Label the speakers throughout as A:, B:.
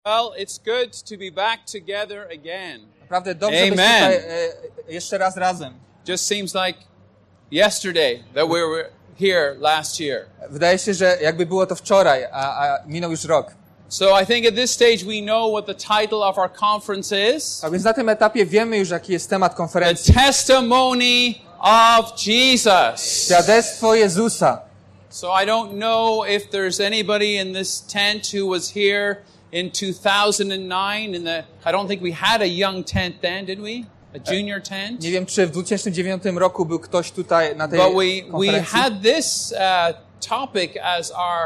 A: Well, it's good to be back together again.
B: Naprawdę dobrze być
A: Amen.
B: tutaj jeszcze raz razem.
A: Just seems like yesterday that we were here last year.
B: Wydaje się, że jakby było to wczoraj, a minął już rok.
A: So I think at this stage we know what the title of our conference is.
B: A więc na tym etapie wiemy już, jaki jest temat
A: The
B: konferencji.
A: testimony of Jesus.
B: Świadectwo Jezusa.
A: So I don't know if there's anybody in this tent who was here in 2009. I don't think we had a young tent then, did we? A junior tent?
B: Nie wiem, czy w 2009 roku był ktoś tutaj na tej
A: But we
B: konferencji.
A: had this topic as our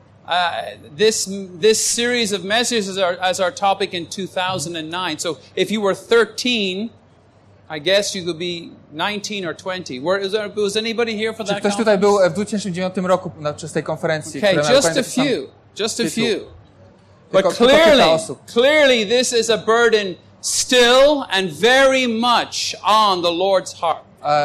A: this series of messages as our topic in 2009. So if you were 13, I guess you could be 19 or 20. Was anybody here for
B: Czy
A: that
B: ktoś tutaj był
A: conference?
B: w 2009 roku podczas tej konferencji?
A: Okay,
B: która miała
A: just a
B: pamiętać sam
A: few. Just a
B: tytuł.
A: few.
B: Tylko
A: But
B: kilka osób.
A: clearly this is a burden still and very much on the Lord's heart.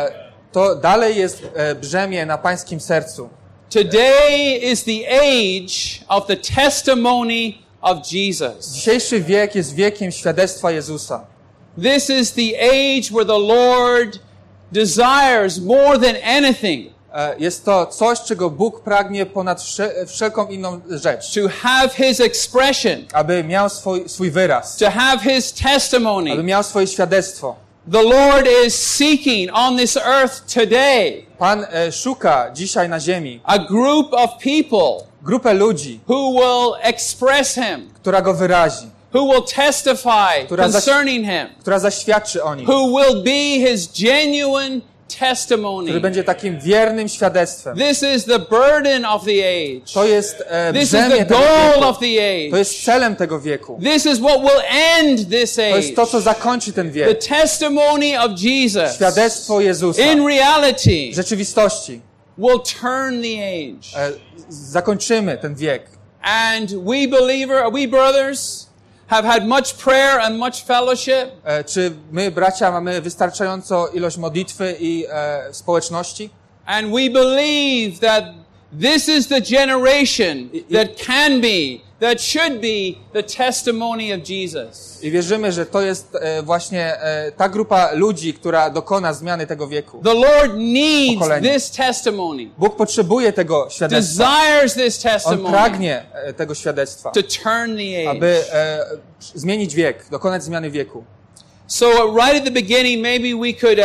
B: To dalej jest brzemię na pańskim sercu.
A: Today is the age of the testimony of Jesus.
B: Dzisiejszy wiek jest wiekiem świadectwa Jezusa.
A: This is the age where the Lord desires more than anything
B: Jest to coś, czego Bóg pragnie ponad wszelką inną rzecz.
A: to have His expression,
B: Aby miał swój wyraz.
A: to have His
B: Aby
A: testimony.
B: miał swoje świadectwo.
A: The Lord is seeking on this earth today
B: Pan szuka dzisiaj na ziemi
A: a group of people
B: grupę ludzi,
A: who will express Him,
B: która go wyrazi,
A: who will testify concerning Him,
B: która zaświadczy o nim,
A: who will be His genuine
B: który
A: testimony.
B: będzie takim wiernym świadectwem.
A: This is the burden of the age.
B: To jest
A: This is
B: brzemię
A: the
B: tego
A: goal
B: wieku.
A: of the
B: To
A: age.
B: jest celem tego wieku.
A: This is what will end this
B: To jest
A: age.
B: to, co zakończy ten
A: The
B: wiek.
A: testimony of Jesus
B: Świadectwo Jezusa
A: in reality
B: w rzeczywistości.
A: will turn the age.
B: Zakończymy ten wiek.
A: And we brothers have had much prayer and much fellowship.
B: Czy my, bracia, mamy wystarczająco ilość modlitwy i społeczności?
A: And we believe that this is the generation that can be, that should be the testimony of Jesus.
B: I wierzymy, że to jest właśnie ta grupa ludzi, która dokona zmiany tego wieku.
A: The Lord needs
B: Pokolenie.
A: this testimony,
B: Bóg potrzebuje tego świadectwa.
A: desires this
B: On
A: testimony
B: pragnie tego świadectwa,
A: to turn the age.
B: aby zmienić wiek, dokonać zmiany wieku.
A: So right at the beginning, maybe we could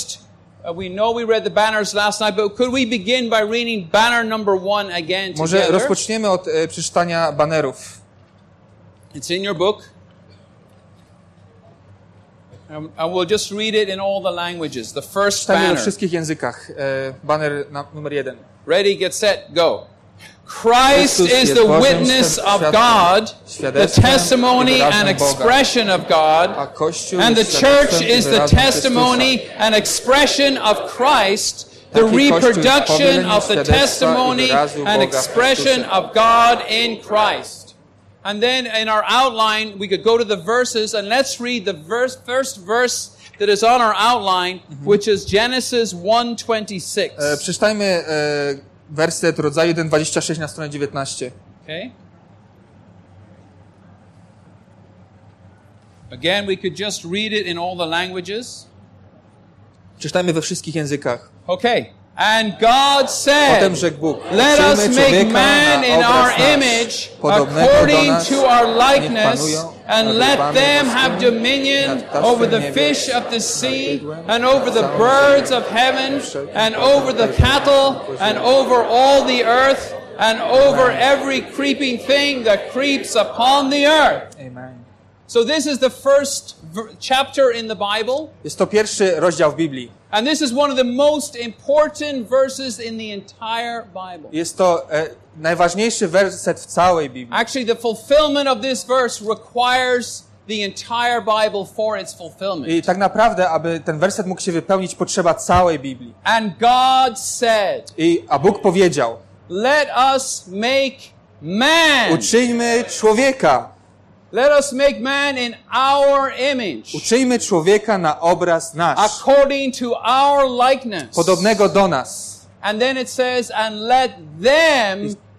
A: we know we read the banners last night, but could we begin by reading banner number 1 again
B: Może
A: together?
B: rozpoczniemy od przeczytania banerów.
A: It's in your book. And we'll just read it in all the languages. The first
B: Czytajmy we
A: banner.
B: wszystkich językach. Baner numer 1.
A: Ready, get set, go. Christ
B: Chrystus
A: is
B: jest
A: the
B: Bożym
A: witness of
B: świadkiem,
A: God, the
B: świadectwem
A: testimony
B: i
A: and
B: wyrazem Boga.
A: expression of God,
B: A Kościół
A: and the
B: jest
A: church
B: świadectwem i
A: is the
B: wyrazem
A: testimony
B: Chrystusa.
A: and expression of Christ, the
B: Taki Kościół jest
A: reproduction
B: powieleniem
A: of the
B: świadectwa i
A: testimony
B: wyrazu
A: and
B: Boga w
A: expression
B: Chrystusie.
A: of God in Christ. And then in our outline, we could go to the verses, and let's read the first verse that is on our outline, which is Genesis 1:26.
B: Przeczytajmy werset rodzaju 1:26 na stronie 19.
A: Okay? Again, we could just read it in all the languages.
B: Przeczytajmy we wszystkich językach.
A: Okay. And God said,
B: Potem rzekł Bóg,
A: let us
B: uczyńmy
A: make
B: człowieka
A: man
B: na
A: in our
B: obraz nasz,
A: image
B: podobnego do
A: according
B: nas,
A: to our
B: niech
A: likeness,
B: panują
A: and
B: nad
A: let
B: rybami
A: them have
B: morskimi,
A: dominion
B: nad ptactwem
A: over the
B: niebios,
A: fish of the
B: nad
A: sea,
B: bydłem,
A: and over the
B: nad całą
A: birds
B: ziemią,
A: of heaven,
B: wszelkim
A: and
B: ptakom
A: over the
B: ziemi,
A: cattle,
B: po
A: and
B: ziemi.
A: over all the earth, and over every creeping thing that creeps upon the earth.
B: Amen.
A: So this is the first chapter in the Bible.
B: Jest to pierwszy rozdział w Biblii.
A: And this is one of the most important verses in the entire Bible.
B: Jest to najważniejszy werset w całej Biblii.
A: Actually, the fulfillment of this verse requires the entire Bible for its fulfillment.
B: I tak naprawdę, aby ten werset mógł się wypełnić, potrzeba całej Biblii.
A: And God said,
B: A Bóg powiedział,
A: let us make man.
B: uczyńmy człowieka.
A: Let us make man in our image,
B: Uczyjmy człowieka na obraz nasz,
A: according to our likeness.
B: podobnego do nas.
A: And then it says, and let them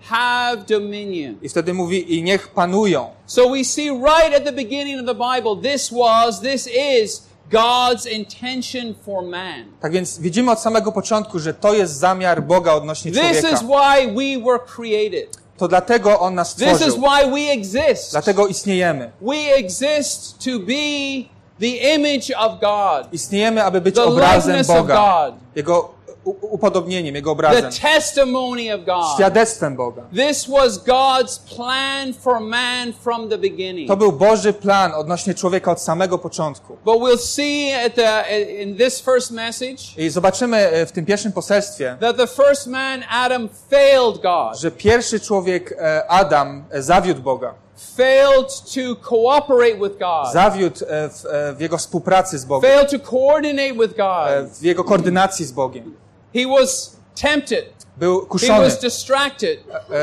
A: have dominion.
B: I wtedy mówi, i niech panują.
A: So we see right at the beginning of the Bible, this is God's intention for man.
B: Tak więc widzimy od samego początku, że to jest zamiar Boga odnośnie
A: This
B: człowieka.
A: is why we were created.
B: To dlatego On nas
A: This is
B: stworzył.
A: why we exist.
B: Dlatego istniejemy.
A: We exist to be the image of God,
B: Istniejemy, aby być
A: the
B: obrazem
A: likeness of
B: Boga.
A: God,
B: Jego upodobnieniem, Jego
A: the
B: obrazem.
A: testimony of God.
B: Świadectwem Boga.
A: This was God's plan for man from the beginning.
B: To był Boży plan odnośnie człowieka od samego początku.
A: But we'll see in this first message
B: I zobaczymy w tym pierwszym poselstwie,
A: that the first man, Adam, failed God.
B: że pierwszy człowiek, Adam, zawiódł Boga.
A: Failed to cooperate with God.
B: Zawiódł w jego współpracy z Bogiem.
A: Failed to coordinate with God.
B: W jego koordynacji z Bogiem.
A: He was tempted.
B: Był
A: He
B: kuszony.
A: was distracted.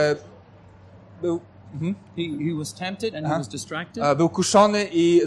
B: Był,
A: He was tempted and he was distracted.
B: był kuszony i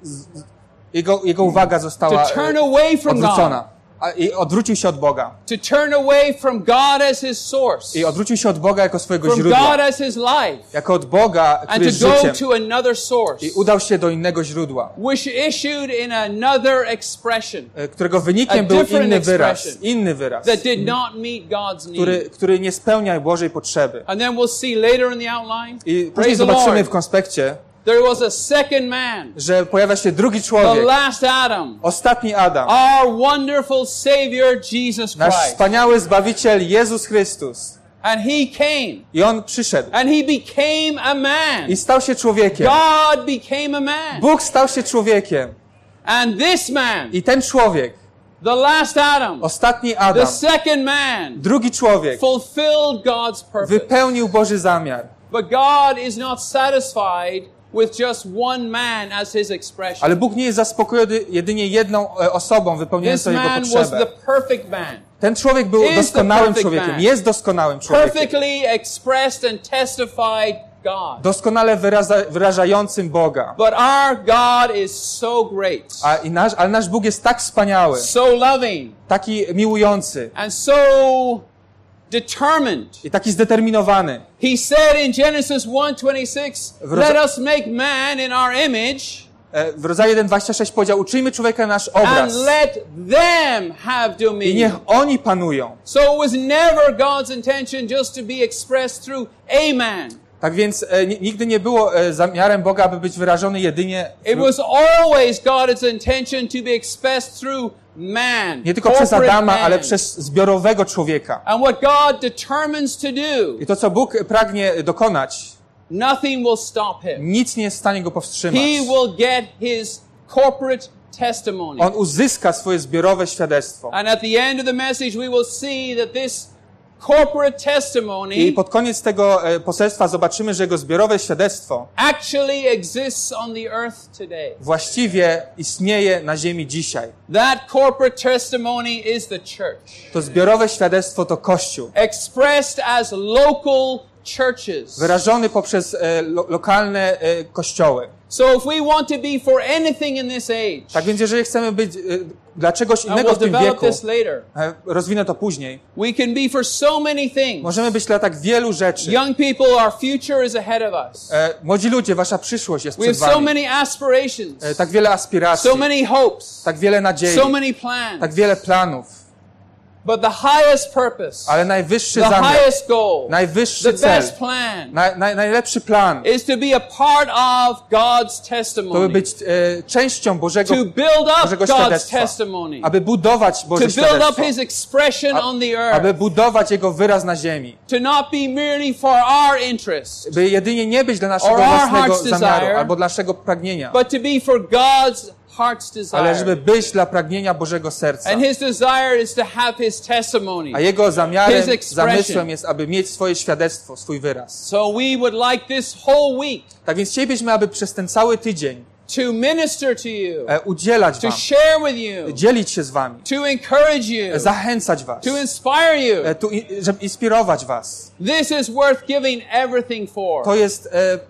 B: jego uwaga została
A: To turn away from
B: odwrócona. I odwrócił się od Boga.
A: To turn away from God as his source.
B: I odwrócił się od Boga jako swojego
A: From
B: źródła.
A: God as his life.
B: Jako od Boga, który
A: And
B: jest
A: to go
B: życiem.
A: to another source.
B: I udał się do innego źródła,
A: Which issued in another expression
B: którego wynikiem
A: A
B: był
A: different
B: inny wyraz.
A: expression.
B: Inny wyraz.
A: that did not meet God's need.
B: Który nie spełnia Bożej potrzeby.
A: And then we'll see later in the outline.
B: I później
A: Praise the
B: zobaczymy
A: Lord.
B: w konspekcie,
A: There was a second man,
B: że pojawia się drugi
A: the
B: człowiek,
A: last Adam,
B: ostatni Adam,
A: our wonderful Savior Jesus
B: nasz
A: Christ.
B: wspaniały Zbawiciel Jezus Chrystus.
A: And he came
B: I On przyszedł
A: and he became a man.
B: i stał się człowiekiem.
A: God became a man.
B: Bóg stał się człowiekiem.
A: And this man,
B: I ten człowiek,
A: the last Adam,
B: ostatni
A: the
B: Adam,
A: second man,
B: drugi człowiek,
A: fulfilled God's purpose.
B: wypełnił Boży zamiar.
A: But God is not satisfied with just one man as his expression.
B: Ale Bóg nie jest zaspokojony jedynie jedną osobą
A: This
B: wypełniającą Jego
A: man was
B: potrzebę.
A: the perfect man,
B: Ten człowiek był
A: is the
B: doskonałym
A: perfect
B: człowiekiem,
A: man.
B: jest doskonałym człowiekiem.
A: perfectly expressed and testified God.
B: Doskonale wyrażającym Boga.
A: But our God is so great,
B: Ale nasz Bóg jest tak wspaniały,
A: so loving,
B: taki miłujący
A: and so determined.
B: i taki zdeterminowany.
A: He said in Genesis 1:26, let us make man in our image
B: W rodzaju 1:26 powiedział, uczyjmy człowieka nasz
A: and
B: obraz
A: let them have
B: i niech
A: dominion.
B: oni panują.
A: So it was never God's intention just to be expressed through a man.
B: Tak więc nigdy nie było zamiarem Boga, aby być wyrażony jedynie
A: It was always God's intention to be expressed through man.
B: nie tylko przez
A: corporate
B: Adama,
A: man.
B: ale przez zbiorowego człowieka.
A: And what God determines to do,
B: I to, co Bóg pragnie dokonać,
A: nothing will stop him.
B: nic nie jest w stanie go powstrzymać.
A: He will get his corporate testimony.
B: On uzyska swoje zbiorowe świadectwo.
A: And at the end of the message we will see that this corporate
B: I
A: testimony
B: pod koniec tego poselstwa zobaczymy, że jego zbiorowe świadectwo
A: actually exists on the earth today.
B: właściwie istnieje na ziemi dzisiaj.
A: That corporate testimony is the church,
B: To zbiorowe świadectwo to Kościół,
A: expressed as local churches.
B: wyrażony poprzez lokalne kościoły.
A: So if we want to be for anything in this age,
B: Tak więc jeżeli chcemy być dla czegoś
A: and
B: innego
A: we'll
B: w tym
A: develop
B: wieku,
A: this later,
B: rozwinę to później,
A: we can be for so many things.
B: możemy być dla tak wielu rzeczy.
A: Young people, our future is ahead of us.
B: Młodzi ludzie, wasza przyszłość jest
A: We have
B: przed
A: so
B: wami.
A: many aspirations,
B: Tak wiele aspiracji,
A: so many hopes,
B: tak wiele nadziei,
A: so many plans.
B: tak wiele planów.
A: But the highest purpose,
B: Ale najwyższy
A: the
B: zamiar,
A: highest goal,
B: najwyższy
A: the
B: cel,
A: best plan
B: najlepszy plan
A: is to be a part of God's
B: to by
A: testimony,
B: być częścią Bożego,
A: to build up
B: Bożego
A: God's
B: świadectwa,
A: testimony,
B: aby budować
A: to
B: Boże
A: build up
B: świadectwo,
A: His expression on the
B: aby
A: earth,
B: budować Jego wyraz na ziemi,
A: to not be merely for our interest,
B: by jedynie nie być dla naszego
A: Or our
B: własnego
A: heart's
B: zamiaru
A: desire,
B: albo dla naszego pragnienia,
A: but to be for God's heart's
B: ale żeby
A: desire.
B: być dla pragnienia Bożego serca.
A: And His desire is to have His testimony.
B: A Jego zamiarem,
A: His expression.
B: zamysłem jest, aby mieć swoje świadectwo, swój wyraz.
A: So we would like this whole week
B: Tak więc chcielibyśmy, aby przez ten cały tydzień
A: to minister to you,
B: udzielać
A: to
B: wam,
A: share with you,
B: dzielić się z wami,
A: to encourage you,
B: zachęcać was,
A: to inspire you.
B: żeby inspirować was.
A: This is worth giving everything for.
B: To jest,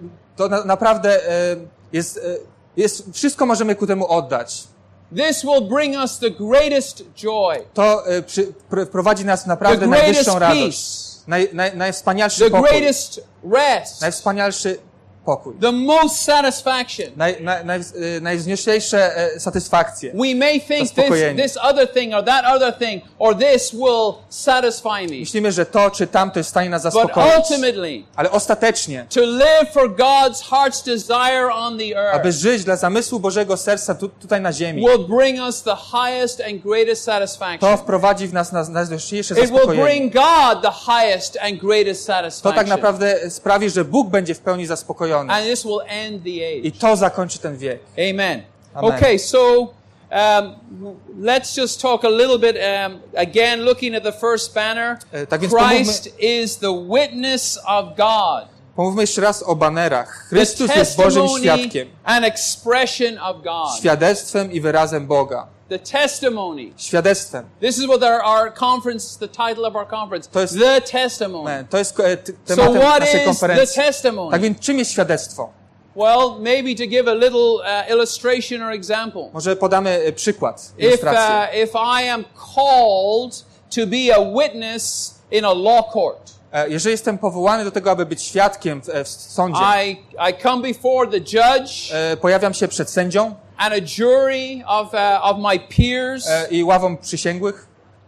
B: naprawdę jest, wszystko możemy ku temu oddać.
A: This will bring us the greatest joy,
B: To wprowadzi nas
A: the
B: naprawdę
A: greatest
B: najwyższą radość,
A: peace,
B: Najwspanialszy
A: the
B: pokój.
A: greatest rest,
B: Najwspanialszy pokój.
A: the most satisfaction.
B: Najwznieślejsze satysfakcje.
A: We may think
B: Zaspokojenie.
A: this other thing or that other thing or this will satisfy me.
B: Myślimy, że to czy tamto jest w stanie nas
A: But
B: zaspokoić.
A: ultimately,
B: Ale ostatecznie,
A: to live for God's heart's desire on the
B: aby
A: earth
B: żyć dla zamysłu Bożego serca tutaj na ziemi,
A: will bring us the highest and greatest
B: to
A: satisfaction.
B: wprowadzi w nas najwyższe
A: It will
B: zaspokojenie.
A: bring God the highest and greatest
B: To tak
A: satisfaction.
B: naprawdę sprawi, że Bóg będzie w pełni zaspokojony.
A: And this will end the
B: I
A: age.
B: to zakończy ten wiek.
A: Amen.
B: Amen.
A: Okay, so let's just talk a little bit, again, looking at the first banner.
B: Tak więc
A: Christ is the witness of God.
B: Pomówmy jeszcze raz o banerach.
A: The
B: Chrystus jest Bożym
A: testimony
B: świadkiem,
A: and expression of God.
B: świadectwem i wyrazem Boga.
A: The testimony.
B: Świadectwem.
A: This is what our conference, the title of our conference.
B: To jest-
A: The testimony.
B: To jest
A: So
B: tematem
A: what
B: naszej
A: is the
B: konferencji.
A: testimony?
B: Tak więc czym jest świadectwo?
A: Well, maybe to give a little illustration or example.
B: Może podamy przykład, ilustrację.
A: If I am called to be a witness in a law court,
B: Jeżeli jestem powołany do tego, aby być świadkiem w sądzie,
A: I come before the judge
B: pojawiam się przed sędzią
A: and a jury of my peers,
B: i ławą przysięgłych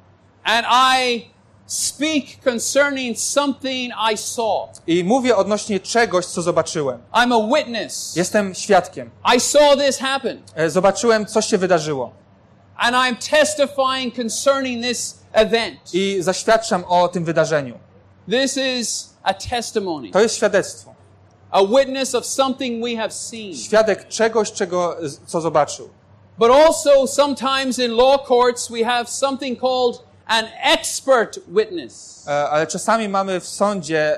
A: and I speak concerning something I saw.
B: i mówię odnośnie czegoś, co zobaczyłem.
A: I'm a witness.
B: Jestem świadkiem.
A: I saw this happen,
B: Zobaczyłem, co się wydarzyło
A: and I'm testifying concerning this event.
B: i zaświadczam o tym wydarzeniu.
A: This is a testimony,
B: To jest świadectwo.
A: a witness of something we have seen.
B: Świadek czegoś, co zobaczył.
A: But also sometimes in law courts we have something called an expert witness.
B: Ale czasami mamy w sądzie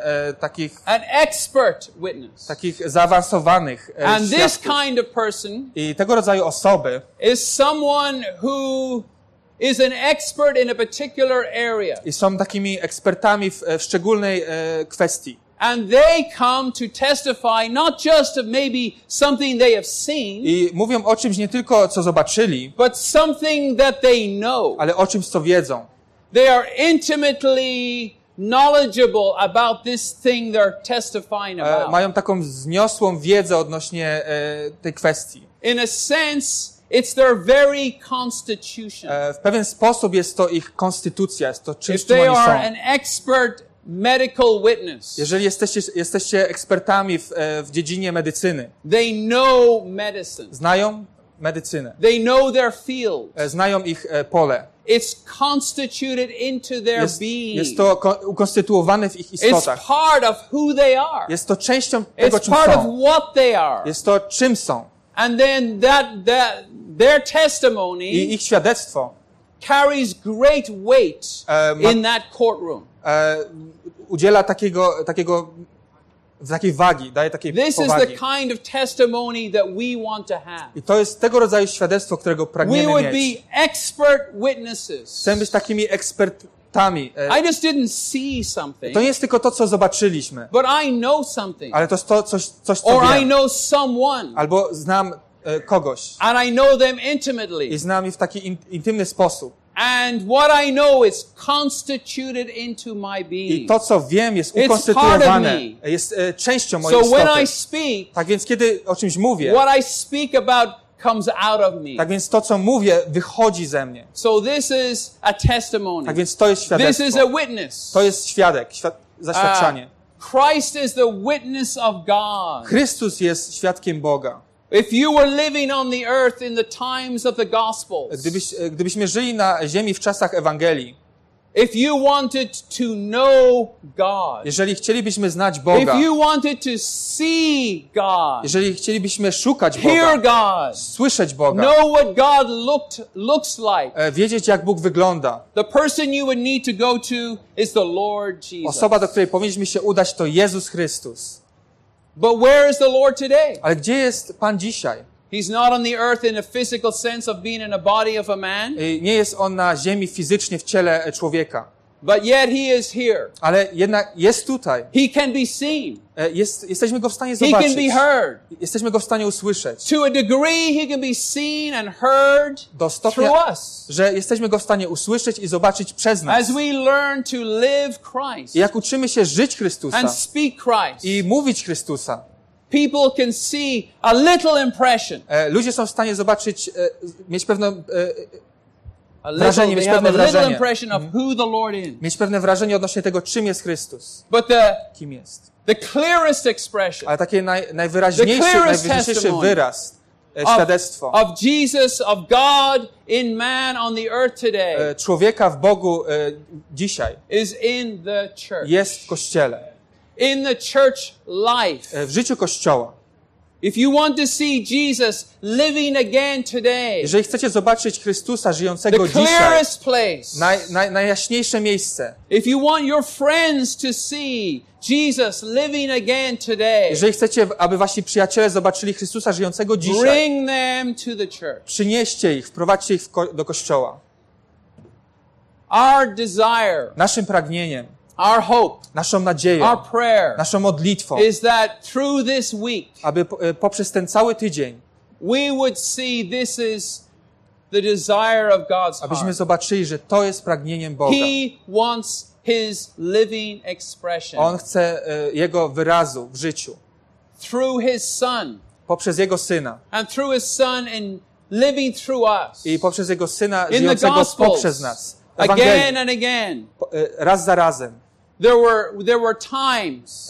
A: An expert witness.
B: takich zaawansowanych
A: And this
B: świadków.
A: kind of person
B: I tego rodzaju osoby
A: is someone who is an expert in a particular area.
B: i są takimi ekspertami w szczególnej kwestii.
A: And they come to testify not just of maybe something they have seen,
B: I mówią o czymś nie tylko, co zobaczyli,
A: but something that they know.
B: ale o czymś, co wiedzą.
A: They are intimately knowledgeable about this thing they're testifying about.
B: Mają taką wzniosłą wiedzę odnośnie tej kwestii.
A: In a sense, it's their very constitution.
B: W pewien sposób jest to ich konstytucja, jest to czymś,
A: If
B: czym
A: they
B: oni
A: are
B: są.
A: an expert medical witness,
B: Jeżeli jesteście ekspertami w dziedzinie medycyny,
A: they know medicine.
B: znają medycynę,
A: They know their field.
B: znają ich pole.
A: It's constituted into their being.
B: Jest to ukonstytuowane w ich
A: It's
B: istotach.
A: part of who they are.
B: Jest to częścią tego,
A: It's
B: czym
A: part of
B: są.
A: what they are.
B: Jest to, czym są.
A: And then their testimony
B: I ich świadectwo
A: carries great weight in that courtroom.
B: udziela takiej wagi, daje takiej
A: This is the
B: powagi.
A: kind of testimony that we want to have.
B: I to jest tego rodzaju świadectwo, którego
A: We
B: pragniemy
A: would
B: mieć.
A: be expert witnesses.
B: Chcemy być takimi ekspertami.
A: I just didn't see something,
B: To nie jest tylko to, co zobaczyliśmy,
A: but I know something.
B: ale to jest to coś co
A: Or I
B: wiem.
A: know someone,
B: Albo znam kogoś
A: and I know them intimately.
B: i znam ich w taki intymny sposób.
A: And what I know is constituted into my
B: I
A: being.
B: to, co wiem, jest
A: It's
B: ukonstytuowane,
A: part of
B: jest częścią mojej
A: So when I
B: istoty.
A: speak,
B: Tak więc, kiedy o czymś mówię,
A: what I speak about comes out of me.
B: tak więc to, co mówię, wychodzi ze mnie.
A: So this is a testimony.
B: Tak więc to jest
A: This is
B: świadectwo.
A: a witness.
B: To jest świadek, zaświadczanie.
A: Christ is the witness of God.
B: Chrystus jest świadkiem Boga.
A: If you were living on the earth in the times of the Gospels,
B: Gdybyśmy żyli na ziemi w czasach Ewangelii,
A: if you wanted to know God,
B: jeżeli chcielibyśmy znać
A: if
B: Boga,
A: you wanted to see God,
B: jeżeli chcielibyśmy szukać
A: hear
B: Boga,
A: God,
B: słyszeć Boga,
A: know what God looks like,
B: wiedzieć, jak Bóg wygląda,
A: the person you would need to go to is the Lord Jesus.
B: osoba, do której powinniśmy się udać, to Jezus Chrystus.
A: But where is the Lord today?
B: Ale gdzie jest Pan dzisiaj?
A: He's not on the earth in a physical sense of being in a body of a man,
B: Nie jest On na ziemi fizycznie w ciele człowieka,
A: But yet he is here.
B: Ale jednak jest tutaj.
A: He can be seen.
B: Jesteśmy go w stanie
A: He can
B: zobaczyć.
A: be heard.
B: Jesteśmy go w stanie usłyszeć.
A: To a degree, he can be seen and heard
B: Do stopnia,
A: through us.
B: że jesteśmy go w stanie usłyszeć i zobaczyć przez nas.
A: As we learn to live Christ
B: I jak uczymy się żyć Chrystusa
A: and speak Christ,
B: i mówić Chrystusa,
A: people can see a little impression.
B: ludzie są w stanie zobaczyć, mieć pewne
A: A
B: wrażenie,
A: little,
B: mieć
A: they have a
B: pewne
A: little
B: wrażenie.
A: impression of who the Lord is.
B: mieć pewne wrażenie odnośnie tego, czym jest Chrystus,
A: But
B: kim jest.
A: the clearest expression
B: Ale takie najwyraźniejszy
A: testimony
B: wyraz, świadectwo
A: of Jesus, of God in man on the earth today
B: człowieka w Bogu dzisiaj
A: is in the church.
B: jest w Kościele,
A: In the church life.
B: w życiu Kościoła.
A: If you want to see Jesus living again today,
B: Jeżeli chcecie zobaczyć Chrystusa żyjącego
A: the
B: dzisiaj,
A: clearest place.
B: najjaśniejsze miejsce,
A: If you want your friends to see Jesus living again today,
B: jeżeli chcecie, aby wasi przyjaciele zobaczyli Chrystusa żyjącego dzisiaj,
A: bring them to the church.
B: przynieście ich, wprowadźcie ich do Kościoła.
A: Our desire,
B: Naszym pragnieniem,
A: our hope,
B: naszą nadzieją,
A: our prayer
B: naszą modlitwą,
A: is that through this week,
B: aby poprzez ten cały tydzień,
A: we would see this is the desire of God's
B: abyśmy
A: heart.
B: zobaczyli, że to jest pragnieniem Boga.
A: He wants His living expression
B: On chce Jego wyrazu w życiu,
A: through His Son,
B: poprzez Jego Syna
A: and through His Son in living through us
B: i poprzez Jego Syna
A: in the
B: żyjącego
A: Gospels
B: poprzez nas. W
A: again
B: Ewangelii,
A: and again.
B: raz za razem.
A: There were times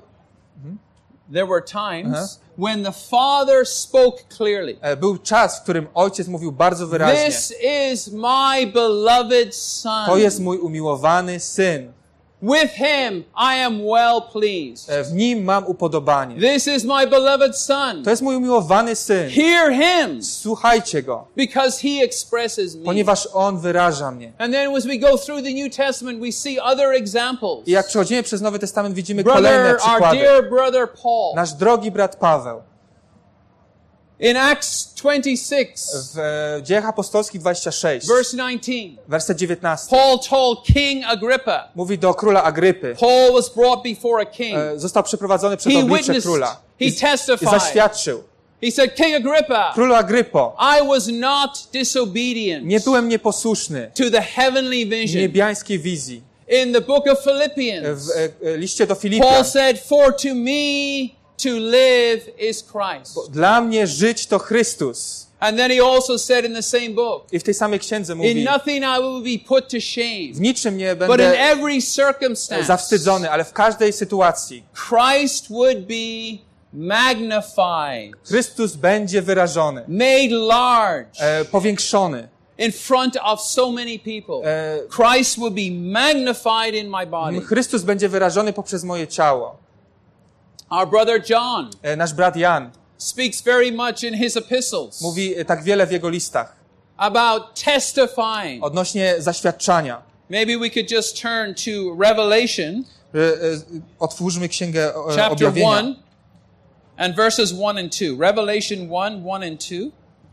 B: Uh-huh.
A: when the Father spoke clearly.
B: Był czas, w którym Ojciec mówił bardzo wyraźnie:
A: This is my beloved Son.
B: to jest mój umiłowany Syn.
A: With Him I am well pleased.
B: W Nim mam upodobanie.
A: This is my beloved Son.
B: To jest mój umiłowany Syn.
A: Hear Him,
B: Słuchajcie Go,
A: because He expresses me.
B: ponieważ On wyraża mnie.
A: And then as we go through the New Testament, we see other examples.
B: I jak przechodzimy przez Nowy Testament, widzimy kolejne
A: Our
B: przykłady.
A: dear brother Paul.
B: Nasz drogi brat Paweł
A: In Acts 26,
B: w Dziejach Apostolskich 26,
A: verse 19,
B: werset 19,
A: Paul told King Agrippa,
B: mówi do króla Agrypy.
A: Paul was brought before a king.
B: Został przeprowadzony przed
A: He
B: oblicze
A: witnessed,
B: króla
A: he
B: i
A: testified.
B: zaświadczył:
A: He said, King Agrippa,
B: Królu Agrypo,
A: I was not disobedient
B: nie byłem nieposłuszny
A: to the heavenly
B: w
A: vision.
B: niebiańskiej wizji.
A: In the book of Philippians,
B: W liście do
A: Paul
B: Filipian:
A: said, for to me to live is Christ.
B: dla mnie żyć to Chrystus.
A: And then he also said in the same book,
B: I w tej samej księdze
A: in
B: mówi:
A: nothing I will be put to shame,
B: w niczym nie
A: but in
B: będę
A: every circumstance,
B: zawstydzony, ale w każdej sytuacji
A: Christ would be magnified,
B: Chrystus będzie wyrażony,
A: made large
B: powiększony.
A: in front of so many people. Christ would be magnified in my body.
B: Chrystus będzie wyrażony poprzez moje ciało.
A: Our brother John
B: Nasz brat Jan
A: speaks very much in his epistles
B: mówi tak wiele w jego listach
A: about testifying.
B: odnośnie zaświadczania.
A: Maybe we could just turn to Revelation
B: Otwórzmy Księgę
A: chapter
B: Objawienia.
A: 1 and verses 1 and 2. Revelation 1, 1 and 2.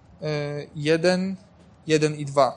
B: 1 i 2.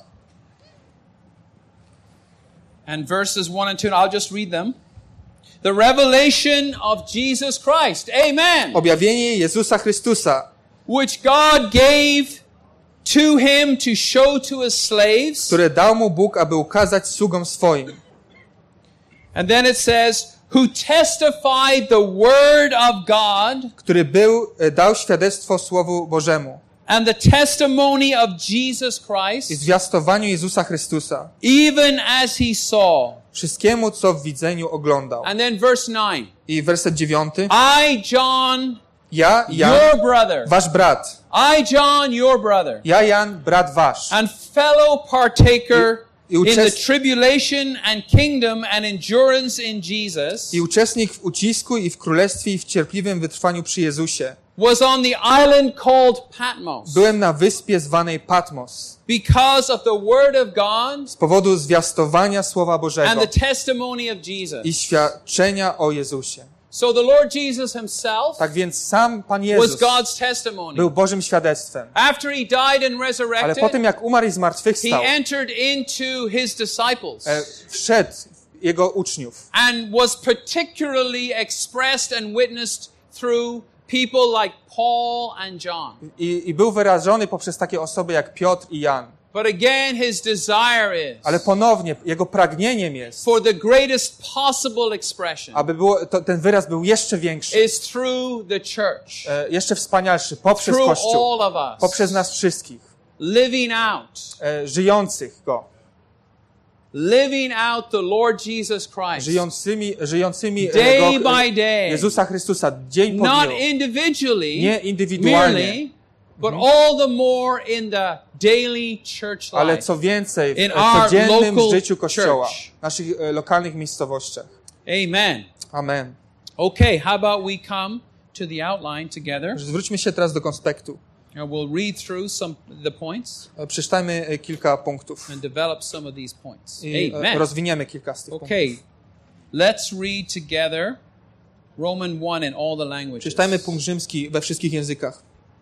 A: And verses 1 and 2, and I'll just read them. The revelation of Jesus Christ. Amen.
B: Objawienie Jezusa Chrystusa,
A: Which God gave to him to show to his slaves.
B: które dał mu Bóg, aby ukazać sługom swoim.
A: And then it says, who testified the word of God
B: Który dał świadectwo Słowu Bożemu
A: and the testimony of Jesus
B: i
A: Christ,
B: zwiastowaniu Jezusa Chrystusa,
A: even as he saw.
B: wszystkiemu, co w widzeniu oglądał.
A: And then verse 9.
B: I werset 9.
A: I, John,
B: Ja, Jan,
A: your brother.
B: wasz brat.
A: I, John, your brother.
B: Ja, Jan, brat wasz.
A: And fellow partaker
B: I
A: in the
B: uczest-
A: tribulation and kingdom and endurance in Jesus,
B: I uczestnik w ucisku i w królestwie i w cierpliwym wytrwaniu przy Jezusie.
A: was on the island called Patmos
B: Byłem na wyspie zwanej Patmos
A: because of the word of God
B: z powodu zwiastowania Słowa Bożego
A: and the testimony of Jesus.
B: i świadczenia o Jezusie.
A: So the Lord Jesus himself
B: Tak więc sam Pan
A: was
B: Jezus
A: God's testimony.
B: był Bożym świadectwem.
A: After he died and
B: Ale
A: resurrected,
B: po tym, jak umarł i
A: he
B: zmartwychwstał,
A: entered into his disciples
B: wszedł jego uczniów.
A: and was particularly expressed and witnessed through people like Paul and John.
B: I był wyrażony poprzez takie osoby jak Piotr i Jan.
A: But again, his desire is
B: Ale ponownie jego pragnieniem jest,
A: for the greatest possible expression
B: aby ten wyraz był jeszcze większy,
A: is through the church,
B: jeszcze wspanialszy, poprzez
A: through
B: Kościół,
A: all of us,
B: poprzez nas wszystkich,
A: living out
B: żyjących Go,
A: the Lord Jesus Christ,
B: żyjącymi
A: day by day,
B: Jezusa Chrystusa, dzień po
A: not
B: dniu,
A: indywidually,
B: nie indywidualnie,
A: merely, but all the more in the daily church
B: ale
A: life.
B: co więcej
A: In
B: w
A: our
B: codziennym
A: local
B: życiu Kościoła,
A: church.
B: w naszych lokalnych miejscowościach.
A: Amen.
B: Amen.
A: Okay, how about we come to the outline together?
B: Zwróćmy się teraz do konspektu.
A: We'll read through the points
B: Przeczytajmy kilka punktów
A: and develop some of these points.
B: i
A: Amen.
B: rozwiniemy kilka z tych punktów.
A: Okay, let's read together Roman 1 in all the languages.
B: Przeczytajmy punkt rzymski we wszystkich językach.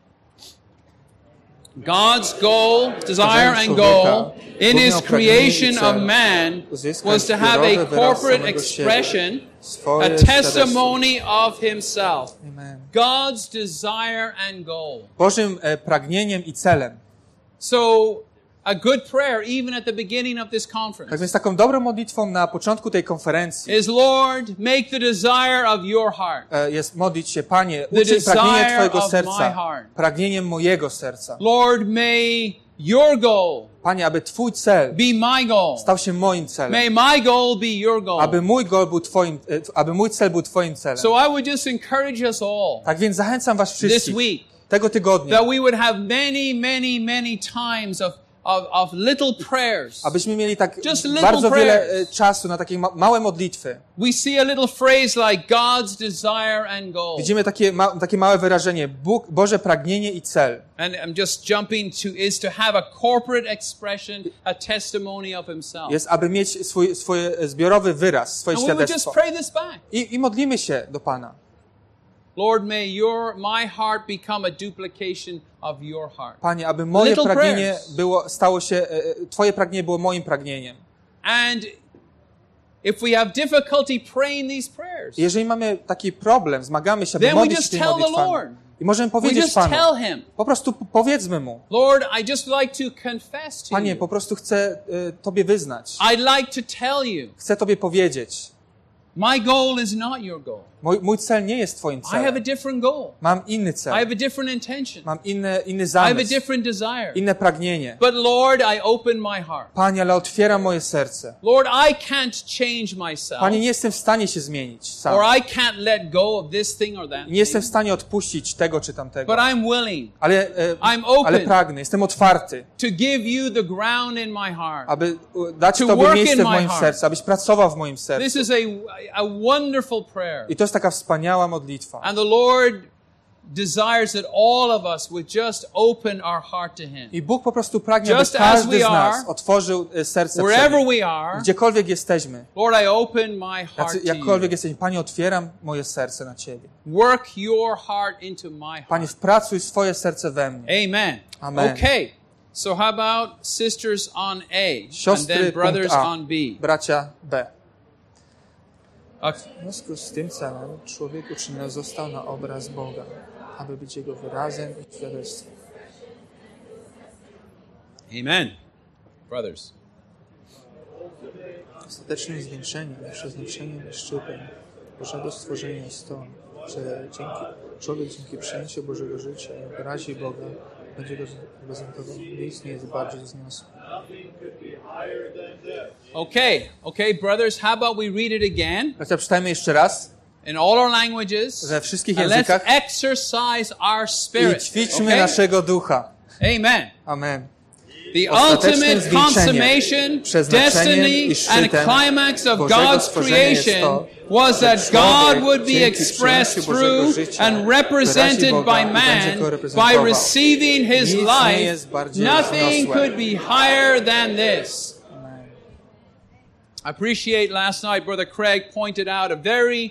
A: God's goal, desire and goal in his creation of man was to have a corporate expression, a testimony of himself.
B: Amen.
A: God's desire and goal.
B: Bożym pragnieniem i celem.
A: So, a good prayer even at the beginning of this
B: Tak
A: conference
B: więc taką dobrą modlitwą na początku tej konferencji
A: is, Lord, make the desire of your heart,
B: jest modlić się, Panie,
A: The
B: uczyń pragnienie
A: desire
B: Twojego
A: of my
B: serca,
A: heart.
B: pragnieniem mojego serca.
A: Lord, may your goal
B: Panie, aby Twój cel
A: be my goal.
B: stał się moim celem.
A: May my goal be your goal.
B: Aby mój cel był Twoim celem.
A: So I would just encourage us all
B: Tak więc zachęcam Was
A: this
B: wszystkich
A: week
B: tego tygodnia,
A: that we would have many times of little prayers.
B: abyśmy mieli tak
A: Just little
B: bardzo wiele
A: prayers.
B: czasu na takie małe modlitwy.
A: We see a little phrase like God's desire and goal.
B: Widzimy takie małe wyrażenie, Boże pragnienie i cel.
A: And I'm just jumping to have a corporate expression, a testimony of himself.
B: Jest, aby mieć swój zbiorowy wyraz, swoje
A: And we would just
B: świadectwo.
A: pray this back.
B: I modlimy się do Pana.
A: Lord, may my heart become a duplication of your heart.
B: Panie, aby moje
A: Little
B: pragnienie
A: prayers.
B: stało się, Twoje pragnienie było moim pragnieniem.
A: And if we have difficulty praying these prayers,
B: Jeżeli mamy taki problem, zmagamy się, aby
A: then we
B: modlić się
A: just
B: tymi
A: tell the
B: modlitwami.
A: Lord.
B: I możemy
A: We
B: powiedzieć
A: just
B: Panu,
A: tell him,
B: po prostu powiedzmy Mu,
A: Lord, I just like to confess to
B: Panie,
A: you.
B: po prostu chcę Tobie wyznać.
A: I'd like to tell you,
B: Chcę Tobie powiedzieć.
A: my goal is not your goal.
B: Mój cel nie jest Twoim
A: I have a
B: celem.
A: different goal.
B: Mam inny
A: I
B: cel.
A: have a different intention.
B: Mam inny
A: I have a
B: zamysł,
A: different desire.
B: inne pragnienie.
A: But Lord, I open my heart.
B: Panie, ale otwieram moje serce.
A: Lord, I can't change myself.
B: Panie, nie jestem w stanie się zmienić sam.
A: Or I can't let go of this thing or that
B: Nie jestem w
A: thing.
B: stanie odpuścić tego czy tamtego.
A: But I'm willing I'm open.
B: Ale pragnę, jestem otwarty,
A: to give you the ground in my heart.
B: aby dać
A: To
B: Tobie
A: work
B: miejsce
A: in
B: w
A: my
B: moim
A: heart.
B: sercu, abyś pracował w moim
A: This
B: sercu.
A: is a wonderful prayer.
B: I to jest taka wspaniała modlitwa.
A: And the Lord desires that all of us would just open our heart to Him.
B: I Bóg po prostu pragnie, aby
A: Just as
B: każdy
A: we
B: z nas
A: are,
B: otworzył serce przed
A: Wherever
B: Nim.
A: we are,
B: Gdziekolwiek jesteśmy,
A: Lord, I open my heart to
B: jakkolwiek
A: you.
B: jesteśmy, Panie, otwieram moje serce na Ciebie.
A: Work your heart into my heart.
B: Panie, wpracuj swoje serce we mnie.
A: Amen.
B: Amen.
A: Okay. So how about sisters on A and
B: Siostry,
A: then brothers
B: punkt A,
A: on B?
B: bracia B.
A: Okay.
B: W związku z tym celem człowiek uczyniony został na obraz Boga, aby być Jego wyrazem i świadectwem.
A: Amen. Brothers.
B: Ostatecznym zwieńczeniem i przeznaczeniem i szczytem Bożego stworzenia jest to, że człowiek dzięki przyjęciu Bożego życia i wyrazie Boga będzie go reprezentował. Nic nie jest bardziej wzniosłe.
A: Okay, brothers, how about we read it again
B: Bracia, przeczytajmy jeszcze raz
A: in all our languages
B: we wszystkich
A: and let's
B: językach
A: exercise our
B: i
A: spirit.
B: ćwiczmy
A: Okay?
B: naszego ducha.
A: Amen.
B: Amen.
A: The
B: Ostatecznym
A: ultimate
B: zwieńczeniem,
A: consummation,
B: przeznaczeniem
A: destiny,
B: i
A: and
B: szczytem
A: climax of
B: Bożego
A: God's
B: stworzenia jest
A: creation
B: to,
A: was
B: że
A: that God
B: człowiek
A: would be
B: dzięki
A: expressed
B: przyjęciu Bożego
A: through
B: życia
A: and represented
B: wyrazi Boga
A: by
B: i będzie
A: man
B: go
A: by
B: reprezentował.
A: receiving His
B: Nic nie
A: life.
B: jest bardziej
A: Nothing
B: wzniosłe.
A: could be higher than this.
B: Amen.
A: I appreciate last night Brother Craig pointed out a very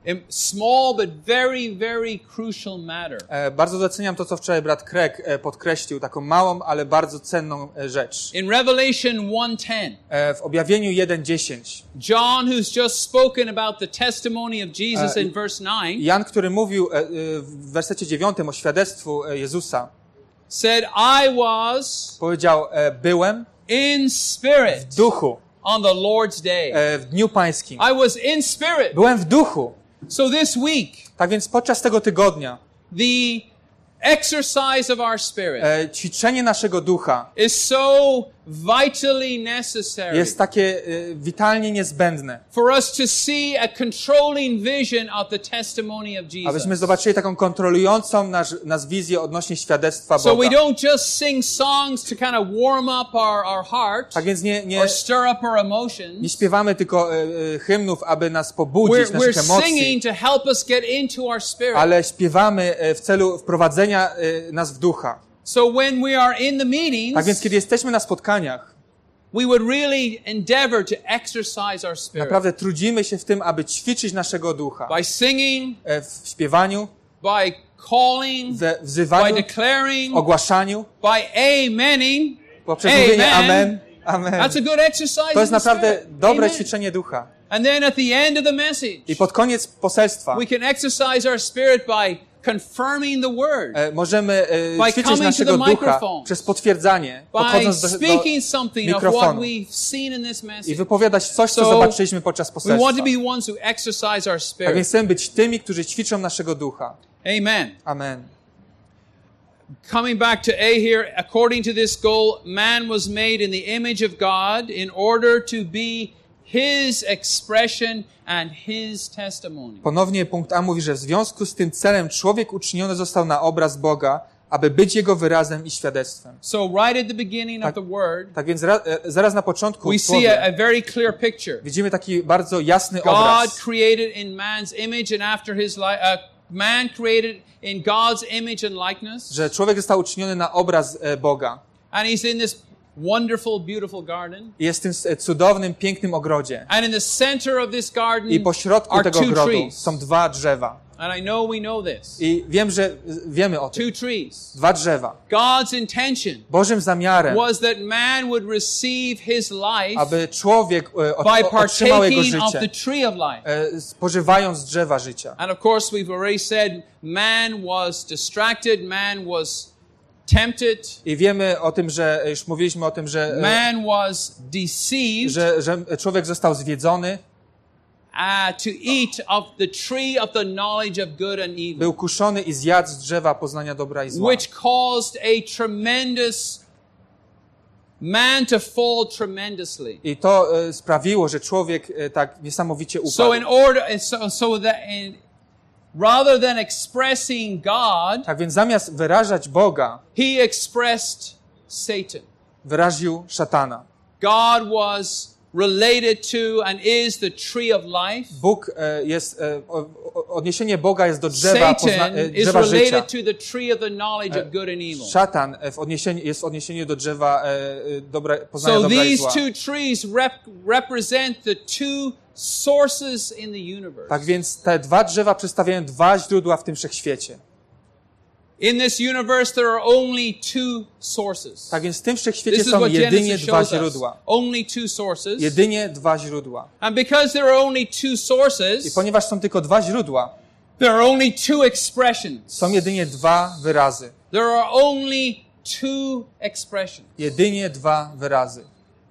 A: Small but very, very crucial matter.
B: Bardzo doceniam to, co wczoraj brat Craig podkreślił, taką małą, ale bardzo cenną rzecz.
A: In Revelation 1:10,
B: W Objawieniu 1:10
A: John, who's just spoken about the testimony of Jesus in verse 9,
B: Jan, który mówił w wersecie 9 o świadectwu Jezusa,
A: said, I was
B: powiedział, byłem
A: in spirit
B: w duchu
A: on the Lord's day.
B: w dniu pańskim.
A: I was in spirit.
B: Byłem w duchu.
A: So this week,
B: Tak więc podczas tego tygodnia
A: the exercise of our spirit
B: ćwiczenie naszego ducha
A: is so vitally necessary
B: jest takie witalnie niezbędne,
A: for us to see a controlling vision of the testimony of Jesus.
B: abyśmy zobaczyli taką kontrolującą nas wizję odnośnie świadectwa
A: So we
B: Boga.
A: don't just sing songs to kind of warm up our heart
B: Tak więc nie
A: or stir up our emotions.
B: nie śpiewamy tylko hymnów, aby nas pobudzić,
A: We're
B: naszych emocji,
A: singing to help us get into our spirit.
B: ale śpiewamy w celu wprowadzenia nas w ducha.
A: So when we are in the meetings,
B: Tak więc kiedy jesteśmy na spotkaniach,
A: we would really endeavor to exercise our spirit
B: naprawdę trudzimy się w tym, aby ćwiczyć naszego ducha.
A: by singing,
B: W śpiewaniu,
A: by calling,
B: we
A: by
B: wzywaniu,
A: declaring,
B: ogłaszaniu,
A: by amening.
B: poprzez mówienie
A: Amen.
B: Amen.
A: That's a good exercise
B: To jest
A: in the
B: naprawdę
A: spirit.
B: dobre
A: Amen.
B: ćwiczenie ducha.
A: And then at the end of the message,
B: I pod koniec poselstwa
A: we can exercise our spirit by confirming the word,
B: możemy
A: By
B: ćwiczyć
A: coming to
B: naszego
A: the
B: ducha
A: microphone.
B: przez potwierdzanie,
A: by
B: podchodząc do
A: speaking something of what
B: mikrofonu
A: we've seen in this
B: i
A: message.
B: wypowiadać coś, co
A: So,
B: zobaczyliśmy podczas
A: We
B: poselstwa.
A: want to be ones who exercise our
B: Tak
A: spirit.
B: więc chcemy być tymi, którzy ćwiczą naszego ducha.
A: Amen.
B: Amen.
A: Coming back to A here, according to this goal, man was made in the image of God in order to be His expression and His testimony.
B: Ponownie punkt A mówi, że w związku z tym celem człowiek uczyniony został na obraz Boga, aby być Jego wyrazem i świadectwem.
A: So right at the beginning of the word,
B: Tak więc zaraz na początku
A: we
B: w
A: see
B: słowie
A: a very clear picture.
B: widzimy taki bardzo jasny
A: God
B: obraz,
A: created in man's image and after his man created in God's image and likeness.
B: że człowiek został uczyniony na obraz Boga.
A: And he's in this wonderful, beautiful garden.
B: Jest w tym cudownym, pięknym ogrodzie.
A: And in the center of this garden
B: I po środku
A: are
B: tego
A: two
B: ogrodu
A: trees.
B: są dwa drzewa.
A: And I know we know this.
B: I wiem, że wiemy o tym.
A: Two trees.
B: Dwa drzewa.
A: God's intention
B: Bożym zamiarem,
A: was that man would receive his life
B: aby człowiek
A: by
B: otrzymał jego
A: partaking of the
B: życie,
A: tree of life.
B: spożywając z drzewa życia.
A: And of course we've already said man was distracted, man was tempted,
B: I wiemy o tym, że już mówiliśmy o tym, że
A: man was deceived
B: że człowiek został zwiedzony,
A: to eat of the tree of the knowledge of good and evil,
B: był kuszony i zjadł z drzewa poznania dobra i zła.
A: which caused a tremendous man to fall tremendously.
B: I to sprawiło, że człowiek tak niesamowicie
A: So
B: upadł.
A: in order, so that rather than expressing God,
B: Tak więc zamiast wyrażać Boga,
A: he expressed Satan.
B: wyraził szatana.
A: God was related to and is the tree of life.
B: Bóg jest, odniesienie Boga jest do drzewa,
A: Satan is
B: drzewa życia.
A: related to the tree of the knowledge of good and evil.
B: Szatan jest w odniesieniu do drzewa poznania
A: So
B: dobra i
A: these
B: zła.
A: two trees represent the two sources in the universe.
B: Tak więc te dwa drzewa przedstawiają dwa źródła w tym wszechświecie.
A: In this universe there are only two sources.
B: Tak więc w tym wszechświecie
A: This is
B: są
A: what
B: jedynie
A: Genesis
B: dwa
A: shows us.
B: źródła.
A: Only two sources.
B: Jedynie dwa źródła.
A: And because there are only two
B: I
A: sources,
B: ponieważ są tylko dwa źródła,
A: there are only two expressions.
B: są jedynie dwa wyrazy.
A: There are only two expressions.
B: Jedynie dwa wyrazy.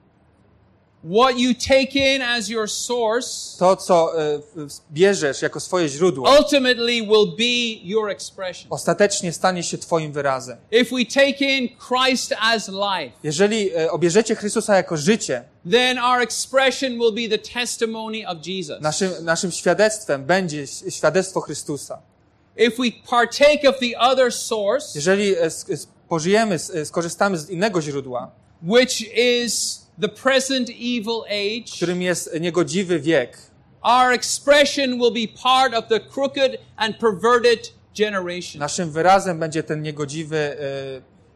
A: What you take in as your source
B: To, co bierzesz jako swoje źródło,
A: ultimately will be your expression.
B: ostatecznie stanie się twoim wyrazem.
A: If we take in Christ as life,
B: Jeżeli obierzecie Chrystusa jako życie,
A: then our expression will be the testimony of Jesus.
B: naszym świadectwem będzie świadectwo Chrystusa.
A: If we partake of the other source,
B: Jeżeli skorzystamy z innego źródła,
A: which is the present evil age,
B: którym jest niegodziwy wiek,
A: our expression will be part of the crooked and perverted generation.
B: naszym wyrazem będzie ten niegodziwy,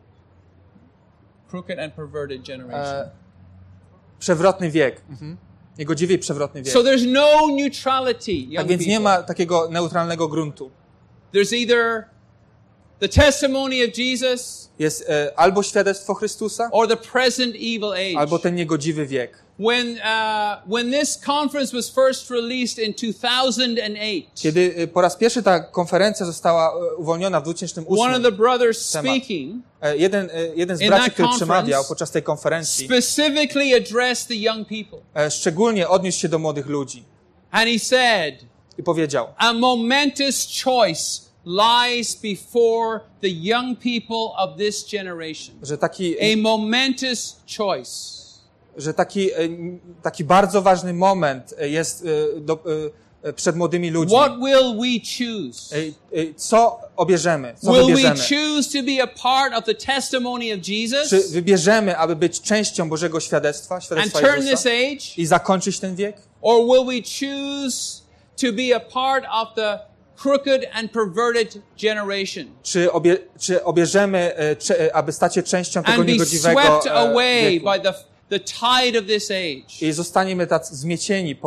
A: Crooked and perverted generation.
B: przewrotny wiek. Niegodziwy i przewrotny wiek.
A: So there's no neutrality, young
B: Tak więc nie
A: people.
B: ma takiego neutralnego gruntu.
A: There's either the testimony of Jesus
B: Jest albo świadectwo Chrystusa,
A: or the present evil age.
B: albo ten niegodziwy wiek.
A: When this conference was first released in 2008,
B: Kiedy po raz pierwszy ta konferencja została uwolniona w 2008,
A: one of the brothers speaking
B: jeden z
A: in
B: braci,
A: that
B: który
A: conference
B: przemawiał podczas tej konferencji,
A: specifically addressed the young people.
B: szczególnie odniósł się do młodych ludzi
A: And he said,
B: i powiedział,
A: a momentous choice lies before the young people of this generation.
B: że taki
A: A momentous choice.
B: że taki bardzo ważny moment jest przed młodymi ludźmi.
A: What will we choose?
B: Co obierzemy? Co
A: Will we
B: wybierzemy?
A: choose to be a part of the testimony of
B: Czy
A: Jesus
B: wybierzemy, aby być częścią Bożego świadectwa,
A: and
B: świadectwa
A: turn this
B: Jezusa
A: age?
B: i zakończyć ten wiek?
A: Or will we choose to be a part of the crooked and perverted generation
B: Czy obierzemy, aby stać się częścią tego
A: and be
B: niegodziwego
A: swept away
B: wieku?
A: by the tide of this age?
B: I zostaniemy tacy zmiecieni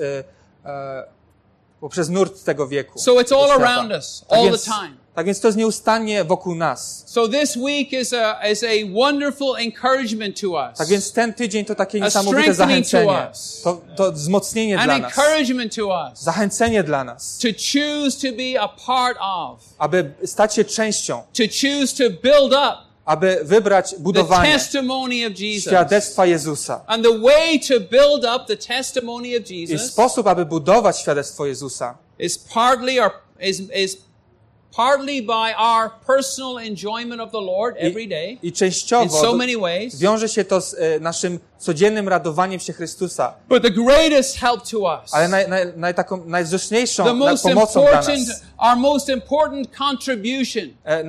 B: poprzez nurt tego wieku.
A: So it's all
B: świata.
A: around us, all the time.
B: Tak więc to jest nieustannie wokół nas.
A: So this week is a wonderful encouragement to us.
B: Tak więc ten tydzień to takie
A: A
B: niesamowite
A: strengthening to
B: zachęcenie.
A: us.
B: To wzmocnienie
A: An
B: dla nas.
A: encouragement to us
B: Zachęcenie dla nas.
A: to choose to be a part of,
B: Aby stać się częścią.
A: to choose to build up
B: Aby wybrać
A: the
B: budowanie
A: testimony of Jesus.
B: świadectwa Jezusa.
A: And the way to build up the testimony of
B: I
A: Jesus
B: sposób, aby budować świadectwo Jezusa
A: is partly by our personal enjoyment of the Lord every day
B: i
A: in
B: częściowo
A: so many ways.
B: wiąże się to z naszym codziennym radowaniem się Chrystusa.
A: But the greatest help to us,
B: Ale najwzroczniejszą
A: the most
B: pomocą dla nas,
A: important, our most important contribution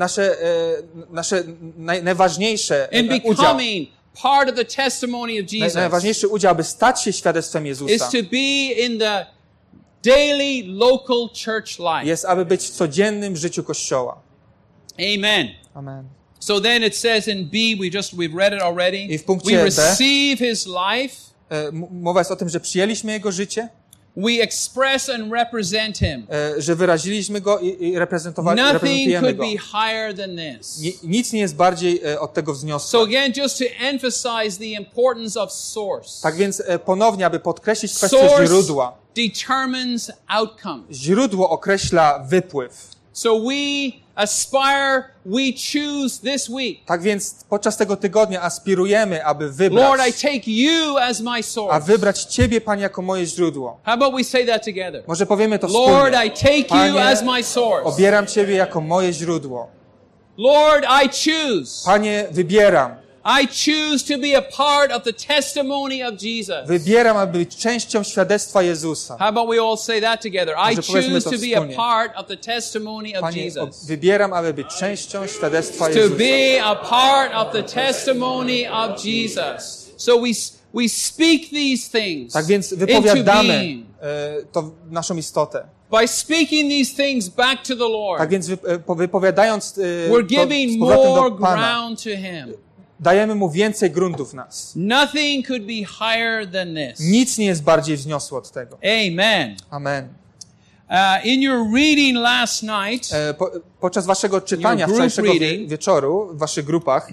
B: nasze najważniejsze
A: in
B: udział,
A: becoming part of the testimony of Jesus
B: najważniejszy udział, aby stać się świadectwem
A: is
B: Jezusa,
A: to be in the daily local church life.
B: jest, aby być w codziennym życiu Kościoła.
A: Amen.
B: Amen.
A: So then it says in B, we've read it already.
B: I w punkcie
A: We
B: B,
A: receive His life.
B: Mowa jest o tym, że przyjęliśmy Jego życie,
A: We express and represent Him.
B: że wyraziliśmy Go i
A: Nothing
B: reprezentujemy
A: could
B: Go.
A: be higher than this.
B: Nic nie jest bardziej od tego wzniosłe.
A: So again, just to emphasize the importance of source.
B: Tak więc ponownie, aby podkreślić kwestię
A: Source
B: źródła.
A: determines outcome.
B: Źródło określa wypływ.
A: So we aspire, we choose this week.
B: Tak więc podczas tego tygodnia aspirujemy, aby
A: Lord, I
B: wybrać,
A: take you as my
B: a
A: source.
B: wybrać Ciebie, Panie, jako moje źródło.
A: How about we say that together?
B: Może powiemy to
A: Lord,
B: wspólnie.
A: I take you
B: Panie,
A: as my source.
B: obieram Ciebie jako moje źródło.
A: Lord, I choose.
B: Panie, wybieram.
A: I choose to be a part of the testimony of Jesus.
B: Wybieram, aby być częścią świadectwa Jezusa.
A: How about we all say that together? I
B: Może powiedzmy
A: choose
B: to
A: to be a
B: wspólnie.
A: part of the testimony of
B: Panie,
A: Jesus.
B: wybieram, aby być częścią świadectwa
A: To
B: Jezusa.
A: be a part of the testimony of Jesus. So we speak these things
B: Tak więc
A: into
B: wypowiadamy
A: being.
B: to naszą istotę.
A: By speaking these things back to the Lord,
B: Tak więc wypowiadając
A: we're
B: to
A: giving
B: z powrotem
A: more
B: do Pana,
A: ground to Him.
B: dajemy Mu więcej gruntu w nas.
A: Nothing could be higher than this.
B: Nic nie jest bardziej wzniosłe od tego.
A: Amen.
B: Amen.
A: In your reading last night,
B: Podczas waszego czytania
A: Your group
B: wczorajszego
A: reading.
B: wieczoru, w waszych grupach,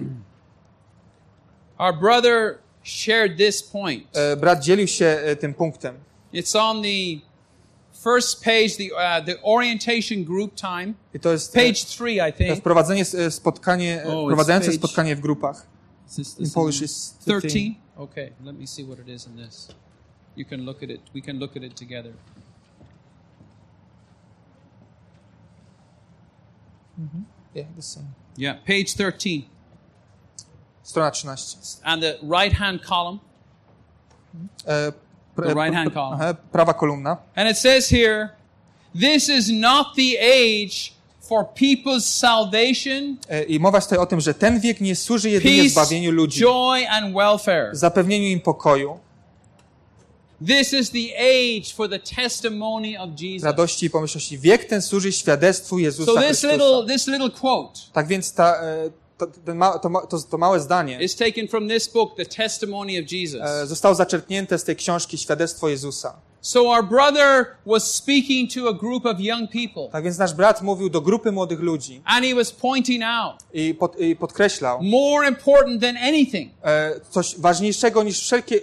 A: our brother shared this point.
B: brat dzielił się tym punktem.
A: It's on the first page, the orientation group time,
B: I to jest
A: page 3, I think.
B: wprowadzające
A: page-
B: spotkanie w grupach.
A: Is this
B: In Polish is
A: 13. Okay, let me see what it is in this. You can look at it. We can look at it together.
B: Yeah, the same.
A: Yeah, page 13,
B: Strona 13.
A: and the right-hand column. The right-hand column.
B: Prawa kolumna.
A: And it says here, this is not the age for people's salvation,
B: I mowa jest tutaj o tym, że ten wiek nie służy jedynie
A: peace,
B: zbawieniu ludzi,
A: joy, and welfare.
B: zapewnieniu im pokoju,
A: This is the age for the testimony of Jesus.
B: radości i pomyślności. Wiek ten służy świadectwu Jezusa
A: So
B: Chrystusa.
A: this little quote
B: Tak więc to małe zdanie
A: is taken from this book, The Testimony of Jesus.
B: zostało zaczerpnięte z tej książki Świadectwo Jezusa.
A: So our brother was speaking to a group of young people.
B: Tak więc nasz brat mówił do grupy młodych ludzi
A: And he was pointing out
B: i podkreślał
A: more important than anything.
B: Coś ważniejszego niż wszelkie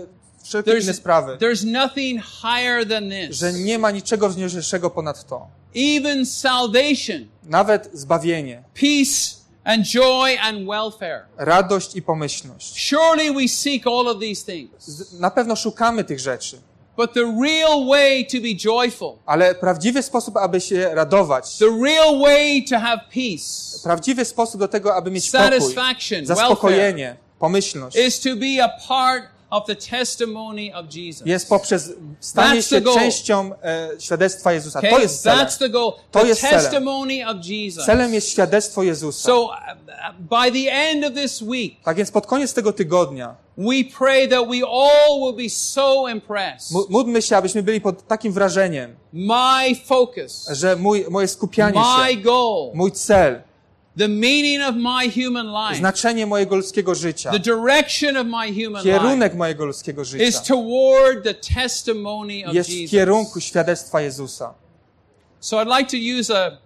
B: inne sprawy.
A: There's nothing higher than this.
B: Że nie ma niczego wzniosłego ponad to.
A: Even salvation,
B: Nawet zbawienie,
A: peace and joy and welfare.
B: radość i pomyślność.
A: Surely we seek all of these things.
B: Na pewno szukamy tych rzeczy.
A: But the real way to be joyful,
B: Ale prawdziwy sposób, aby się radować,
A: the real way to have peace,
B: prawdziwy sposób do tego, aby mieć spokój,
A: satisfaction,
B: zaspokojenie, pomyślność,
A: is to be a part of the testimony of Jesus.
B: jest poprzez stanie
A: That's the
B: się
A: goal.
B: częścią świadectwa Jezusa.
A: Okay?
B: To jest celem.
A: That's the goal.
B: To
A: The
B: jest celem.
A: testimony of Jesus.
B: Celem jest świadectwo Jezusa.
A: So by the end of this week,
B: Tak więc pod koniec tego tygodnia
A: we pray that we all will be so impressed.
B: módlmy się, abyśmy byli pod takim wrażeniem,
A: My focus,
B: że moje skupianie
A: my
B: się,
A: goal,
B: mój cel,
A: the meaning of my human life,
B: znaczenie mojego ludzkiego życia,
A: the direction of my human life
B: kierunek mojego ludzkiego
A: is
B: życia
A: toward the testimony of
B: jest w
A: Jesus.
B: kierunku świadectwa Jezusa.
A: So I'd like to use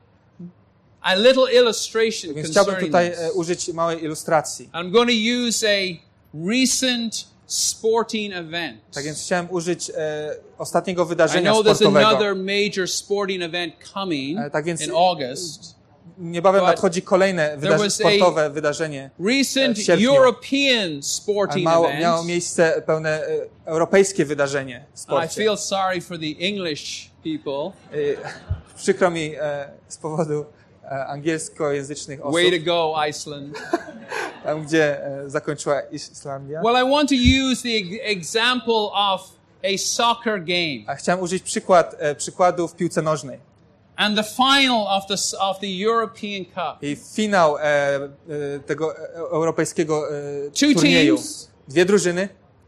A: a little illustration
B: Więc chciałbym
A: concerning
B: tutaj
A: this.
B: użyć małej ilustracji.
A: I'm going to use a recent sporting event.
B: Tak więc chciałem użyć ostatniego
A: I
B: wydarzenia
A: know there's
B: sportowego.
A: another major sporting event coming
B: Tak więc
A: in August.
B: niebawem
A: but
B: nadchodzi kolejne
A: was
B: sportowe wydarzenie
A: Recent
B: w sierpniu.
A: European sporting
B: Miało
A: event.
B: miejsce pełne europejskie wydarzenie w
A: I
B: sporcie.
A: feel sorry for the English people.
B: Przykro mi z powodu angielskojęzycznych osób,
A: Way to go, Iceland.
B: tam gdzie zakończyła Islandia.
A: Well, I want to use the example of a soccer game
B: A chciałem użyć przykładu w piłce nożnej.
A: and the final of the European Cup.
B: I finał tego europejskiego
A: Two
B: turnieju.
A: teams.
B: Dwie drużyny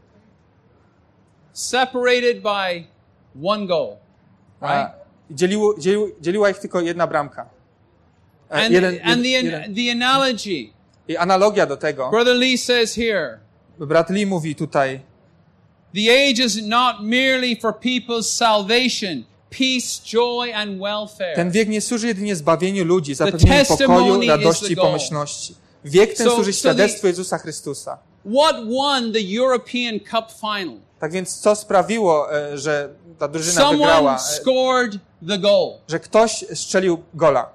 A: Separated by one goal, right?
B: dzieliła ich tylko jedna bramka.
A: And the analogy,
B: I analogia do tego,
A: Brother Lee says here,
B: brat Lee mówi tutaj,
A: the age is not merely for people's salvation, peace, joy and welfare.
B: ten wiek nie służy jedynie zbawieniu ludzi, zapewnieniu pokoju, radości i pomyślności. Wiek ten służy świadectwu Jezusa Chrystusa.
A: What won the European Cup final?
B: Tak więc co sprawiło, że ta drużyna wygrała,
A: Someone scored the goal.
B: że ktoś strzelił gola.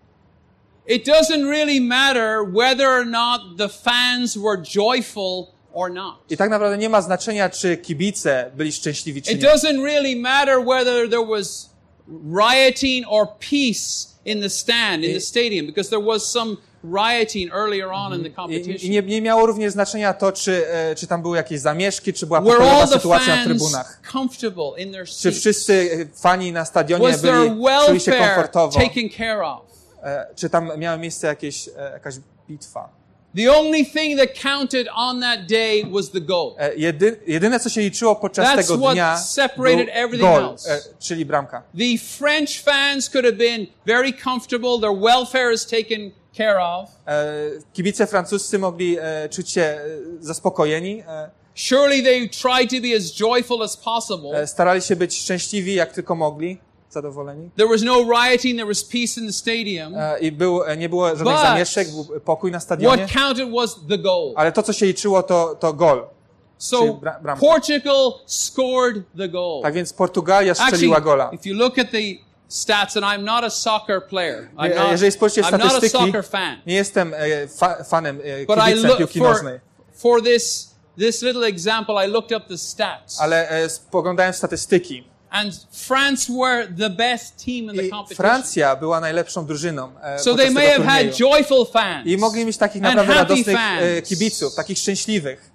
A: It doesn't really matter whether or not the fans were joyful or not.
B: I tak naprawdę nie ma znaczenia, czy kibice byli szczęśliwi, czy
A: It
B: nie.
A: doesn't really matter whether there was rioting or peace in the stand, in the stadium, because there was some rioting earlier on in the
B: I
A: competition.
B: nie miało również znaczenia to, czy tam były jakieś zamieszki, czy była
A: Were
B: pokojowa
A: all the
B: sytuacja na
A: fans
B: trybunach.
A: comfortable in their
B: Czy
A: seats?
B: wszyscy fani na stadionie
A: Was their
B: czuli się
A: welfare
B: komfortowo?
A: taken care of?
B: Czy tam miała miejsce jakaś bitwa?
A: The only thing that counted on that day was the goal.
B: Jedyne, co się liczyło podczas
A: That's
B: tego
A: what
B: dnia,
A: separated
B: był
A: everything
B: gol,
A: else.
B: czyli bramka.
A: The French fans could have been very comfortable. Their welfare is taken care of.
B: Kibice francuscy mogli czuć się zaspokojeni.
A: Surely they tried to be as joyful as possible.
B: Starali się być szczęśliwi, jak tylko mogli, zadowoleni.
A: There was no rioting, there was peace in the stadium.
B: I nie było żadnych
A: But
B: zamieszek, był pokój na stadionie.
A: What counted was the goal.
B: Ale to, co się liczyło, to gol.
A: So
B: bramka.
A: Portugal scored the goal.
B: Tak więc Portugalia strzeliła gola.
A: If you look at the stats, and I'm not a soccer player.
B: Jeżeli spojrzycie
A: I'm not a
B: statystyki,
A: soccer fan.
B: nie jestem fanem,
A: But I
B: kibicem piłki nożnej.
A: for this little example, I looked up the stats.
B: Ale spoglądałem statystyki.
A: And France were the best team in the
B: I
A: competition.
B: Francja była najlepszą drużyną
A: So they may have had joyful fans.
B: I mogli mieć takich
A: and
B: naprawdę
A: happy
B: radosnych
A: fans.
B: kibiców, takich szczęśliwych.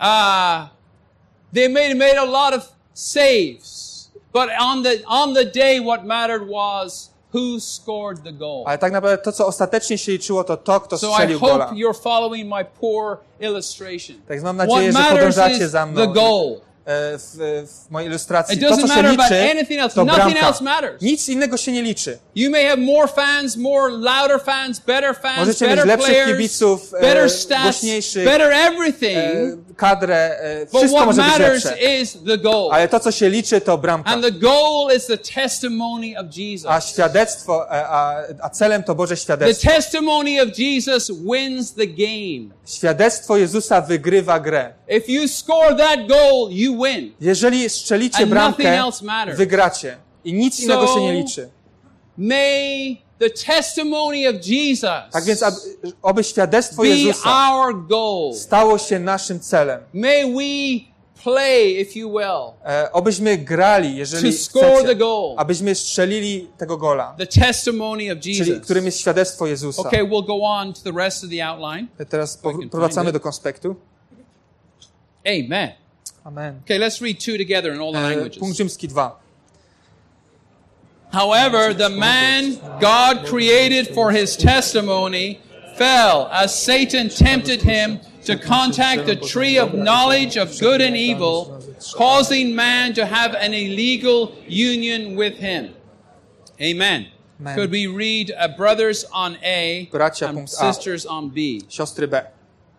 A: They made a lot of saves. But on the day what mattered was who scored the goal.
B: Ale tak naprawdę to, co ostatecznie się liczyło, to kto
A: So I
B: strzelił
A: hope
B: gola.
A: you're following my poor illustration.
B: Tak, mam nadzieję,
A: What
B: że
A: matters
B: podążacie
A: is
B: za mną.
A: the goal.
B: w mojej ilustracji.
A: It
B: To, co
A: doesn't
B: się
A: matter about
B: liczy,
A: anything else.
B: to
A: Nothing
B: bramka.
A: else matters.
B: Nic innego się nie liczy.
A: You may have more fans, more louder fans, better fans,
B: Możecie mieć
A: better
B: lepszych
A: players,
B: kibiców,
A: better stats,
B: głośniejszych,
A: better everything.
B: kadrę,
A: But
B: wszystko
A: what
B: może być
A: matters
B: lepsze.
A: is the goal.
B: Ale to, co się liczy, to bramka.
A: And the goal is the testimony of Jesus.
B: A świadectwo, a celem to Boże
A: The
B: świadectwo.
A: testimony of Jesus wins the game.
B: Świadectwo Jezusa wygrywa grę.
A: If you score that goal, you win.
B: Jeżeli strzelicie
A: And nothing
B: bramkę,
A: else matters.
B: wygracie. I nic innego się nie liczy.
A: May the testimony of Jesus
B: Tak więc, oby świadectwo
A: be
B: Jezusa
A: our goal.
B: stało się naszym celem.
A: May we play, if you will,
B: Obyśmy grali, jeżeli
A: to score the
B: chcecie,
A: goal.
B: abyśmy strzelili tego gola,
A: The testimony of
B: czyli
A: Jesus.
B: którym jest świadectwo Jezusa.
A: Okay, we'll go on to the rest of the outline.
B: Teraz
A: find
B: powracamy
A: it.
B: do konspektu.
A: Amen.
B: Amen.
A: Okay, let's read two together in all the
B: Punkt
A: languages.
B: rzymski 2.
A: However, the man God created for his testimony fell as Satan tempted him to contact the tree of knowledge of good and evil, causing man to have an illegal union with him. Amen.
B: Amen.
A: Could we read brothers on A
B: Bracia,
A: and
B: punkt A.
A: sisters on B?
B: Siostry B.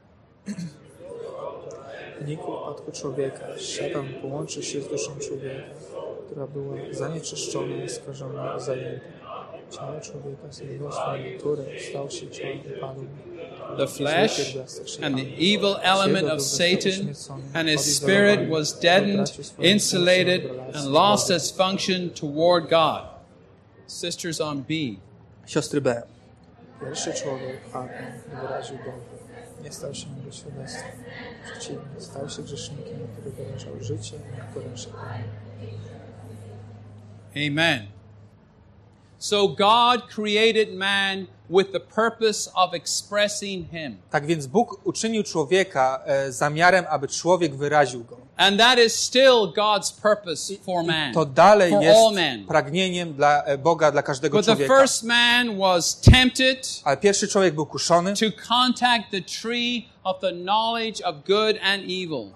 C: W wyniku upadku człowieka szatan połączył się z duszą człowieka, która była zanieczyszczona, skażona i zajęta. Ciało człowieka z jego swojej natury stał się ciałem upadłym.
A: The flesh and the evil element of Satan and his spirit was deadened, insulated, and lost its function toward God. Sisters on B.
B: Siostry B.
C: Pierwszy człowiek, Adam, nie wyraził Boga. Nie stał się jego świadectwem. Przeciwnie, stał się grzesznikiem, który wyrażał życie, na którym szatan.
A: Amen. So God created man with the purpose of expressing him.
B: Tak więc Bóg uczynił człowieka zamiarem, aby człowiek wyraził go.
A: And that is still God's purpose for man.
B: To dalej
A: For
B: jest
A: all men.
B: pragnieniem dla Boga, dla każdego
A: But the
B: człowieka.
A: first man was tempted
B: Ale pierwszy człowiek był kuszony,
A: to contact the tree of the knowledge of good and evil.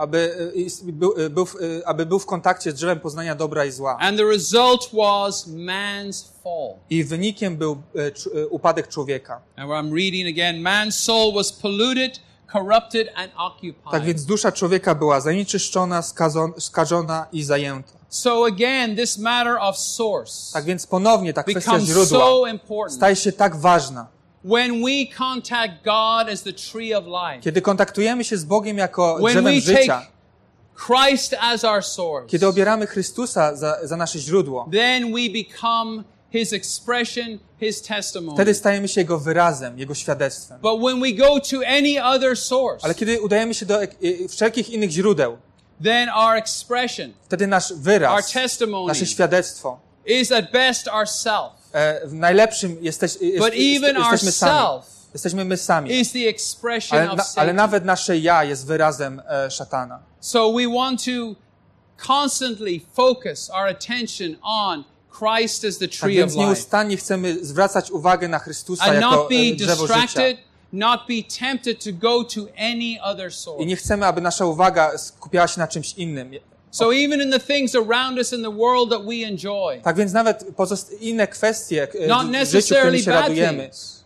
B: aby był w kontakcie z drzewem poznania dobra i zła.
A: And the result was man's fall.
B: I wynikiem był upadek człowieka.
A: And where I'm reading again, man's soul was polluted, corrupted and occupied.
B: Tak więc dusza człowieka była zanieczyszczona, skażona i zajęta.
A: So again, this matter of source
B: Tak więc ponownie ta kwestia
A: becomes
B: źródła
A: so important.
B: staje się tak ważna.
A: When we contact God as the tree of life,
B: Kiedy kontaktujemy się z Bogiem jako
A: when
B: drzewem
A: we
B: życia,
A: take Christ as our source,
B: kiedy obieramy Chrystusa za nasze źródło,
A: then we become His expression, His testimony.
B: wtedy stajemy się Jego wyrazem, Jego świadectwem.
A: But when we go to any other source,
B: Ale kiedy udajemy się do wszelkich innych źródeł,
A: then our expression,
B: wtedy nasz
A: our
B: wyraz,
A: testimony
B: nasze świadectwo,
A: is at best ourself.
B: w najlepszym
A: But even
B: jesteśmy sami.
A: ourself
B: Jesteśmy my sami.
A: is the expression of
B: Ale
A: Satan.
B: nawet nasze ja jest wyrazem szatana.
A: So we want to constantly focus our attention on Christ as the
B: Tak
A: tree
B: więc
A: of life.
B: nieustannie chcemy zwracać uwagę na Chrystusa
A: And
B: jako
A: not be
B: drzewo życia.
A: distracted, not be tempted to go to any other
B: I
A: source.
B: nie chcemy, aby nasza uwaga skupiała się na czymś innym.
A: So even in the things around us in the world that we enjoy,
B: Tak więc nawet inne kwestie
A: Not
B: w życiu, którymi
A: necessarily
B: się
A: bad
B: radujemy,
A: things.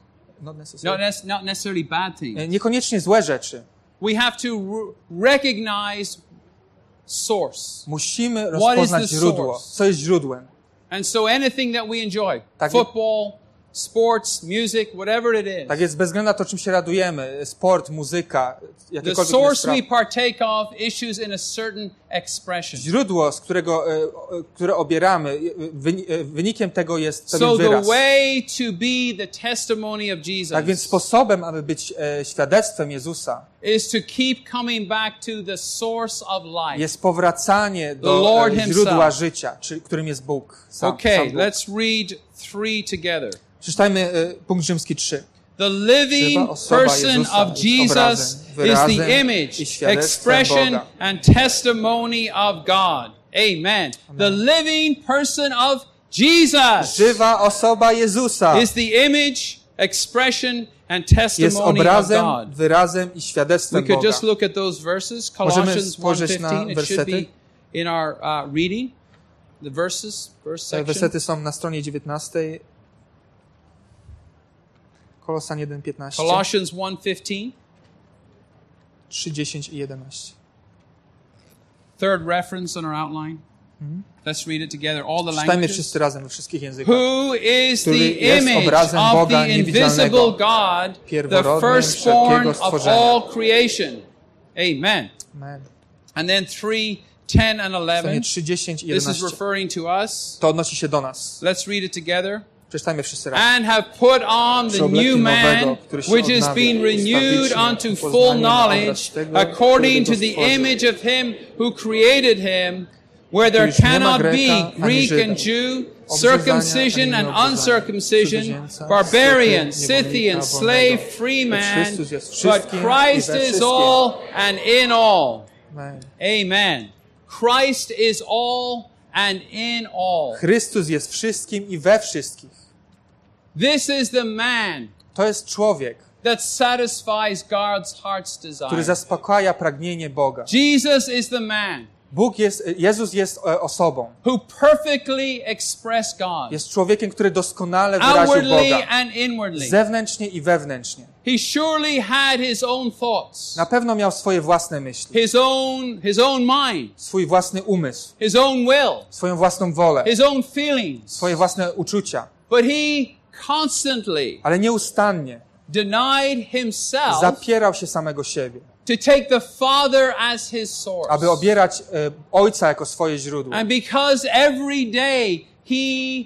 A: not necessarily bad things,
B: niekoniecznie złe rzeczy.
A: we have to recognize source.
B: Musimy
A: What is
B: rozpoznać
A: the
B: źródło.
A: source?
B: Co jest źródłem?
A: And so anything that we enjoy,
B: Tak-
A: football, sports, music, whatever it is,
B: Tak więc bez względu na to, czym się radujemy, sport, muzyka,
A: the
B: jakiekolwiek inne
A: source
B: sprawy.
A: we partake of issues in a certain expression.
B: Źródło, z które obieramy, wynikiem tego jest pewien
A: So the
B: wyraz.
A: way to be the testimony of Jesus
B: Tak więc sposobem, aby być świadectwem Jezusa,
A: is to keep coming back to the source of life.
B: jest powracanie do
A: Lord
B: źródła
A: himself.
B: życia, którym jest Bóg. Sam
A: Okay,
B: Bóg.
A: let's read 3 together.
B: Przeczytajmy punkt rzymski 3.
A: The living
B: Żywa osoba
A: person
B: Jezusa
A: of
B: jest
A: Jesus
B: obrazem,
A: is
B: wyrazem
A: the image,
B: i świadectwem
A: expression,
B: Boga.
A: and testimony of God. Amen. The living person of Jesus
B: Żywa osoba Jezusa
A: is the image, expression, and
B: jest
A: testimony of
B: obrazem,
A: God.
B: wyrazem i
A: We
B: świadectwem
A: could
B: Boga.
A: just look at those verses.
B: Możemy
A: Colossians
B: spojrzeć na
A: 1:15. It should be
B: wersety.
A: in our reading, the verse section.
B: Wersety są na stronie 19. Kolosan 1:15.
A: Colossians 1:15.
B: 3, 10 i 11.
A: Third reference on our outline. Let's read it together, all the
B: Czytajmy
A: languages.
B: wszyscy razem we wszystkich językach.
A: Who is
B: Który
A: the
B: jest
A: image
B: obrazem
A: of
B: Boga
A: the
B: niewidzialnego,
A: invisible God, the
B: pierworodnym
A: firstborn
B: wszelkiego
A: of
B: stworzenia.
A: all creation. Amen.
B: Amen.
A: And then 3, 10 and 11.
B: 3, 10 i
A: This is
B: 11.
A: referring to us.
B: To odnosi się do nas.
A: Let's read it together.
B: Przeczytajmy wszyscy razem.
A: And have put on the
B: Przyobleki
A: new man,
B: nowego, który się
A: which is
B: odnawia
A: being renewed
B: ustawicznie
A: unto
B: w
A: full
B: poznaniu na obraz
A: knowledge,
B: tego,
A: according to
B: który
A: the
B: go stworzył.
A: image of him who created him, where there
B: Już nie ma
A: cannot
B: Greka,
A: be
B: ani
A: Greek
B: Żyda,
A: and Jew,
B: obrzezania,
A: circumcision
B: ani
A: and
B: nieobrzezania,
A: uncircumcision,
B: cudzoziemca,
A: barbarian,
B: Scyty,
A: Scythian,
B: niewolnika,
A: slave,
B: wolnego.
A: free
B: Lecz
A: man,
B: Chrystus jest
A: but
B: wszystkim i
A: Christ
B: we
A: is
B: wszystkim.
A: all and in all.
B: Amen.
A: Amen. Christ is all and in all.
B: Chrystus jest wszystkim i we wszystkich.
A: This is the man
B: To jest człowiek,
A: that satisfies God's heart's
B: który
A: desire.
B: zaspokaja pragnienie Boga.
A: Jesus is the man
B: Jezus jest osobą.
A: who perfectly expressed God,
B: Jest człowiekiem, który doskonale wyraził
A: outwardly
B: Boga.
A: and inwardly.
B: Zewnętrznie i wewnętrznie.
A: He surely had his own thoughts,
B: Na pewno miał swoje własne myśli,
A: his own mind,
B: swój własny umysł,
A: his own will,
B: swoją własną wolę,
A: his own feelings.
B: swoje własne uczucia.
A: But he constantly
B: Ale nieustannie
A: denied himself
B: zapierał się samego siebie,
A: to take the Father as his source.
B: aby obierać Ojca jako swoje źródło.
A: And because every day he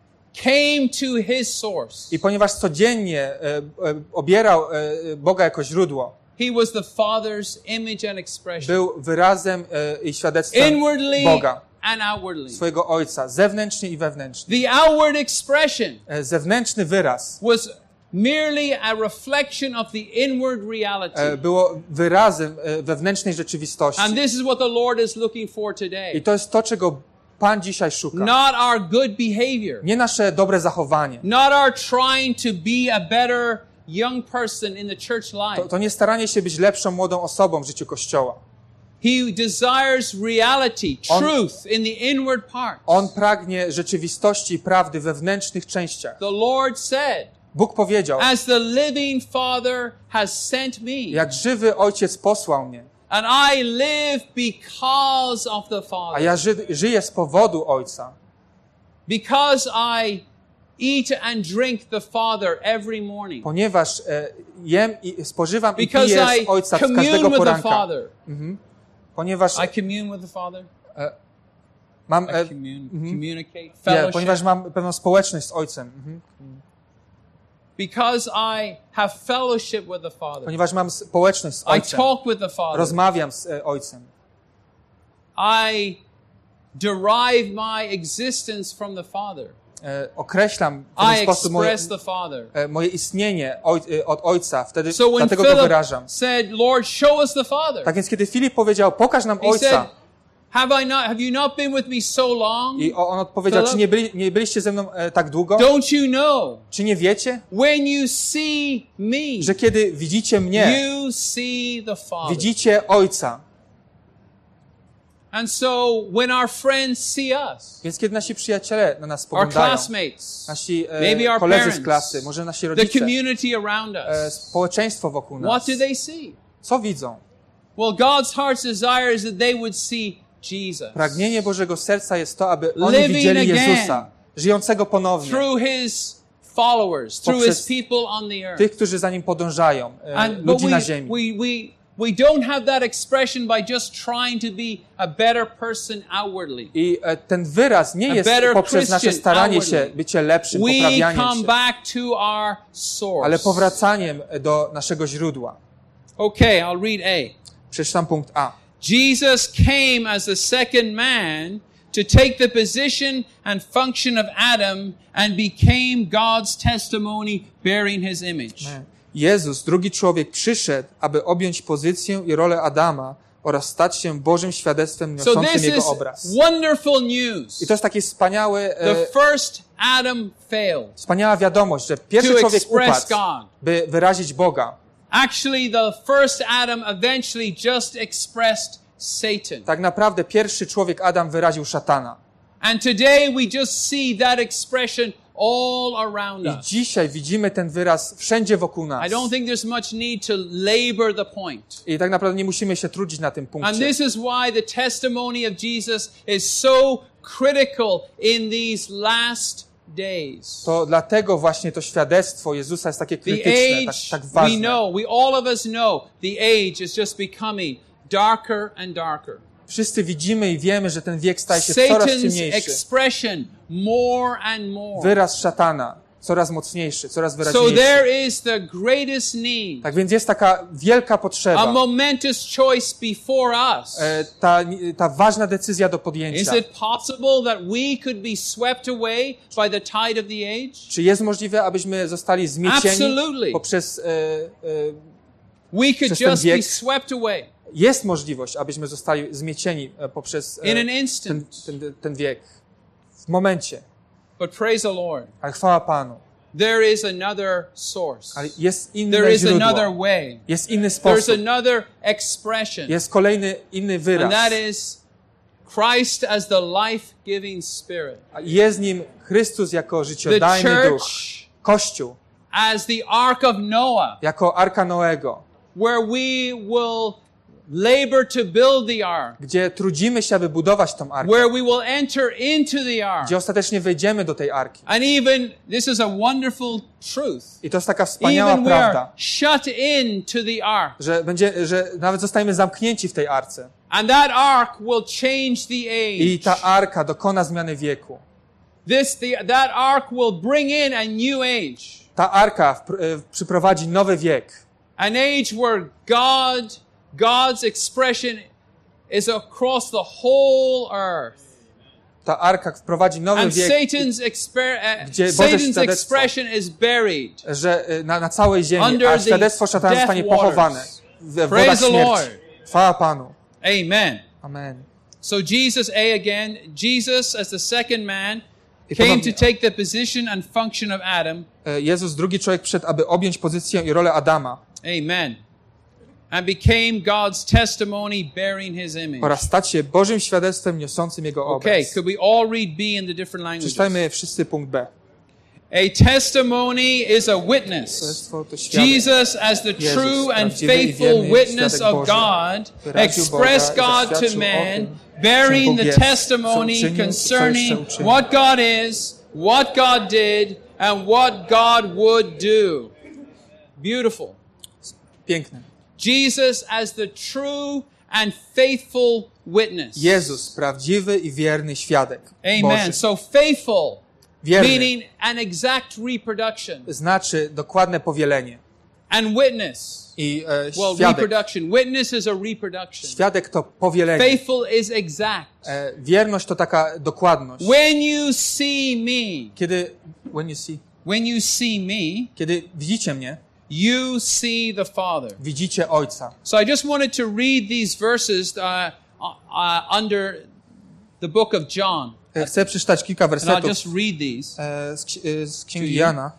A: came to his source,
B: I ponieważ codziennie obierał Boga jako źródło,
A: he was the Father's image and expression,
B: był wyrazem i świadectwem
A: inwardly
B: Boga,
A: and outwardly.
B: swojego Ojca, zewnętrznie i wewnętrznie.
A: The outward expression
B: Zewnętrzny wyraz
A: was merely a reflection of the inward reality.
B: było wyrazem wewnętrznej rzeczywistości.
A: And this is what the Lord is looking for
B: I
A: today.
B: to jest to, czego Pan dzisiaj szuka.
A: Not our good behavior,
B: Nie nasze dobre zachowanie.
A: not our trying to be a better young person in the church life.
B: To nie staranie się być lepszą młodą osobą w życiu Kościoła.
A: He desires reality, truth in the inward parts.
B: On pragnie rzeczywistości i prawdy we wewnętrznych częściach.
A: The Lord said,
B: Bóg powiedział,
A: as the living Father has sent me,
B: jak żywy Ojciec posłał mnie,
A: and I live because of the
B: a
A: Father.
B: ja żyję z powodu Ojca.
A: Because I eat and drink the Father every morning.
B: Ponieważ jem i spożywam i
A: Because
B: piję
A: I
B: z Ojca z
A: commune
B: każdego
A: with the
B: poranka.
A: Father.
B: Ponieważ
A: I commune with the Father.
B: mam,
A: I communicate,
B: nie,
A: fellowship.
B: ponieważ mam pewną społeczność z Ojcem.
A: Because I have fellowship with the Father.
B: Ponieważ mam społeczność z
A: I
B: Ojcem.
A: talk with the Father.
B: Rozmawiam z Ojcem.
A: I derive my existence from the Father.
B: Określam w
A: I
B: ten sposób
A: express the Father.
B: moje istnienie od Ojca. Wtedy
A: So when
B: dlatego go
A: Philip
B: wyrażam.
A: said, Lord, show us the Father.
B: Tak więc kiedy Filip powiedział, pokaż nam
A: He said,
B: Ojca.
A: have you not been with me so long?
B: I on odpowiedział,
A: Philip?
B: czy nie byliście ze mną tak długo?
A: Don't you know?
B: Czy nie wiecie,
A: When you see me,
B: że kiedy widzicie mnie,
A: you see the Father.
B: widzicie Ojca.
A: And so when our friends see us,
B: Więc kiedy nasi przyjaciele na nas
A: our
B: spoglądają,
A: classmates,
B: nasi
A: maybe our
B: koledzy z
A: parents,
B: klasy, może nasi
A: the
B: rodzice,
A: community around us,
B: społeczeństwo wokół
A: what
B: nas,
A: do they see?
B: co widzą?
A: Well, God's heart's desire is that they would see Jesus
B: Pragnienie Bożego serca jest to, aby oni
A: Living
B: widzieli
A: again.
B: Jezusa, żyjącego ponownie,
A: through His followers, through His
B: Poprzez
A: people on the earth.
B: tych, którzy za Nim podążają,
A: But
B: ludzi na ziemi.
A: we don't have that expression by just trying to be a better person outwardly.
B: I ten wyraz nie jest
A: better
B: poprzez nasze
A: Christian
B: staranie się,
A: outwardly.
B: bycie lepszym,
A: We
B: poprawianiem
A: come
B: się,
A: back to our source.
B: ale powracaniem do naszego źródła.
A: Okay, I'll read A.
B: Przeczytam punkt A.
A: Jesus came as the second man to take the position and function of Adam and became God's testimony bearing his image.
B: Jezus, drugi człowiek, przyszedł, aby objąć pozycję i rolę Adama oraz stać się Bożym świadectwem
A: So
B: niosącym
A: this
B: Jego
A: is
B: obraz.
A: wonderful news.
B: I to jest taki wspaniały,
A: The first Adam failed
B: wspaniała wiadomość, że pierwszy
A: to
B: człowiek
A: express
B: upadł,
A: God.
B: by wyrazić Boga.
A: Actually, the first Adam eventually just expressed Satan.
B: Tak naprawdę pierwszy człowiek Adam wyraził szatana.
A: And today we just see that expression all around
B: I
A: us.
B: dzisiaj widzimy ten wyraz wszędzie wokół nas.
A: I don't think there's much need to labor the point.
B: I tak naprawdę nie musimy się trudzić na tym
A: And
B: punkcie.
A: this is why the testimony of Jesus is so critical in these last days.
B: To dlatego właśnie to świadectwo Jezusa jest takie
A: The
B: krytyczne, tak
A: age, we
B: ważne.
A: know, all of us know, the age is just becoming darker and darker.
B: Wszyscy widzimy i wiemy, że ten wiek staje się coraz
A: Satan's
B: ciemniejszy.
A: expression more and more.
B: Wyraz szatana coraz mocniejszy, coraz
A: So
B: wyraźniejszy.
A: there is the greatest need,
B: Tak więc jest taka wielka
A: a
B: potrzeba,
A: momentous choice before us.
B: ta ważna decyzja do podjęcia.
A: Is it possible that we could be swept away by the tide of the age?
B: Czy jest możliwe, abyśmy zostali zmiecieni
A: Absolutely.
B: poprzez...
A: We could
B: Przez ten
A: just be
B: wiek.
A: swept away
B: Jest możliwość, abyśmy zostali zmiecieni poprzez
A: in an instant.
B: ten wiek. W momencie.
A: But praise the Lord,
B: Ale chwała Panu.
A: there is another source.
B: Ale jest
A: There
B: inne
A: is another
B: źródło.
A: way.
B: Jest inny
A: There's
B: sposób.
A: another expression.
B: Jest kolejny inny
A: And
B: wyraz.
A: that is Christ as the life-giving Spirit.
B: Jest nim Chrystus jako
A: The
B: życiodajny duch.
A: church
B: Kościół
A: as the Ark of Noah,
B: jako Arka Noego,
A: where we will labor to build the ark,
B: gdzie trudzimy się, aby budować tą arkę,
A: where we will enter into the ark.
B: gdzie ostatecznie wejdziemy do tej arki.
A: And even, this is a wonderful truth,
B: I to jest taka wspaniała
A: even we are
B: prawda,
A: shut into the ark.
B: że nawet zostajemy zamknięci w tej arce.
A: And that ark will change the
B: I
A: age.
B: ta arka dokona zmiany wieku.
A: That ark will bring in a new age.
B: Ta arka przyprowadzi nowy wiek.
A: An age where God's expression is across the whole earth.
B: Ta arka wprowadzi nowy
A: And
B: wiek, gdzie Boże
A: Satan's
B: świadectwo,
A: expression is buried
B: że na całej ziemi,
A: under
B: a
A: the
B: świadectwo szatana
A: death
B: zostanie pochowane
A: waters.
B: w wodach
A: Praise the
B: śmierci.
A: Lord.
B: Chwała Panu.
A: Amen.
B: Amen.
A: So Jesus as the second man
B: I
A: came
B: ponownie.
A: to take the position and function of Adam.
B: Jezus, drugi człowiek, przyszedł, aby objąć pozycję i rolę Adama
A: Amen. And became God's testimony bearing his image.
B: oraz stać się Bożym świadectwem niosącym Jego
A: Okay,
B: obraz.
A: could we all read B in the different languages?
B: Przeczytajmy wszyscy punkt B.
A: A testimony is a witness.
B: Świadectwo to świadek.
A: Jesus, as the
B: Jezus,
A: true and
B: prawdziwy i
A: faithful
B: wierny
A: witness
B: świadek
A: of
B: Boży,
A: God,
B: wyraził
A: expressed
B: Boga i
A: God to
B: zaświadczył o
A: man,
B: tym,
A: bearing
B: czym
A: the
B: Bóg jest,
A: testimony
B: co uczynił,
A: concerning
B: co jeszcze uczynił.
A: what God is, what God did, and what God would do. Beautiful.
B: Piękne.
A: Jesus as the true and faithful witness.
B: Jezus, prawdziwy i wierny świadek
A: Amen.
B: Boży.
A: So faithful,
B: Wierny
A: meaning an exact reproduction.
B: znaczy dokładne powielenie.
A: And witness.
B: I
A: Well,
B: świadek.
A: reproduction. Witness is a reproduction.
B: Świadek to powielenie.
A: Faithful is exact.
B: Wierność to taka dokładność.
A: When you see me,
B: When you see,
A: me,
B: kiedy widzicie mnie,
A: you see the Father.
B: widzicie Ojca.
A: So I just wanted to read these verses under the book of John.
B: Chcę przeczytać kilka
A: And I'll
B: wersetów
A: just read these.
B: z Księgi Jana.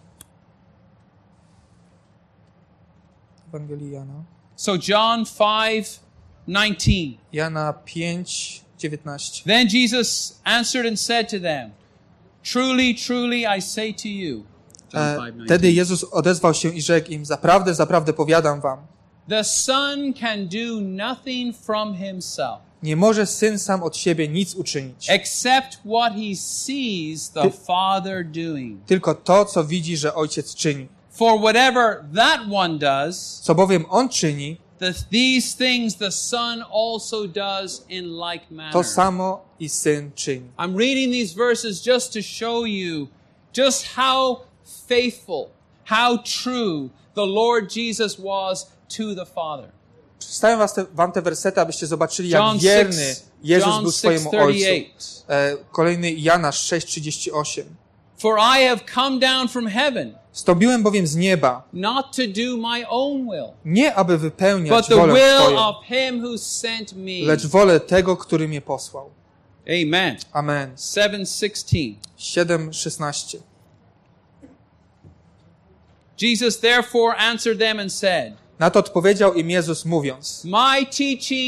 B: Ewangelii Jana.
A: So John 5:19.
B: Jana 5:19.
A: Then Jesus answered and said to them, Truly, truly I say to you. John 5:19.
B: Wtedy Jezus odezwał się i rzekł im: Zaprawdę, zaprawdę powiadam wam,
A: The Son can do nothing from himself,
B: nie może Syn sam od siebie nic uczynić,
A: except what he sees the Father doing.
B: tylko to, co widzi, że Ojciec czyni.
A: For whatever that one does,
B: Co bowiem On czyni,
A: these things the Son also does in like manner.
B: to samo i Syn czyni.
A: I'm reading these verses just to show you just how faithful, how true the Lord Jesus was to the Father.
B: Przedstawiam wam te wersety, abyście zobaczyli, jak
A: John
B: wierny Jezus był swojemu Ojcu.
A: 6:38.
B: Kolejny Jana 6:38.
A: For I have come down from heaven,
B: Stąpiłem bowiem z nieba,
A: not to do my own will,
B: nie aby
A: but
B: wypełniać
A: the
B: wolę
A: will
B: Twoją,
A: of him who sent me.
B: lecz wolę tego, który mnie posłał.
A: Amen.
B: Amen.
A: 7:16.
B: 7:16.
A: Jesus therefore answered them and said,
B: Na to odpowiedział im Jezus mówiąc:
A: My teaching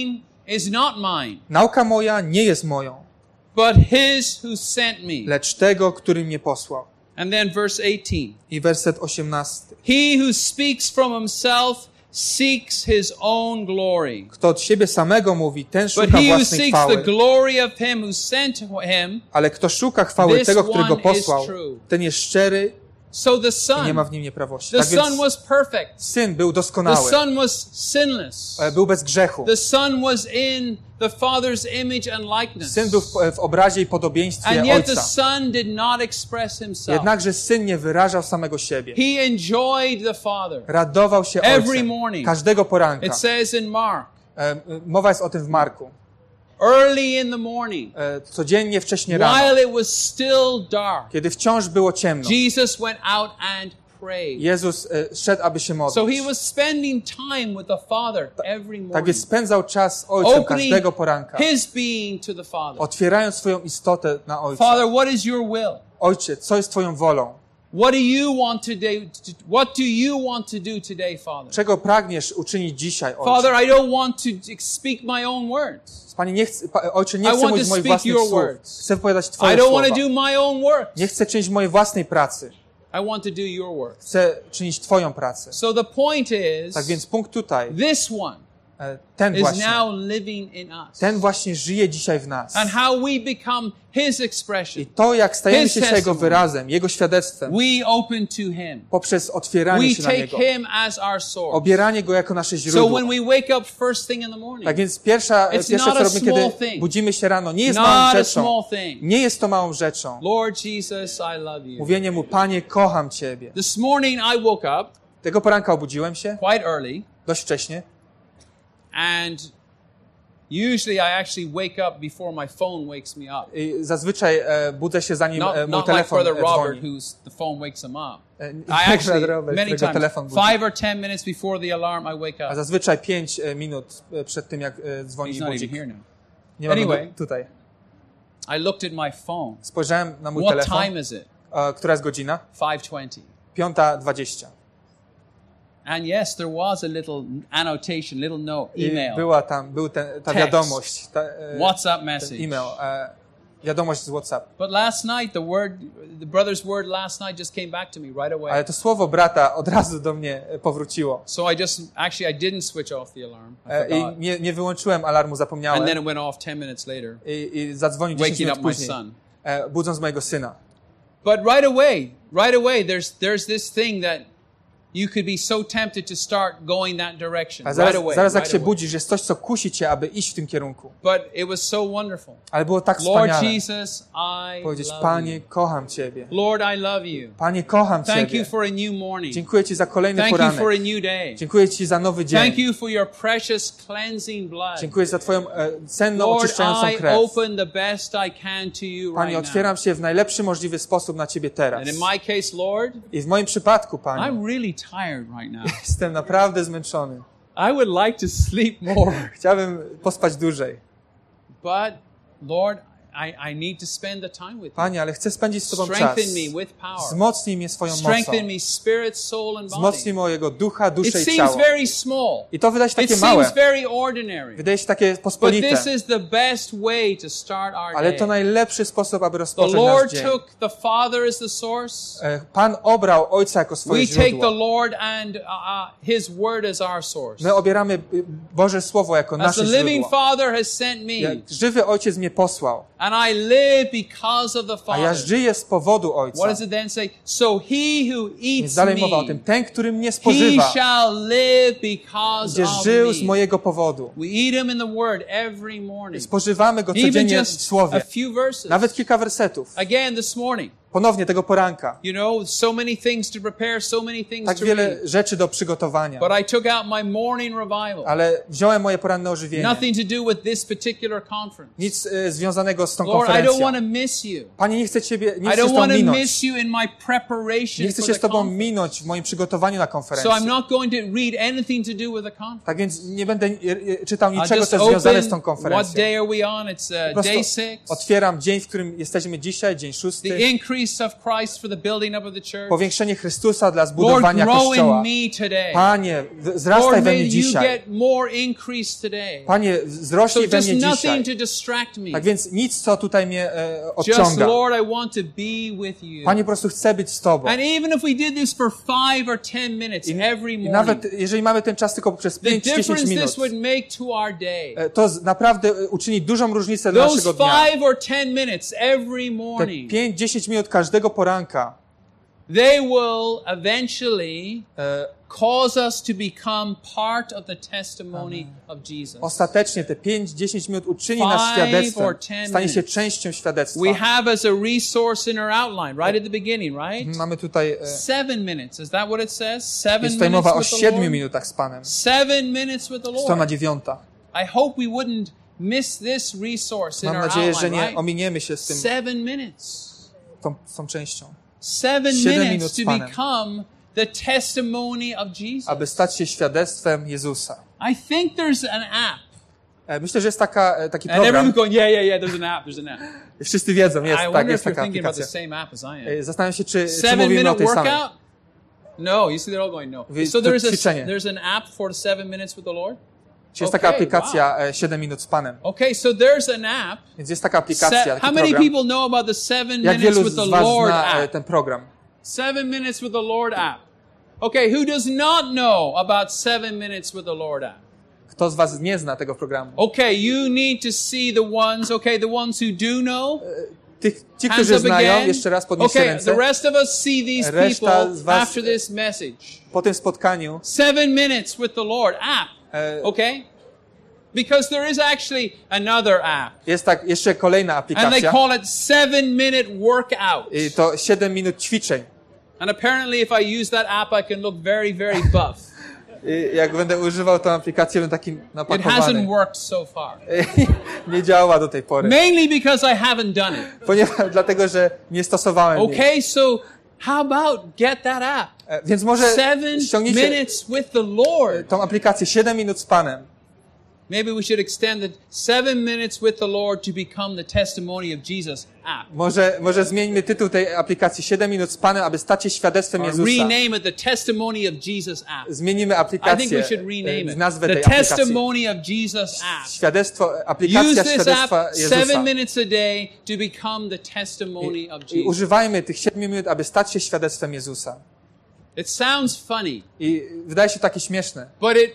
A: is not mine,
B: Nauka moja nie jest moją,
A: but his who sent me.
B: lecz tego, który mnie posłał.
A: And then verse 18.
B: I werset 18.
A: He who speaks from himself seeks his own glory.
B: Kto od siebie samego mówi, ten
A: But
B: szuka
A: he who
B: własnej
A: seeks the
B: chwały.
A: glory of him who sent him,
B: Ale kto szuka chwały
A: this
B: tego, który go
A: one is
B: posłał,
A: true.
B: ten jest szczery
A: so the
B: i nie ma w
A: Son,
B: nim nieprawości.
A: the
B: Tak
A: Son
B: więc
A: was perfect.
B: Syn był
A: The
B: doskonały,
A: Son was sinless.
B: był bez grzechu.
A: The Son was in the Father's image and likeness.
B: Syn był w obrazie i podobieństwie
A: And yet the
B: Ojca.
A: Son did not express himself.
B: Jednakże Syn nie wyrażał samego siebie.
A: He enjoyed the Father.
B: Radował się
A: Every
B: Ojcem
A: morning.
B: każdego poranka.
A: It says in Mark,
B: Mowa jest o tym w Marku.
A: early in the morning,
B: Codziennie wcześnie rano,
A: while it was still dark,
B: kiedy wciąż było ciemno,
A: Jesus went out and prayed.
B: Jezus szedł, aby się
A: So
B: modlić.
A: he was spending time with the Father every
B: Tak
A: morning,
B: więc spędzał czas z Ojcem
A: opening
B: każdego poranka,
A: his being to the Father.
B: otwierając swoją istotę na Ojca.
A: Father, what is your will?
B: Ojcze, co jest Twoją wolą?
A: What do you want to do? What do you want to do today, Father?
B: Czego pragniesz uczynić dzisiaj, Ojcze?
A: Father, I don't want to speak my own words.
B: Panie, nie chcę, Ojcze, nie
A: I
B: chcę
A: want
B: mówić
A: to
B: moich
A: speak
B: własnych
A: your
B: słów.
A: words.
B: Chcę wypowiadać
A: I
B: Twoje
A: don't want to
B: słowa.
A: do my own works.
B: Nie chcę czynić mojej własnej pracy.
A: I want to do your works.
B: Chcę czynić Twoją pracę.
A: So the point is,
B: Tak więc punkt tutaj,
A: this one
B: ten
A: is
B: właśnie,
A: now living in us.
B: ten właśnie żyje dzisiaj w nas.
A: And how we become his expression.
B: I to, jak stajemy
A: His
B: się Jego
A: testimony.
B: wyrazem, Jego świadectwem,
A: We open to him.
B: poprzez otwieranie
A: We
B: się na
A: take
B: Niego,
A: him as our source.
B: obieranie Go jako nasze
A: So
B: źródło.
A: when we wake up first thing in the morning,
B: Tak więc pierwsze,
A: It's not
B: co
A: a
B: robimy,
A: small
B: kiedy
A: thing.
B: budzimy się rano, nie jest
A: not
B: małą
A: a
B: rzeczą.
A: small thing.
B: Nie jest to małą rzeczą.
A: Lord Jesus, I love you.
B: Mówienie Mu, Panie, kocham Ciebie.
A: This morning I woke up
B: Tego poranka obudziłem się,
A: quite early,
B: dość wcześnie.
A: and usually I actually wake up before my phone wakes me up.
B: I zazwyczaj budzę się, zanim mój
A: Not like
B: telefon
A: Brother Robert,
B: dzwoni.
A: whose the phone wakes him up.
B: Nie
A: I actually,
B: Robert,
A: many
B: którego
A: times,
B: telefon budzi.
A: 5 or 10 minutes before the alarm, I wake
B: A
A: up.
B: zazwyczaj 5 minut przed tym, jak dzwoni
A: He's not even
B: budzik.
A: here now.
B: Nie ma go
A: Anyway.
B: tutaj.
A: I looked at my phone.
B: Spojrzałem na mój
A: What
B: telefon.
A: time is it?
B: Która jest godzina?
A: 5:20.
B: 5:20.
A: And yes, there was a little annotation, little note,
B: I
A: email,
B: był ta
A: Text.
B: wiadomość,
A: WhatsApp
B: ten
A: message.
B: e-mail, wiadomość z WhatsApp.
A: But last night, the brother's word last night just came back to me right away.
B: Ale to słowo brata od razu do mnie powróciło.
A: So I didn't switch off the alarm. I
B: I
A: forgot.
B: nie wyłączyłem alarmu,
A: And
B: zapomniałem.
A: then it went off 10 minutes later,
B: I zadzwonił 10
A: waking
B: minut
A: up my
B: później,
A: son.
B: budząc mojego syna.
A: But right away, there's this thing that you could be so tempted to start going that direction.
B: A
A: Right away.
B: zaraz jak
A: right
B: się
A: away.
B: budzisz, jest coś, co kusi cię, aby iść w tym kierunku.
A: But it was so wonderful.
B: Ale było tak
A: Lord
B: wspaniale
A: Jesus, I
B: powiedzieć,
A: love
B: Panie,
A: you.
B: kocham Ciebie.
A: Lord, I love you.
B: Panie, kocham
A: Thank
B: Ciebie.
A: you for a new morning.
B: Dziękuję Ci za kolejny
A: Thank you
B: poranek.
A: for a new day.
B: Dziękuję Ci za nowy dzień.
A: Thank you for your precious cleansing blood.
B: Dziękuję za Twoją cenną,
A: Lord,
B: oczyszczającą
A: I
B: krew.
A: open the best I can to you
B: Panie,
A: right now.
B: otwieram się w najlepszy możliwy sposób na Ciebie teraz.
A: And in my case, Lord,
B: I w moim przypadku, Panie,
A: I'm really tired right now.
B: jestem naprawdę zmęczony.
A: I would like to sleep more.
B: Chciałbym pospać dłużej.
A: But, Lord, I need to spend the time with you.
B: Panie, ale chcę spędzić z Tobą czas.
A: Strengthen me with power.
B: Wzmocnij mnie swoją mocą.
A: Strengthen me spirit, soul, and
B: Wzmocnij
A: body.
B: mojego ducha, duszę
A: It
B: i
A: seems
B: ciało.
A: very small.
B: I to wydaje się
A: It
B: takie małe.
A: seems very ordinary.
B: Wydaje się takie
A: But
B: pospolite.
A: this is the best way to start our
B: Ale to
A: day.
B: najlepszy sposób, aby
A: The
B: rozpocząć
A: Lord
B: nasz dzień.
A: took the Father as the source.
B: Pan obrał Ojca jako swoje
A: We take the
B: źródło.
A: Lord and His Word as our source.
B: My obieramy Boże Słowo jako
A: As
B: nasze
A: the living
B: źródło.
A: Father has sent me,
B: Jak żywy Ojciec mnie posłał,
A: and I live because of the
B: a ja
A: Father.
B: żyję z powodu Ojca.
A: What does it then say? So he who
B: Więc
A: eats
B: dalej mowa o
A: me,
B: tym, ten, który mnie
A: he
B: spożywa,
A: shall live because
B: będzie
A: of
B: żył z
A: me.
B: mojego powodu.
A: We eat him in the Word every morning.
B: Spożywamy go
A: Even
B: codziennie w
A: just a
B: Słowie.
A: few verses.
B: Nawet kilka wersetów.
A: Again this morning.
B: Ponownie tego poranka.
A: You know, so many things to prepare, so many things
B: Tak
A: to
B: wiele
A: read.
B: rzeczy do przygotowania.
A: But I took out my morning revival.
B: Ale wziąłem moje poranne ożywienie.
A: Nothing to do with this particular conference.
B: Nic związanego z tą
A: Lord, I don't
B: konferencją.
A: want to miss you.
B: Panie, nie chcę Ciebie, nie
A: I
B: chcę
A: don't
B: z Tobą
A: want to
B: minąć.
A: miss you in my preparation
B: Nie chcę
A: for
B: się
A: the
B: z Tobą
A: conference.
B: minąć w moim przygotowaniu na
A: So I'm
B: konferencję.
A: not going to read anything to do with the conference.
B: Tak więc nie będę czytał
A: I'll
B: niczego,
A: just
B: co jest związane z tą
A: open, what
B: konferencją.
A: day are we on? It's
B: Po prostu
A: day 6.
B: otwieram dzień, w którym jesteśmy dzisiaj, dzień 6.
A: The increase increase of Christ for the building up of the church.
B: Powiększenie Chrystusa dla
A: Lord,
B: zbudowania
A: grow
B: Kościoła.
A: in me today.
B: Panie,
A: Lord,
B: wzrastaj we
A: may
B: mnie
A: you
B: dzisiaj.
A: get more increase today.
B: Panie,
A: So
B: wzrośnij we
A: just
B: mnie
A: nothing
B: dzisiaj.
A: to distract me.
B: Tak więc nic, co tutaj mnie
A: Just,
B: odciąga.
A: Lord, I want to be with you.
B: Panie, po prostu chcę być z Tobą.
A: And even if we did this for 5 or 10 minutes every
B: I
A: morning,
B: nawet jeżeli mamy ten czas tylko przez
A: the
B: 5-10
A: difference
B: minut,
A: this would make to our day.
B: to naprawdę uczyni dużą różnicę dla
A: Those
B: naszego dnia.
A: 5 or 10 minutes every
B: Te
A: morning,
B: 5-10 minut każdego poranka
A: they will eventually cause us to become part of the testimony of Jesus.
B: ostatecznie te 5-10 minut uczyni nas
A: 5
B: świadectwem,
A: or 10
B: stanie się
A: minutes.
B: częścią świadectwa.
A: We have as a resource in our outline, right at the beginning, right?
B: Mamy tutaj,
A: 7 minutes. Is that what it says? 7
B: jest tutaj
A: minutes
B: mowa o
A: with the
B: 7
A: Lord?
B: minutach z Panem.
A: 7 minutes with the
B: Strona
A: Lord.
B: 9.
A: I hope we wouldn't miss this resource in
B: Mam
A: our
B: nadzieję, że
A: outline,
B: nie
A: right?
B: ominiemy się z tym,
A: 7 minutes.
B: tą częścią.
A: 7
B: 7
A: minutes
B: minut z
A: to
B: Panem.
A: become the testimony of Jesus.
B: Aby stać się świadectwem Jezusa.
A: I think there's an app.
B: Myślę, że jest taki
A: And
B: program.
A: everyone's going, yeah, there's an app, there's an app.
B: Wszyscy wiedzą, jest,
A: I
B: tak,
A: wonder
B: jest
A: if you're
B: taka
A: thinking about the
B: aplikacja.
A: same app as I am.
B: Zastanawiam się, czy
A: 7
B: mówimy o
A: minute
B: tej samej.
A: workout? No, you see they're all going no.
B: Wy-
A: So
B: to
A: there's
B: ćwiczenie.
A: there's an app for 7 minutes with the Lord?
B: Czy jest taka
A: Okay,
B: aplikacja 7 minut z Panem.
A: Okay, so there's an app.
B: Więc jest taka aplikacja, taki
A: How many
B: program.
A: people know about the 7
B: Jak
A: minutes
B: wielu
A: with the
B: z was
A: Lord
B: zna
A: app?
B: ten program?
A: 7 minutes with the Lord app. Okay, who does not know about 7 minutes with the Lord app?
B: Kto z was nie zna tego programu?
A: Okay, you need to see the ones who do know.
B: Ci,
A: Hands
B: którzy
A: up
B: znają,
A: again.
B: jeszcze raz podnieście
A: Okay,
B: ręce.
A: the rest of us see these
B: Reszta
A: people
B: z was-
A: after this message.
B: Po tym spotkaniu
A: 7 minutes with the Lord app. Okay? Because there is actually another app.
B: jest tak jeszcze kolejna
A: And they
B: aplikacja.
A: call it 7-minute workout.
B: I to 7 minut ćwiczeń.
A: And apparently if I use that app, I can look very, very buff.
B: I jak będę używał tą aplikację, będę taki
A: It
B: napakowany.
A: hasn't worked so far.
B: Nie działa do tej pory.
A: Mainly because I haven't done it.
B: Ponieważ, dlatego, że nie stosowałem jej.
A: Okay, so how about get that app?
B: Więc może
A: 7
B: ściągnijcie
A: minutes with the Lord.
B: tą aplikację 7 minut z Panem.
A: Maybe we should extend the 7 minutes with the Lord to become the testimony of Jesus app.
B: Może zmieńmy tytuł tej aplikacji 7 minut z Panem, aby stać się świadectwem
A: Or
B: Jezusa.
A: rename it the testimony of Jesus app.
B: Zmienimy
A: I think
B: aplikację
A: we should rename
B: w
A: it.
B: nazwę
A: The
B: tej aplikacji.
A: testimony of Jesus app.
B: Świadectwo, aplikacja
A: Use this
B: świadectwa
A: app
B: Jezusa.
A: 7 minutes a day to become the testimony of
B: I
A: Jesus.
B: używajmy tych 7 minut, aby stać się świadectwem Jezusa.
A: It sounds funny,
B: I wydaje się takie śmieszne,
A: but it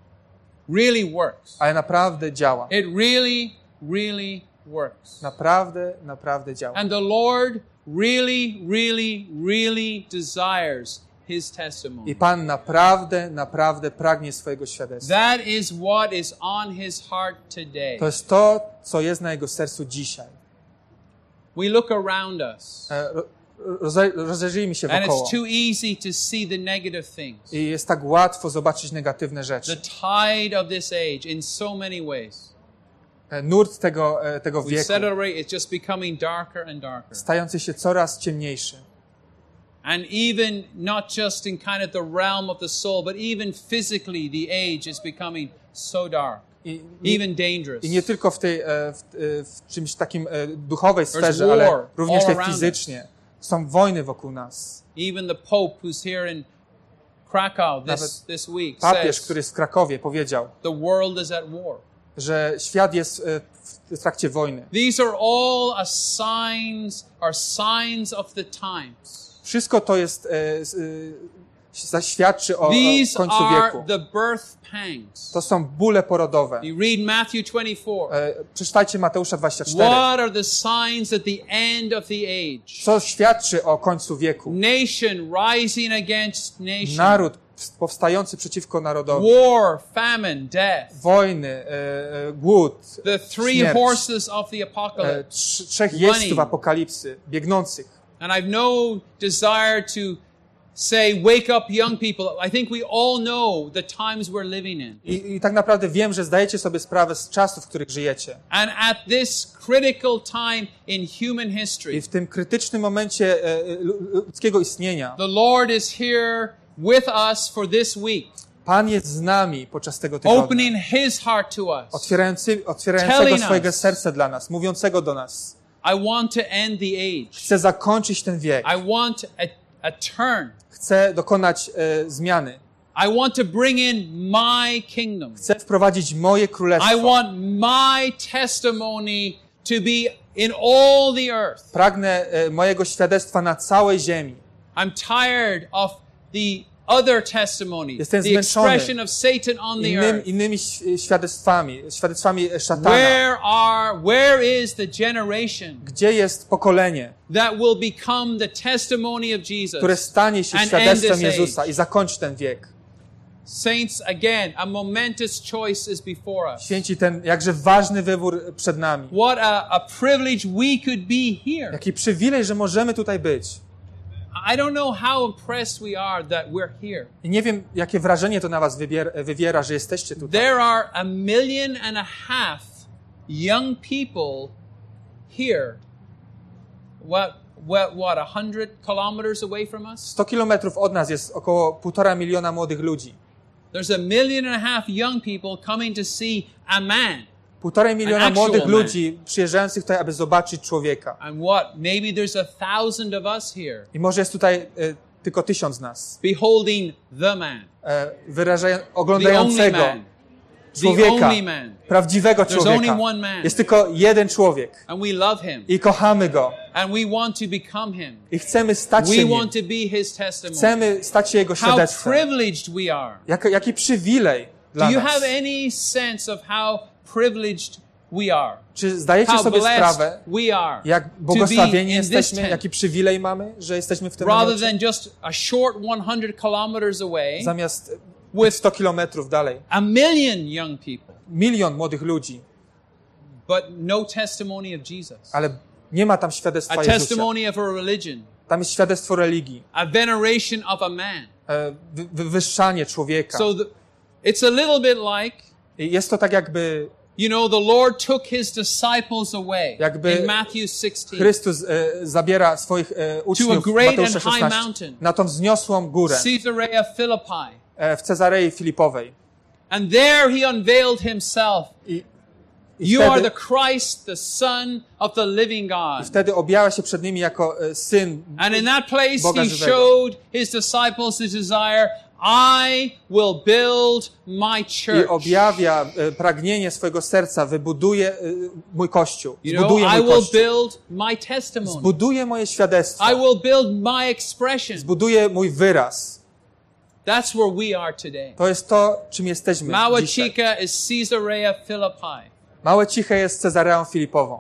A: really works.
B: ale naprawdę działa.
A: It really, really works.
B: Naprawdę działa.
A: And the Lord really, really, really desires His testimony.
B: I Pan naprawdę pragnie swojego świadectwa.
A: That is what is on His heart today.
B: To jest to, co jest na Jego sercu dzisiaj.
A: We look around us,
B: Rozejrzyjmy się
A: and
B: wokoło.
A: it's too easy to see the negative things.
B: I jest tak łatwo zobaczyć negatywne
A: The
B: rzeczy.
A: tide of this age in so many ways.
B: Nurt tego
A: We
B: wieku,
A: said already, it's just becoming darker and darker.
B: stający się coraz ciemniejszy.
A: And even not just in kind of the realm of the soul, but even physically, the age is becoming so dark, even dangerous.
B: I nie tylko w czymś takim duchowej sferze,
A: war
B: ale również
A: all
B: tej
A: around
B: fizycznie. Są wojny wokół nas.
A: Even the Pope, who's here in Krakow this week,
B: Papież,
A: says
B: który jest w Krakowie, powiedział,
A: the world is at war.
B: że świat jest w trakcie wojny.
A: These are all signs of the times.
B: Wszystko to jest zaświadczy o
A: These
B: końcu
A: are
B: wieku.
A: the birth pangs.
B: To są bóle porodowe.
A: You read Matthew 24.
B: Przeczytajcie Mateusza 24.
A: What are the signs at the end of the age?
B: Co świadczy o końcu wieku?
A: Nation rising against nation.
B: Naród powstający przeciwko narodowi.
A: War, famine, death.
B: Wojny, głód,
A: The three
B: śmierć.
A: horses of the apocalypse.
B: Trzech jeźdźców apokalipsy, biegnących.
A: And I've no desire to say, wake up young people. I think we all know the times we're living in.
B: I tak naprawdę wiem, że zdajecie sobie sprawę z czasów, w których żyjecie.
A: And at this critical time in human history,
B: I w tym krytycznym momencie ludzkiego istnienia
A: the Lord is here with us for this week,
B: Pan jest z nami podczas tego tygodnia.
A: opening His heart to us.
B: Otwierającego
A: Telling
B: swojego
A: us.
B: serca dla nas, mówiącego do nas.
A: I want to end the age.
B: Chcę zakończyć ten wiek.
A: I want a turn.
B: Chcę dokonać zmiany.
A: I want to bring in my kingdom.
B: Chcę wprowadzić moje królestwo.
A: I want my testimony to be in all the earth.
B: Pragnę mojego świadectwa na całej ziemi.
A: I'm tired of the other testimonies,
B: Jestem
A: the
B: zmęczony
A: expression of Satan on the earth.
B: Innymi świadectwami szatana.
A: Where is the generation
B: Gdzie jest pokolenie,
A: that will become the testimony of Jesus?
B: które stanie się
A: and
B: świadectwem
A: end this
B: Jezusa
A: age?
B: i zakończy ten wiek?
A: Saints, again, a momentous choice is before us.
B: Święci, ten jakże ważny wybór przed nami.
A: What a privilege we could be here.
B: Jaki przywilej, że możemy tutaj być.
A: I don't know how impressed we are that we're here.
B: I nie wiem, jakie wrażenie to na was wywiera, że jesteście tutaj.
A: There are 1.5 million young people here. What 100 kilometers away from us?
B: 100 kilometrów od nas jest około 1,5 miliona młodych ludzi.
A: There's 1.5 million young people coming to see a man.
B: 1,5 miliona
A: An actual
B: młodych
A: man.
B: ludzi przyjeżdżających tutaj, aby zobaczyć człowieka.
A: And maybe there's 1,000 of us here
B: I może jest tutaj tylko 1000 nas.
A: beholding the man,
B: Oglądającego
A: the only
B: człowieka,
A: man.
B: prawdziwego
A: There's
B: człowieka.
A: only one man.
B: Jest tylko jeden człowiek
A: And we love him.
B: i kochamy go.
A: And we want to become him.
B: I chcemy stać się
A: We
B: nim.
A: want to be his testimony.
B: Chcemy stać się jego
A: How
B: świadectwem.
A: privileged we are.
B: Jaki przywilej dla
A: Do you
B: nas.
A: have any sense of how privileged we are?
B: Czy zdajecie
A: How
B: sobie
A: blessed
B: sprawę,
A: we are
B: jak
A: to be
B: błogosławieni
A: in this
B: jesteśmy,
A: tent,
B: jaki przywilej mamy, że jesteśmy w tym
A: rather
B: namiocie?
A: than just a short 100 kilometers away
B: Zamiast
A: with
B: 100 kilometrów dalej.
A: 1 million young people,
B: 1 milion młodych ludzi,
A: but no testimony of Jesus.
B: ale nie ma tam
A: A
B: świadectwa Jezusa.
A: testimony of a religion,
B: Tam jest świadectwo religii,
A: a veneration of a man.
B: wywyższanie człowieka.
A: So it's a little bit like,
B: I jest to tak jakby
A: you know, the Lord took his disciples away
B: Jakby
A: in Matthew 16
B: Chrystus zabiera swoich uczniów
A: to a great
B: Mateusza
A: and high
B: 16
A: mountain.
B: na tą wzniosłą górę
A: Caesarea Philippi.
B: w Cezarei Filipowej.
A: And there he unveiled himself.
B: I
A: You are
B: wtedy,
A: the Christ, the Son of the living God.
B: wtedy objawia się przed nimi jako syn
A: And in that place
B: Boga
A: he
B: żywego.
A: showed his disciples the desire, I will build my
B: I
A: church.
B: objawia pragnienie swojego serca, wybuduje mój Kościół,
A: You know,
B: zbuduje
A: I
B: mój
A: will
B: Kościół,
A: build my testimony.
B: zbuduje moje świadectwo,
A: I will build my expression.
B: zbuduje mój wyraz.
A: That's where we are today.
B: To jest to, czym jesteśmy
A: Małe
B: dzisiaj.
A: Chica is Caesarea Philippi.
B: Małe Ciche jest Cezareą Filipową.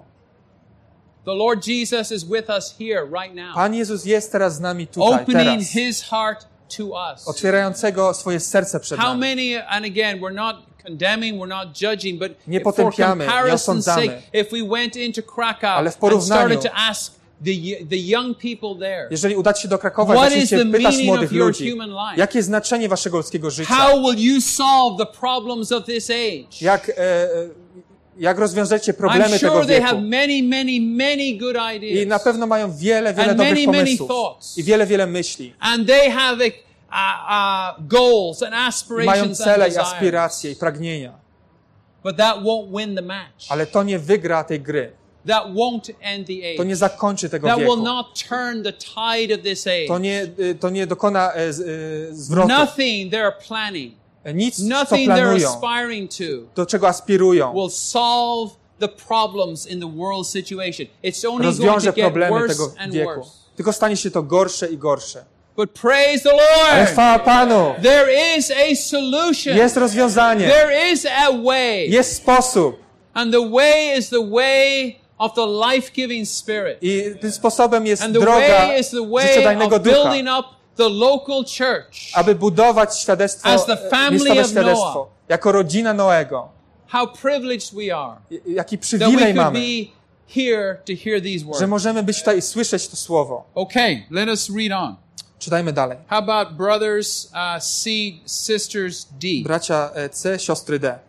A: The Lord Jesus is with us here right now,
B: Pan Jezus jest teraz z nami tutaj,
A: opening
B: teraz,
A: his heart to us.
B: otwierającego swoje serce przed
A: How
B: nami.
A: many, and again, we're not condemning, we're not judging, but
B: Nie
A: for
B: potępiamy, nie
A: comparison's
B: osądzamy.
A: sake, if we went into Krakow
B: Ale w
A: and
B: porównaniu,
A: started to ask the young people there,
B: Jeżeli udacie się do Krakowa i
A: What is
B: zaczniecie
A: the
B: pytać
A: meaning
B: młodych
A: of your
B: ludzi,
A: human life?
B: jakie jest znaczenie waszego ludzkiego życia,
A: how will you solve the problems of this age?
B: jak rozwiążecie
A: I'm
B: problemy tego
A: sure they have
B: wieku.
A: many good ideas.
B: I na pewno mają wiele
A: And
B: dobrych
A: many
B: pomysłów
A: thoughts.
B: i wiele myśli.
A: And they have goals and
B: I mają
A: aspirations
B: cele
A: and
B: i aspiracje i
A: desires.
B: pragnienia.
A: But that won't win the match.
B: Ale to nie wygra tej gry.
A: That won't end the
B: To nie
A: age.
B: zakończy tego
A: That will
B: wieku.
A: not turn the tide of this age.
B: To nie dokona zwrotu.
A: Nothing they're planning,
B: Nic, co
A: nothing they're
B: planują,
A: aspiring to
B: do czego aspirują,
A: will solve the problems in the world situation. It's only going
B: rozwiąże
A: to get
B: problemy
A: worse
B: tego
A: and
B: wieku.
A: worse.
B: Tylko stanie się to gorsze i gorsze.
A: But praise the
B: Ale
A: Lord!
B: chwała Panu!
A: There is a solution.
B: Jest rozwiązanie.
A: There is a way.
B: Jest sposób.
A: And the way is the way of the life-giving Spirit.
B: I tym sposobem jest
A: And the
B: droga
A: way is the way
B: życiodajnego
A: of
B: ducha,
A: building up the local church.
B: aby budować świadectwo,
A: As the family
B: miejscowe
A: of
B: świadectwo,
A: Noah.
B: jako rodzina Noego.
A: How privileged we are
B: Jaki
A: that we
B: przywilej
A: could
B: mamy,
A: be here to hear these words.
B: że możemy być tutaj i słyszeć to słowo.
A: Okay, let us read on.
B: Czytajmy dalej.
A: How about brothers C, sisters D?
B: Bracia C, siostry D.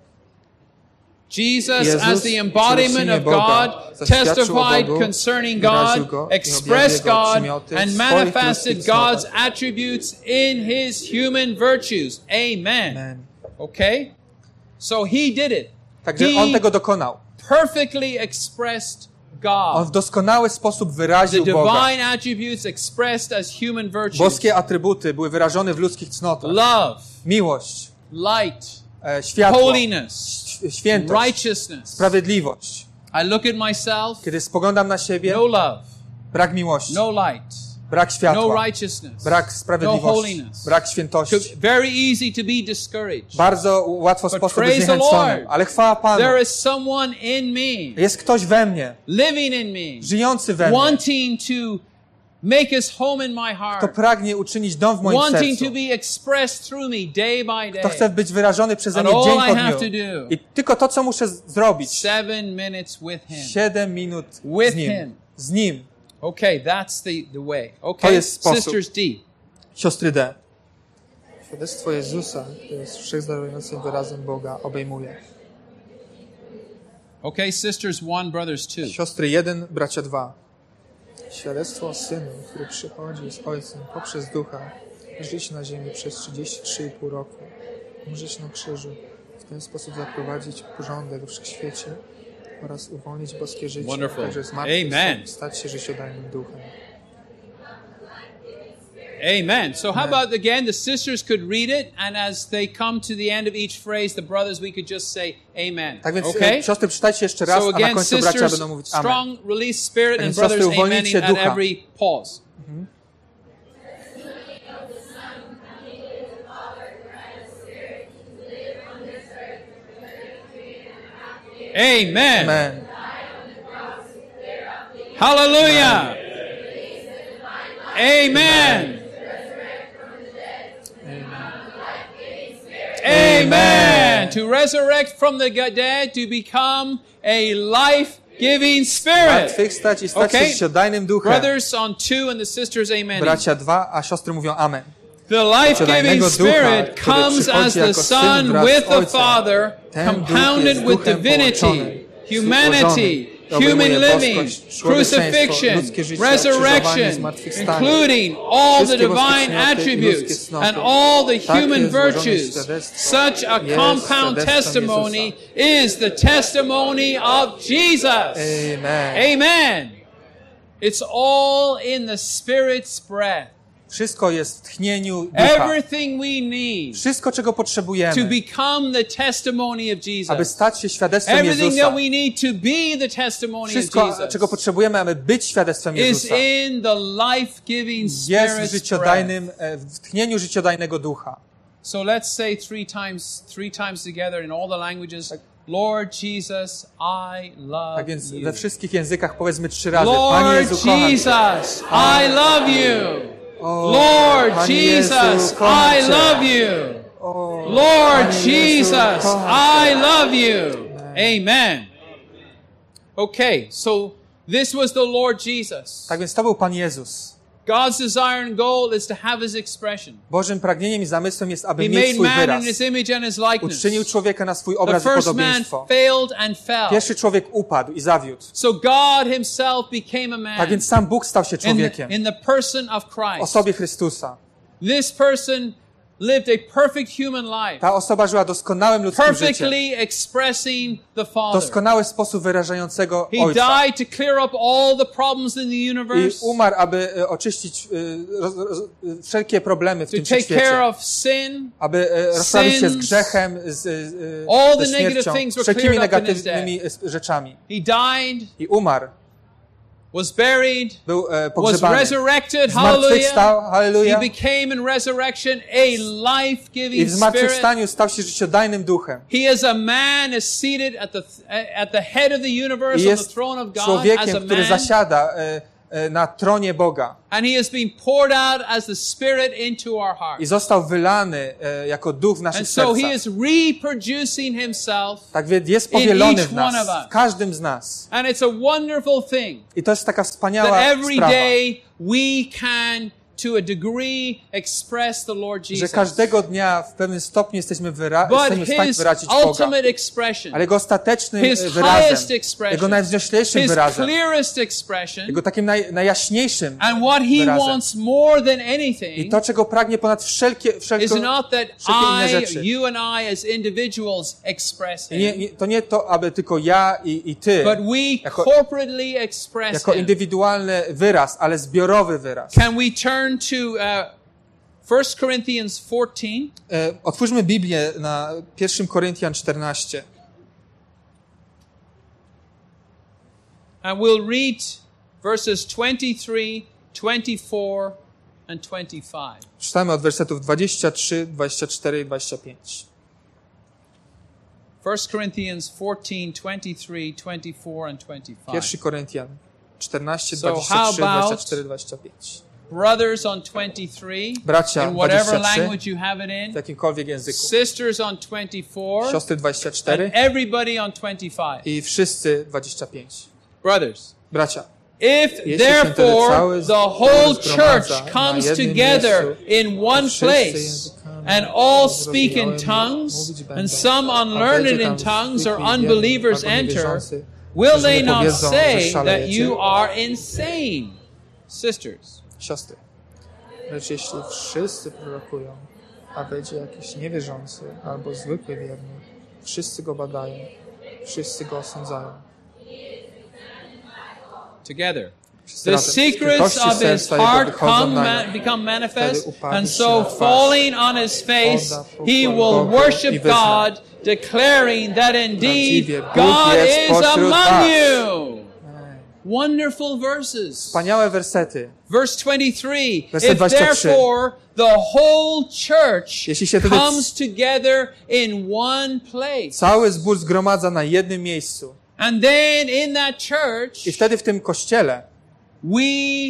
A: Jesus,
B: Jezus,
A: as the embodiment of
B: Boga,
A: God,
B: zaświadczył o
A: testified
B: Bogu,
A: concerning
B: wyraził
A: God,
B: Go i
A: expressed
B: objawił Go
A: God,
B: przymioty
A: and
B: swoich
A: manifested
B: ludzkich
A: God's
B: cnotach.
A: attributes in his human virtues. Amen.
B: Amen.
A: Okay? So he did it.
B: Także on
A: He
B: tego dokonał.
A: perfectly expressed
B: On w
A: God.
B: doskonały sposób
A: The
B: wyraził Boga.
A: divine attributes expressed as human virtues.
B: Boskie atrybuty były wyrażone w ludzkich cnotach.
A: Love,
B: Miłość,
A: light,
B: światło,
A: holiness,
B: świętość,
A: righteousness.
B: sprawiedliwość.
A: I look at myself,
B: Kiedy spoglądam na siebie,
A: no love,
B: brak miłości,
A: no light,
B: brak
A: no
B: światła,
A: righteousness,
B: brak
A: no
B: sprawiedliwości,
A: holiness.
B: brak świętości.
A: Very easy to be discouraged.
B: Bardzo łatwo
A: But
B: sposób być
A: praise the
B: zniechęconym,
A: Lord.
B: ale chwała Panu.
A: There is someone in me,
B: Jest ktoś we mnie,
A: living in me,
B: żyjący we mnie,
A: wanting to make his home in my
B: kto
A: heart,
B: pragnie uczynić dom w moim
A: wanting
B: sercu,
A: to be expressed through me day by
B: kto chce
A: day.
B: być wyrażony przeze
A: And
B: mnie dzień
A: all I
B: po
A: have
B: dniu.
A: to do,
B: I tylko to, co muszę zrobić,
A: 7 minutes with him.
B: 7 minut
A: With
B: z Nim.
A: him.
B: Z Nim.
A: Okay, that's the way.
B: To
A: Okay,
B: jest sposób.
A: Sisters D.
B: Siostry D.
C: Świadectwo Jezusa, które jest wszechzbawiającym wyrazem Boga, obejmuje.
A: Okay, sisters 1, brothers 2.
B: Siostry 1, bracia 2.
C: Świadectwo o Synu, który przychodzi z Ojcem poprzez Ducha, żyć na ziemi przez 33,5 roku, umrzeć na krzyżu, w ten sposób zaprowadzić porządek w wszechświecie oraz uwolnić boskie życie,
A: Wonderful.
C: także zmartwychwstać,
A: Amen.
C: stać się życiodajnym Duchem.
A: Amen. So how about again, the sisters could read it, and as they come to the end of each phrase, the brothers, we could just say amen.
B: Tak więc
A: Okay?
B: siostry, przeczytajcie jeszcze raz,
A: So
B: a na
A: again,
B: końcu bracia
A: sisters,
B: będą mówić amen.
A: strong release spirit,
B: Tak
A: and
B: więc siostry,
A: brothers
B: uwolnijcie
A: amening at
B: ducha.
A: every pause. Amen.
B: Amen.
A: Hallelujah. Amen. Amen. To resurrect from the dead, to become a life-giving spirit.
B: Zmartwychwstać i stać się
A: Okay.
B: życiodajnym duchem.
A: Brothers on 2 and the sisters amen.
B: Bracia 2, a siostry mówią amen.
A: The life-giving
B: Życiodajnego ducha,
A: spirit
B: który
A: comes
B: przychodzi
A: as the
B: jako syn
A: Son
B: wraz z
A: with the
B: Ojcem.
A: Father,
B: Ten duch
A: compounded
B: jest
A: with
B: duchem
A: divinity,
B: połączony,
A: humanity,
B: złożony.
A: human
B: Obejmuje
A: living,
B: boskość, człowieczeństwo,
A: crucifixion,
B: ludzkie życie,
A: resurrection,
B: krzyżowanie, zmartwychwstanie.
A: including all the
B: Wszystkie boskie
A: divine
B: cnoty i ludzkie
A: attributes
B: cnoty.
A: and all the
B: Takie
A: human
B: złożone
A: virtues.
B: świadectwo
A: Such a
B: jest
A: compound
B: świadectwem
A: testimony
B: Jezusa.
A: is the testimony of Jesus.
B: Amen.
A: Amen. It's all in the Spirit's breath.
B: Wszystko jest w tchnieniu ducha.
A: Everything we need
B: Wszystko, czego
A: to
B: potrzebujemy,
A: become the testimony of
B: aby
A: Jesus.
B: stać się świadectwem
A: Everything
B: Jezusa.
A: that we need to be the testimony of
B: Wszystko, czego
A: Jesus
B: potrzebujemy, aby być świadectwem
A: is
B: Jezusa,
A: in the life-giving
B: jest w
A: Spirit's breath.
B: życiodajnym, w tchnieniu życiodajnego ducha.
A: So let's say three times together in all the languages, Lord Jesus, I love
B: Tak więc
A: you.
B: we wszystkich językach powiedzmy 3 razy. Panie
A: Lord
B: Jezu, kocham Cię.
A: Jesus, I love you.
B: O,
A: Lord
B: Panie
A: Jesus,
B: Jezu, kocham
A: I
B: Cię.
A: love you.
B: O,
A: Lord
B: Panie Jezu,
A: Jesus,
B: kocham
A: I
B: Cię.
A: love you. Amen. Okay, so this was the Lord Jesus.
B: Tak więc to był Pan Jezus.
A: God's desire and goal is to have His expression.
B: Bożym pragnieniem i zamysłem jest, aby
A: He
B: mieć
A: made
B: swój
A: man
B: wyraz.
A: in His image and His likeness.
B: Uczynił człowieka na swój
A: The
B: obraz i
A: first man
B: podobieństwo.
A: failed and fell.
B: Pierwszy człowiek upadł i zawiódł.
A: So God Himself became a
B: Tak
A: man
B: więc sam Bóg stał się człowiekiem.
A: in the person of
B: W
A: Christ.
B: osobie Chrystusa.
A: This person lived a perfect human life,
B: Ta osoba żyła doskonałym ludzkim życiem.
A: perfectly expressing the Father.
B: Doskonały sposób wyrażającego
A: He
B: Ojca.
A: died to clear up all the problems in the
B: I
A: universe,
B: umarł, aby oczyścić wszelkie problemy w
A: to
B: tym
A: take care
B: świecie.
A: of sin.
B: Aby rozprawić się z
A: sins,
B: grzechem,
A: all
B: ze
A: the negative
B: śmiercią,
A: things were
B: wszelkimi
A: cleared up in his
B: negatywnymi rzeczami.
A: He died,
B: I umarł.
A: was buried,
B: Był
A: was
B: pogrzebany.
A: resurrected, hallelujah.
B: Zmartwychwstał,
A: He
B: halleluja.
A: became in resurrection a
B: I
A: life-giving
B: w
A: spirit.
B: zmartwychwstaniu stał się życiodajnym duchem.
A: He is a man is seated at the head of the
B: I
A: universe on the
B: jest
A: throne of God as
B: człowiekiem,
A: a
B: który
A: man.
B: zasiada na tronie Boga.
A: And he has been poured out as the Spirit into our
B: I
A: hearts.
B: został wylany jako duch w naszych
A: And so he
B: sercach.
A: is reproducing himself.
B: Tak więc jest
A: in
B: powielony
A: each
B: w nas,
A: one of us.
B: w każdym z nas.
A: And it's a wonderful thing
B: I to jest taka
A: that
B: wspaniała
A: every
B: sprawa,
A: day we can to a degree express the Lord
B: że
A: Jesus.
B: każdego dnia w pewnym stopniu jesteśmy w
A: But
B: stanie
A: his
B: wyrazić Boga.
A: ultimate expression,
B: Ale Jego ostatecznym
A: his highest
B: wyrazem,
A: expression,
B: Jego najwznioślejszym
A: his
B: wyrazem,
A: clearest expression,
B: Jego takim najjaśniejszym
A: and what he
B: wyrazem.
A: wants more than
B: I
A: anything
B: to, czego pragnie ponad
A: is
B: wszelkie
A: not that
B: inne rzeczy.
A: you and I as individuals express him,
B: To nie to, aby tylko ja i ty,
A: but we
B: jako-
A: corporately express
B: jako
A: him.
B: indywidualny wyraz, ale zbiorowy wyraz.
A: Can we turn to 1 Corinthians 14?
B: Otwórzmy Biblię na 1 Koryntian 14.
A: And we'll read verses 23, 24, and 25.
B: Czytamy od wersetów 23, 24 i 25.
A: 1 Corinthians 14, 23, 24, and 25.
B: 1 Koryntian 14,
A: So
B: 23,
A: how about
B: 24, 25.
A: Brothers on 23,
B: Bracia
A: in whatever
B: 23,
A: language you have it
B: w
A: in.
B: jakimkolwiek języku.
A: Sisters on 24,
B: Siostry 24
A: and everybody on 25.
B: i wszyscy 25.
A: Brothers,
B: Bracia,
A: if
B: Jeśli się
A: therefore
B: wtedy cały
A: the whole
B: zgromadza
A: church
B: na
A: comes
B: jednym
A: together
B: miejscu,
A: in one
B: wszyscy
A: place,
B: językami
A: and all speak
B: zrozumiałym
A: in tongues,
B: mówić będą,
A: and some
B: a
A: unlearned
B: będzie
A: in
B: tam
A: tongues or
B: zwykli
A: unbelievers
B: wierni, albo
A: enter,
B: niewierzący,
A: will
B: którzy
A: they
B: nie
A: not
B: powiedzą, że
A: say that
B: szalejecie.
A: you are insane? Sisters,
B: Siostry, lecz jeśli wszyscy prorokują, a będzie jakiś niewierzący albo zwykły wierny, wszyscy go badają, wszyscy go osądzają.
A: together.
B: Wszyscy
A: The
B: razem.
A: secrets
B: Kości
A: of his
B: serca jego
A: heart
B: wychodzą na nią.
A: become manifest,
B: Wtedy upadnie
A: and
B: się
A: so
B: na twarz.
A: falling on his face,
B: Odda
A: he
B: pokłon
A: will
B: Bogu
A: worship
B: i wyzna.
A: God, declaring that indeed
B: Prawdziwie Bóg
A: God
B: jest
A: is
B: pośród
A: among
B: was.
A: you. Wonderful verses.
B: Wspaniałe wersety.
A: Verse 23.
B: Werset
A: If
B: 23.
A: therefore the whole church
B: Jeśli się wtedy
A: comes together in one place,
B: Cały zbór zgromadza na jednym miejscu.
A: and then in that church
B: I wtedy w tym kościele
A: we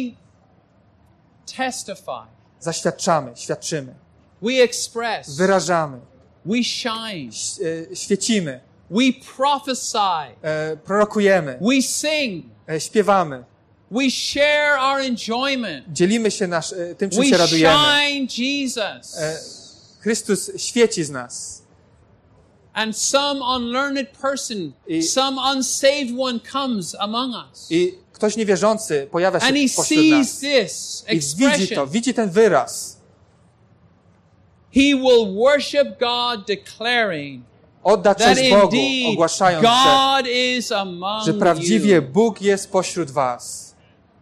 A: testify,
B: zaświadczamy, świadczymy,
A: we express,
B: wyrażamy,
A: we shine,
B: świecimy,
A: we prophesy,
B: prorokujemy,
A: we sing,
B: śpiewamy,
A: we share our enjoyment,
B: dzielimy się tym, czym
A: we
B: się radujemy.
A: shine Jesus.
B: Chrystus świeci z nas.
A: And some unlearned person,
B: I-
A: some unsaved one comes among us.
B: I ktoś niewierzący pojawia się
A: And he
B: pośród
A: sees
B: nas.
A: this
B: I widzi
A: expression.
B: widzi ten wyraz.
A: He will worship God, declaring
B: Odda
A: that
B: cześć Bogu,
A: indeed
B: ogłaszając,
A: God is among
B: że prawdziwie
A: you.
B: Bóg jest pośród was.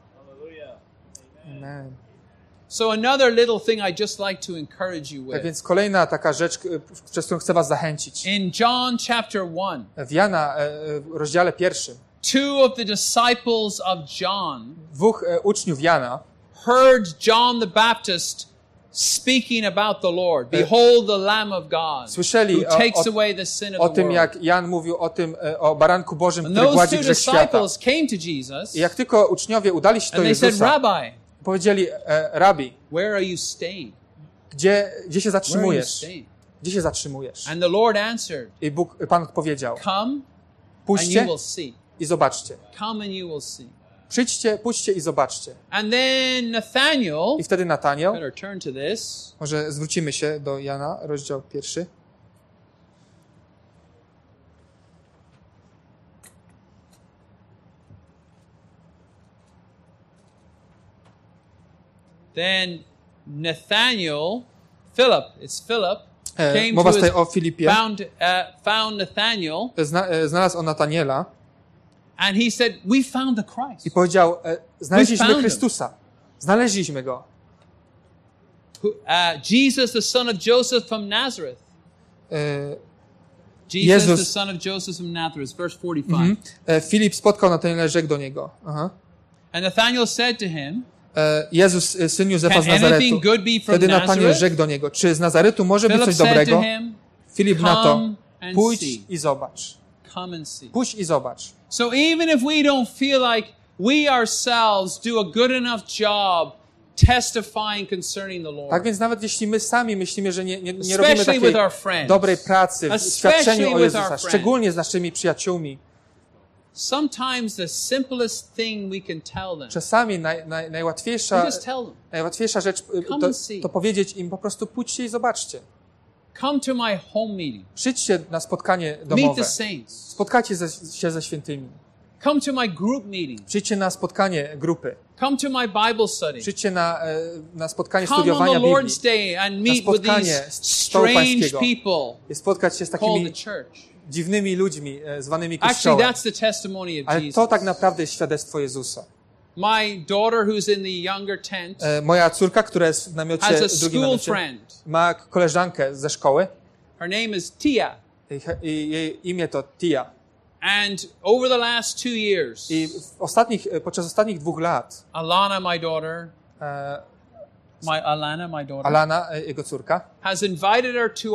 B: Amen.
A: So another little thing I just like to encourage you
B: Tak
A: with.
B: więc kolejna taka rzecz, przez którą chcę was zachęcić.
A: In John chapter 1,
B: W Jana, w rozdziale 1,
A: two of the disciples of John
B: dwóch uczniów Jana
A: heard John the Baptist speaking about the Lord. Behold the Lamb of God
B: Słyszeli
A: who takes away the sin
B: o
A: of the
B: tym,
A: world.
B: jak Jan mówił o tym, o baranku Bożym,
A: And
B: który
A: those
B: gładzi
A: two
B: grzech świata.
A: disciples came to Jesus
B: I jak tylko uczniowie udali się do
A: and they said,
B: Jezusa,
A: Rabbi,
B: powiedzieli, Rabi,
A: where are you staying?
B: gdzie się
A: Where are you
B: zatrzymujesz?
A: staying?
B: Gdzie się zatrzymujesz?
A: And the Lord answered,
B: I Pan odpowiedział,
A: come and you
B: pójdźcie
A: will see.
B: i zobaczcie.
A: Come and you will see.
B: Pójdźcie i zobaczcie.
A: And then Nathaniel,
B: I wtedy Nataniel,
A: better turn to this.
B: może zwrócimy się do Jana, rozdział 1.
A: Then Nathaniel, Philip, it's Philip, came
B: Mowa
A: to
B: tutaj
A: his,
B: o Filipie.
A: found Nathaniel,
B: Znalazł on Nataniela
A: and he said, we found the Christ.
B: i powiedział,
A: We
B: znaleźliśmy
A: found him.
B: Chrystusa. Znaleźliśmy Go.
A: Jesus, the son of Joseph from Nazareth.
B: E,
A: Jesus,
B: Jezus-
A: the son of Joseph from Nazareth, verse 45.
B: Filip spotkał Nataniela i rzekł do Niego. Aha.
A: And Nathaniel said to him,
B: Jezus, syn Józefa
A: can
B: z Nazaretu.
A: anything good be from
B: Wtedy Nataniel
A: Nazareth?
B: rzekł do Niego, czy z Nazaretu może być
A: Philip
B: coś
A: said to
B: dobrego?
A: him,
B: Filip na to,
A: come and
B: pójdź
A: see.
B: i zobacz.
A: Come and see.
B: Pójdź i zobacz.
A: So even if we don't feel like we ourselves do a good enough job testifying concerning the Lord,
B: Tak więc nawet jeśli my sami myślimy, że nie robimy
A: Especially
B: takiej
A: with our friends.
B: dobrej pracy w
A: Especially
B: świadczeniu o
A: with our
B: Jezusa,
A: friends.
B: szczególnie z naszymi przyjaciółmi,
A: sometimes the simplest thing we can tell them.
B: Czasami
A: We
B: najłatwiejsza
A: just tell them,
B: najłatwiejsza rzecz to powiedzieć im po prostu pójdźcie i zobaczcie.
A: come to my home meeting.
B: Przyjdźcie na spotkanie
A: Meet
B: domowe.
A: the saints.
B: Spotkajcie się ze świętymi.
A: Come to my group meeting.
B: Przyjdźcie na spotkanie grupy.
A: Come to my Bible study.
B: Przyjdźcie na spotkanie
A: Come on
B: studiowania
A: the
B: Biblii.
A: Lord's Day and meet with
B: spotkanie
A: these
B: stołu
A: strange
B: pańskiego.
A: people
B: I spotkać się z
A: called
B: takimi
A: the church.
B: dziwnymi ludźmi zwanymi
A: Actually,
B: Kościołem.
A: that's the testimony of
B: Ale
A: Jesus.
B: to tak naprawdę jest świadectwo Jezusa.
A: My daughter, who's in the younger tent,
B: Moja córka, która jest w namiocie,
A: has a
B: drugim
A: school
B: namiocie,
A: friend.
B: ma koleżankę ze szkoły.
A: Her name is Tia.
B: I jej imię to Tia.
A: And over the last 2 years,
B: I podczas ostatnich 2 lat
A: Alana, my daughter,
B: Alana, jego córka,
A: has invited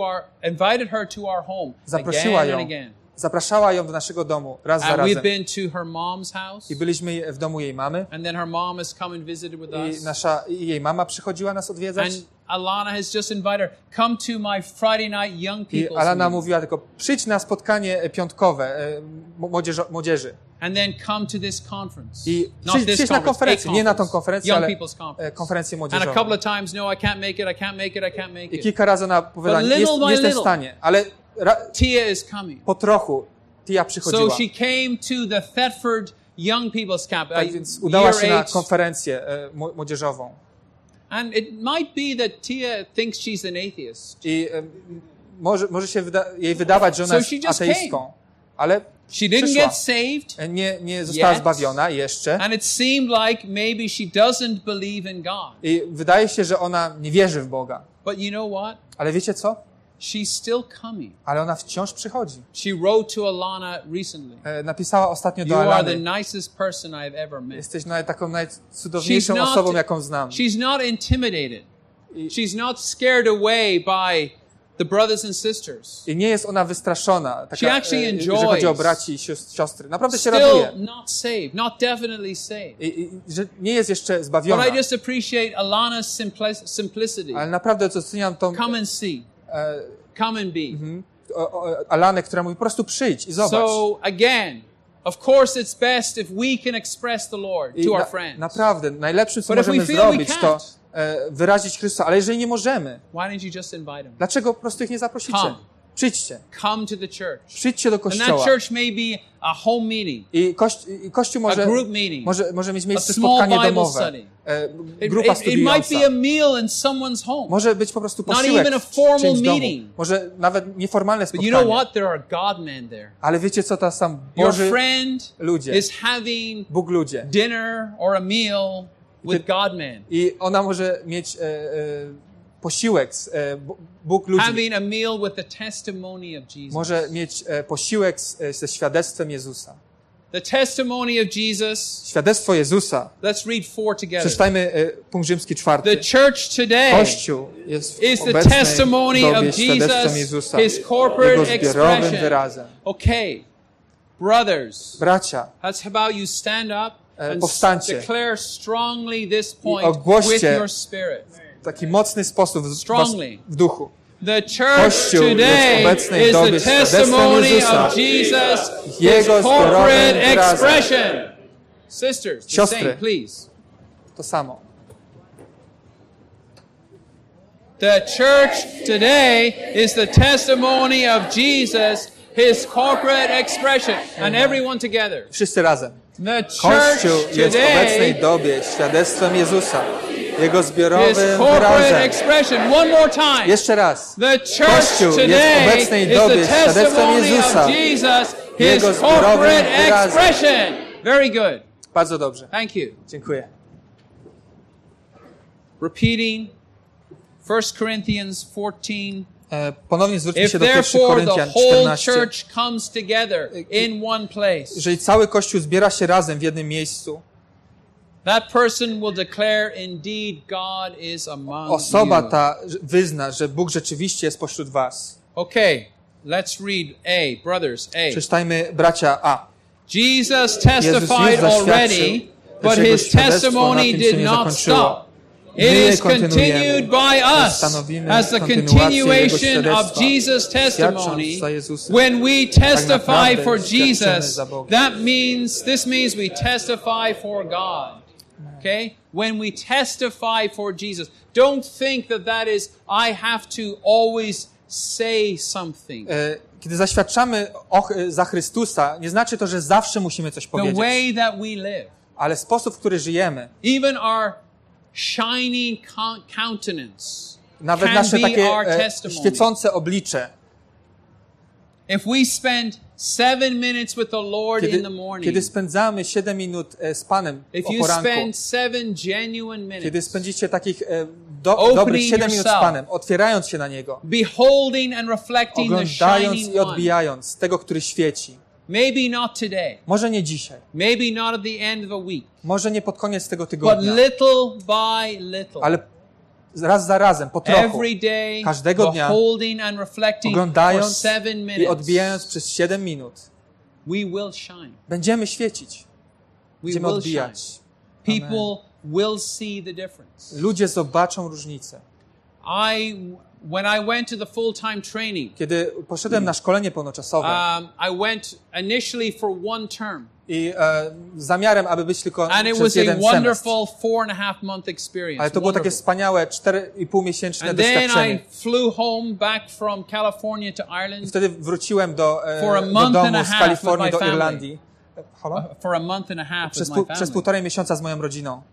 A: her to our home
B: zaprosiła
A: again
B: ją,
A: and again.
B: zapraszała ją do naszego domu raz za
A: And we've
B: razem.
A: been to her mom's house,
B: I byliśmy w domu jej mamy.
A: and then her mom has come and visited with us.
B: I jej mama przychodziła nas odwiedzać.
A: And Alana has just invited her, come to my Friday night young
B: I
A: people's
B: Alana
A: meeting.
B: mówiła tylko, przyjdź na spotkanie piątkowe młodzieży.
A: And then come to this conference.
B: I
A: Not this
B: przyjdź na
A: conference,
B: konferencję,
A: a
B: nie na tą
A: conference.
B: konferencję,
A: Young
B: ale
A: people's conference.
B: konferencję
A: And a couple
B: młodzieżową.
A: of times, no, I can't make it, I can't make it, I can't make
B: I
A: it.
B: kilka razy ona powiedziała,
A: But
B: nie
A: little by
B: jestem w
A: little.
B: stanie, ale
A: Tia is coming.
B: po trochu Tia
A: So
B: przychodziła.
A: she came to the Thetford Young People's Camp,
B: Tak więc udała się na
A: year 8.
B: konferencję młodzieżową.
A: And it might be that Tia thinks she's an atheist.
B: I może się jej wydawać, że ona
A: So
B: jest
A: she just
B: ateistką, ale
A: She didn't
B: przyszła.
A: get saved,
B: Nie została
A: yet.
B: zbawiona jeszcze.
A: and it seemed like maybe she doesn't believe in God.
B: I wydaje się, że ona nie wierzy w Boga.
A: But you know what?
B: Ale wiecie co?
A: She's still coming.
B: Ale ona wciąż przychodzi.
A: She wrote to Alana recently.
B: Napisała ostatnio do
A: You are the
B: Alany.
A: nicest person I've ever met.
B: Jesteś taką najcudowniejszą osobą, jaką znam.
A: She's not intimidated. She's not scared away by the brothers and sisters.
B: I nie jest ona wystraszona,
A: She
B: taka,
A: actually
B: jeżeli chodzi o
A: enjoys.
B: braci i siostry. Naprawdę się raduje.
A: Still not saved, not definitely saved.
B: Że nie jest jeszcze
A: But
B: zbawiona.
A: I just appreciate Alana's simplicity.
B: Ale naprawdę doceniam tą
A: Come and see. Come and be.
B: Alanę, która mówi po prostu przyjdź i zobacz.
A: So again, of course it's best if we can express the Lord
B: I
A: to our friends.
B: naprawdę, najlepszym, co
A: But if
B: możemy
A: we feel we
B: zrobić, to
A: can't.
B: Wyrazić Chrystusa. Ale jeżeli nie możemy,
A: Why don't you just invite them?
B: dlaczego po prostu ich nie zaprosicie?
A: Come.
B: Przyjdźcie.
A: Come to the church.
B: Przyjdźcie do
A: And that
B: kościoła.
A: church may be a home meeting,
B: I Kościół
A: a group meeting,
B: może mieć miejsce
A: a small
B: spotkanie
A: Bible
B: domowe.
A: study.
B: Grupa
A: It might
B: studiująca.
A: be a meal in someone's home.
B: Może być po prostu
A: Not
B: posiłek
A: even a
B: w
A: formal
B: czyimś domu.
A: meeting.
B: Może nawet nieformalne
A: But you know
B: spotkanie.
A: what? There are God men there.
B: Ale wiecie co, to są
A: Your
B: Boży
A: friend
B: ludzie.
A: is having
B: Bóg ludzie.
A: dinner or a meal with God men.
B: I ona może mieć posiłek, Bóg ludzi.
A: Having a meal with the testimony of Jesus.
B: Może mieć posiłek ze świadectwem Jezusa.
A: The testimony of Jesus.
B: Świadectwo Jezusa.
A: Let's read 4 together.
B: Przeczytajmy punkt rzymski 4.
A: The church today
B: Kościół jest w
A: is the
B: obecnej
A: testimony
B: dobie
A: of
B: świadectwem
A: Jesus,
B: Jezusa,
A: his corporate
B: Jego zbiorowym
A: expression.
B: wyrazem.
A: Okay, brothers,
B: Bracia,
A: that's about you stand up and
B: powstańcie
A: declare strongly this point
B: ogłoście
A: with your spirit.
B: w taki mocny sposób
A: Strongly.
B: w duchu.
A: The church
B: Kościół jest w
A: today
B: obecnej
A: is
B: dobie
A: the testimony
B: Jezusa,
A: of Jesus, his
B: Jego
A: corporate
B: zbiorowym wyrazem.
A: expression. Sisters, the
B: Siostry.
A: same, please.
B: To samo.
A: The church today is the testimony of Jesus, his corporate expression. And everyone together.
B: Wszyscy razem.
A: The church
B: Kościół jest w obecnej
A: today,
B: dobie świadectwem Jezusa, Jego
A: his
B: zbiorowym
A: corporate
B: wyrazem.
A: expression. One more time.
B: Jeszcze raz.
A: The church
B: Kościół jest w
A: today
B: obecnej
A: is
B: dobie
A: the
B: świadectwem
A: testimony
B: Jezusa,
A: of Jesus, his
B: Jego zbiorowym
A: corporate
B: wyrazem.
A: expression. Very good.
B: Bardzo dobrze.
A: Thank you.
B: Dziękuję.
A: Repeating 1 Corinthians 14.
B: Ponownie zwróćmy
A: If
B: się do 1
A: therefore the
B: Koryntian
A: whole
B: 14.
A: church comes together in one place,
B: Jeżeli cały Kościół zbiera się razem w jednym miejscu,
A: that person will declare indeed God is among
B: osoba
A: you.
B: ta wyzna, że Bóg rzeczywiście jest pośród was.
A: Okay, let's read A, brothers, A.
B: Przeczytajmy bracia A.
A: Jesus
B: Jezus już
A: testified already,
B: zaświadczył,
A: but
B: lecz Jego
A: his
B: świadectwo na
A: testimony
B: tym się
A: did
B: nie
A: not
B: zakończyło.
A: stop. It is continued by us
B: stanowimy
A: as the
B: kontynuację Jego
A: continuation of
B: świadectwa.
A: Jesus' testimony.
B: Świadcząc za Jezusem.
A: When we testify
B: naprawdę
A: for
B: świadczymy
A: Jesus,
B: za Bogiem.
A: this means we testify for God. Okay? When we testify for Jesus, don't think that is I have to always say something.
B: Kiedy zaświadczamy za Chrystusa, nie znaczy to, że zawsze musimy coś
A: The
B: powiedzieć.
A: way that we live,
B: Ale sposób, w który żyjemy,
A: even our shining countenance,
B: nawet
A: can
B: nasze
A: be
B: takie
A: our testimony.
B: świecące oblicze,
A: If we spend 7 minutes with the Lord in the morning,
B: kiedy spędzamy 7 minut z Panem
A: if
B: o
A: you
B: poranku,
A: spend 7 genuine
B: kiedy
A: minutes
B: spędzicie takich
A: Opening
B: dobrych 7 minut z
A: yourself,
B: Panem, otwierając się na Niego,
A: beholding and reflecting the
B: oglądając
A: shining
B: i
A: one,
B: odbijając tego, który świeci.
A: maybe not today,
B: Może nie dzisiaj,
A: maybe not at the end of a week,
B: może nie pod koniec tego
A: but
B: tygodnia,
A: little by little,
B: ale raz za razem, po trochu,
A: every day,
B: każdego dnia,
A: beholding and reflecting for
B: oglądając
A: 7
B: i
A: minutes,
B: odbijając przez 7 minut,
A: we will shine.
B: będziemy świecić,
A: We
B: będziemy
A: will
B: odbijać.
A: shine. People will see the difference.
B: Ludzie zobaczą różnicę.
A: When I went to the full-time training,
B: Kiedy poszedłem na szkolenie pełnoczasowe
A: I went initially for 1 term.
B: i z zamiarem, aby być tylko
A: And it
B: przez
A: was a
B: jeden semestr.
A: wonderful 4.5-month experience.
B: Ale to było takie
A: Wonderful.
B: wspaniałe 4,5-miesięczne
A: And then
B: doświadczenie.
A: I flew home back from California to
B: I
A: Ireland
B: wtedy wróciłem do
A: month and
B: domu
A: a
B: z
A: half
B: Kalifornii
A: with
B: do
A: my
B: Irlandii. Halo?
A: for a month and a half
B: Przez,
A: with my
B: przez
A: family.
B: 1,5 miesiąca z moją rodziną.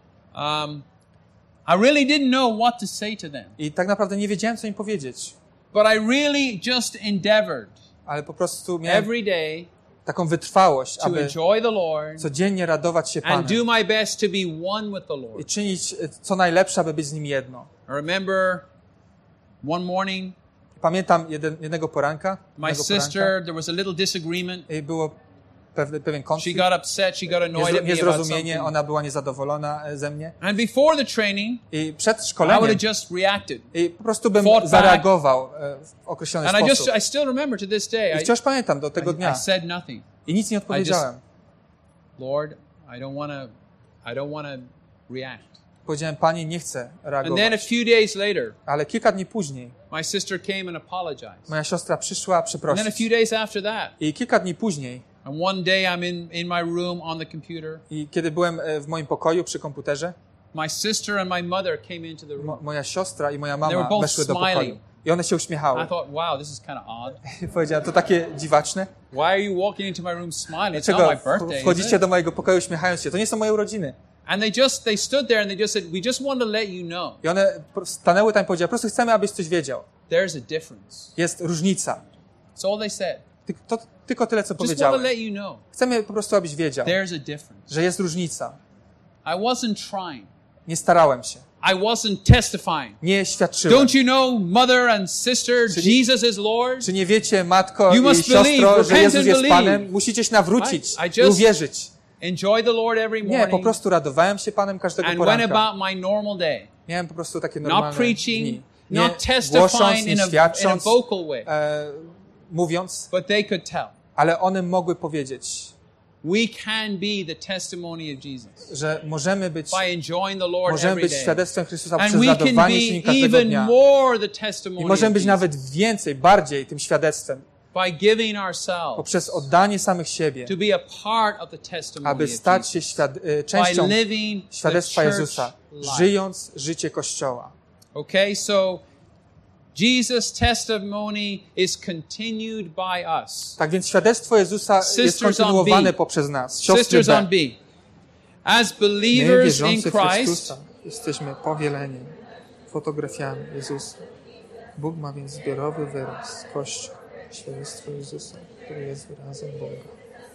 A: I really didn't know what to say to them,
B: I tak naprawdę nie wiedziałem, co im powiedzieć.
A: but I really just endeavored
B: Ale po prostu miałem
A: every day
B: taką wytrwałość,
A: to
B: aby
A: enjoy the Lord
B: codziennie radować się
A: and do
B: Panem
A: my best to be one with the
B: i
A: Lord.
B: czynić co najlepsze, aby być z Nim jedno.
A: I remember one morning,
B: Pamiętam jednego poranka,
A: my sister, there was a little disagreement.
B: i było pewien
A: She
B: konflikt,
A: got upset, she got annoyed at me about
B: niezrozumienie,
A: something.
B: ona była niezadowolona ze mnie.
A: And before the training,
B: I przed
A: I would
B: szkoleniem
A: have just reacted.
B: i po prostu bym
A: fought back.
B: zareagował w określony
A: And
B: sposób.
A: I still remember to this day,
B: I wciąż pamiętam do tego
A: I
B: dnia
A: said nothing.
B: i nic nie odpowiedziałem.
A: Lord, I don't want to react.
B: Powiedziałem, Panie, nie chcę
A: And then a
B: reagować.
A: few days later,
B: Ale kilka dni później
A: my sister came and apologized.
B: moja siostra przyszła
A: And then a
B: przeprosić.
A: few days after that,
B: I kilka dni później,
A: and one day I'm in my room on the computer,
B: i kiedy byłem w moim pokoju przy komputerze,
A: my sister and my mother came into the room.
B: moja siostra i moja
A: They were
B: mama
A: both
B: weszły do pokoju.
A: smiling.
B: I one się uśmiechały.
A: I thought, wow, this is kind of odd.
B: I powiedziałem, to takie dziwaczne.
A: Why are you walking into my room smiling? It's
B: Dlaczego
A: not my birthday, is
B: wchodzicie
A: it?
B: do mojego pokoju uśmiechając się? To nie są moje urodziny.
A: And they stood there and they just said, we just want to let you know
B: I one stanęły tam i powiedziały, po prostu chcemy, abyś coś wiedział.
A: there's a difference.
B: Jest różnica.
A: That's all they said.
B: To tylko tyle, co
A: Just want to
B: powiedziałem.
A: let you know
B: Chcemy po prostu, abyś wiedział,
A: there's a difference.
B: że jest różnica.
A: I wasn't trying.
B: Nie starałem się.
A: I wasn't testifying.
B: Nie świadczyłem.
A: Don't you know, mother and sister, Jesus is Lord?
B: Czy nie wiecie, matko
A: You
B: i
A: must
B: siostro,
A: believe,
B: że
A: repent
B: Jezus
A: and
B: jest
A: believe.
B: Panem? Musicie się nawrócić
A: I
B: i uwierzyć.
A: Enjoy the Lord every
B: Nie, po
A: morning
B: prostu radowałem się Panem każdego
A: and went
B: poranka.
A: about my normal day.
B: Miałem po prostu takie
A: Not
B: normalne
A: preaching,
B: dni.
A: not
B: Nie
A: testifying
B: głosząc, nie
A: in a
B: świadcząc,
A: vocal way,
B: mówiąc,
A: but they could tell.
B: ale one mogły powiedzieć,
A: We can be the testimony of Jesus
B: że możemy być
A: by enjoying the Lord
B: Możemy
A: every
B: być
A: day.
B: świadectwem Chrystusa
A: And
B: przez
A: we can
B: radowanie się nim
A: be
B: każdego
A: even
B: dnia.
A: more the
B: I
A: testimony
B: możemy
A: of
B: być
A: Jesus
B: nawet więcej, bardziej tym świadectwem
A: by giving ourselves
B: poprzez oddanie samych siebie,
A: to be a part of the testimony
B: aby
A: of
B: stać
A: Jesus.
B: się
A: By
B: częścią
A: living the
B: świadectwa
A: church
B: Jezusa,
A: life.
B: żyjąc życie Kościoła.
A: Okay, so Jesus' testimony is continued by us.
B: Tak więc świadectwo Jezusa jest
A: Sisters on
B: kontynuowane
A: B.
B: poprzez nas. Siostry
A: Sisters on
B: B.
A: B. As
B: My,
A: believers in
B: wierzący w
A: Christ,
B: Chrystusa, jesteśmy powieleniem, fotografiami Jezusa. Bóg ma więc zbiorowy wyraz, Kościół, świadectwo Jezusa, który jest wyrazem Boga.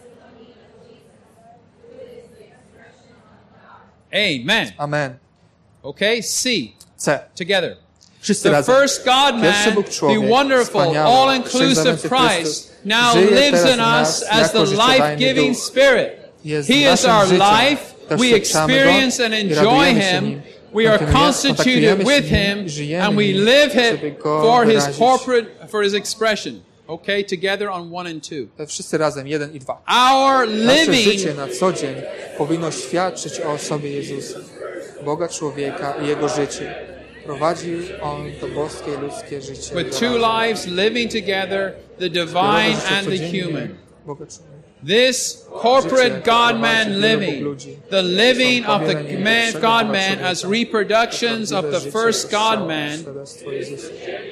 A: amen.
B: Amen.
A: Okay, C,
B: C.
A: together.
B: Wszyscy
A: The
B: razem.
A: first God
B: Pierwszy
A: man,
B: Bóg człowiek,
A: the wonderful,
B: wspaniały,
A: all-inclusive
B: wszechzawieńczy
A: Christ,
B: Chrystus,
A: now
B: żyje
A: lives
B: teraz
A: in
B: w nas
A: us as
B: jako
A: the
B: życiodajny
A: life-giving
B: Duch.
A: Spirit.
B: Jest
A: He is
B: naszym
A: our
B: życiem.
A: life. We
B: Doświadczamy Go
A: experience and
B: i
A: enjoy
B: radujemy się
A: Him.
B: Nim.
A: We are
B: Kontaktujemy
A: constituted
B: się
A: with
B: Nim
A: Him,
B: i żyjemy
A: and we
B: Nim,
A: live
B: żeby
A: it
B: Go
A: for His
B: wyrazić.
A: corporate, for His expression. Okay, together on 1 and 2.
B: Wszyscy razem, 1 i 2.
A: Our
B: Nasze życie
A: living
B: na co dzień powinno świadczyć o osobie Jezusa. Boga człowieka i Jego życie. Prowadził On to boskie ludzkie życie.
A: with two lives living together, the divine and the human.
B: Boga człowieka.
A: This corporate God-man living, the living of the God-man as reproductions of the first God-man,
B: Świadectwo Jezusa.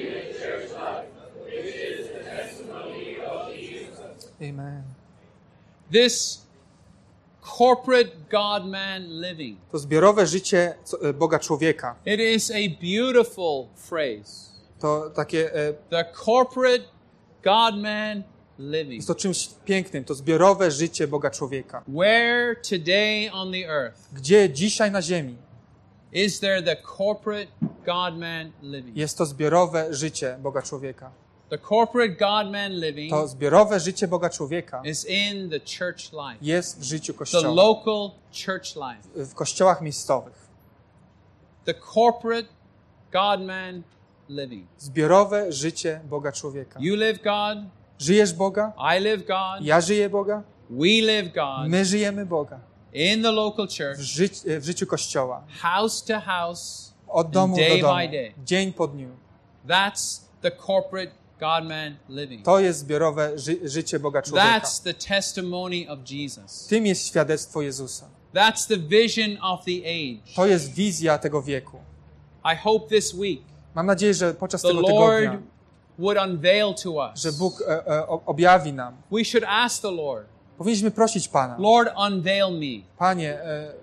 B: Amen.
A: this corporate God-man living.
B: To zbiorowe życie Boga człowieka.
A: It is a beautiful phrase.
B: To takie,
A: The corporate God-man living.
B: jest to czymś pięknym. To zbiorowe życie Boga człowieka.
A: Where today on the earth
B: Gdzie dzisiaj na ziemi
A: is there the corporate God-man living?
B: jest to zbiorowe życie Boga człowieka.
A: The corporate God-man living
B: To zbiorowe życie Boga człowieka
A: is in the church life,
B: jest w życiu
A: the
B: Kościoła.
A: local church life.
B: W kościołach miejscowych.
A: The corporate God-man living.
B: Zbiorowe życie Boga człowieka.
A: You live God,
B: Żyjesz Boga?
A: I live God,
B: Ja żyję Boga?
A: we live God
B: My żyjemy Boga.
A: in the local church,
B: W życiu Kościoła.
A: house to house,
B: Od domu
A: day
B: do
A: by
B: domu.
A: day.
B: Dzień po dniu.
A: That's the corporate God-man living.
B: To jest zbiorowe życie Boga człowieka.
A: That's the testimony of Jesus.
B: Tym jest świadectwo Jezusa.
A: That's the vision of the age.
B: To jest wizja tego wieku.
A: I hope this week
B: Mam nadzieję, że podczas
A: the
B: tego
A: Lord
B: tygodnia,
A: would unveil to us.
B: że Bóg objawi nam.
A: We should ask the Lord,
B: Powinniśmy prosić Pana.
A: Lord, unveil me.
B: Panie,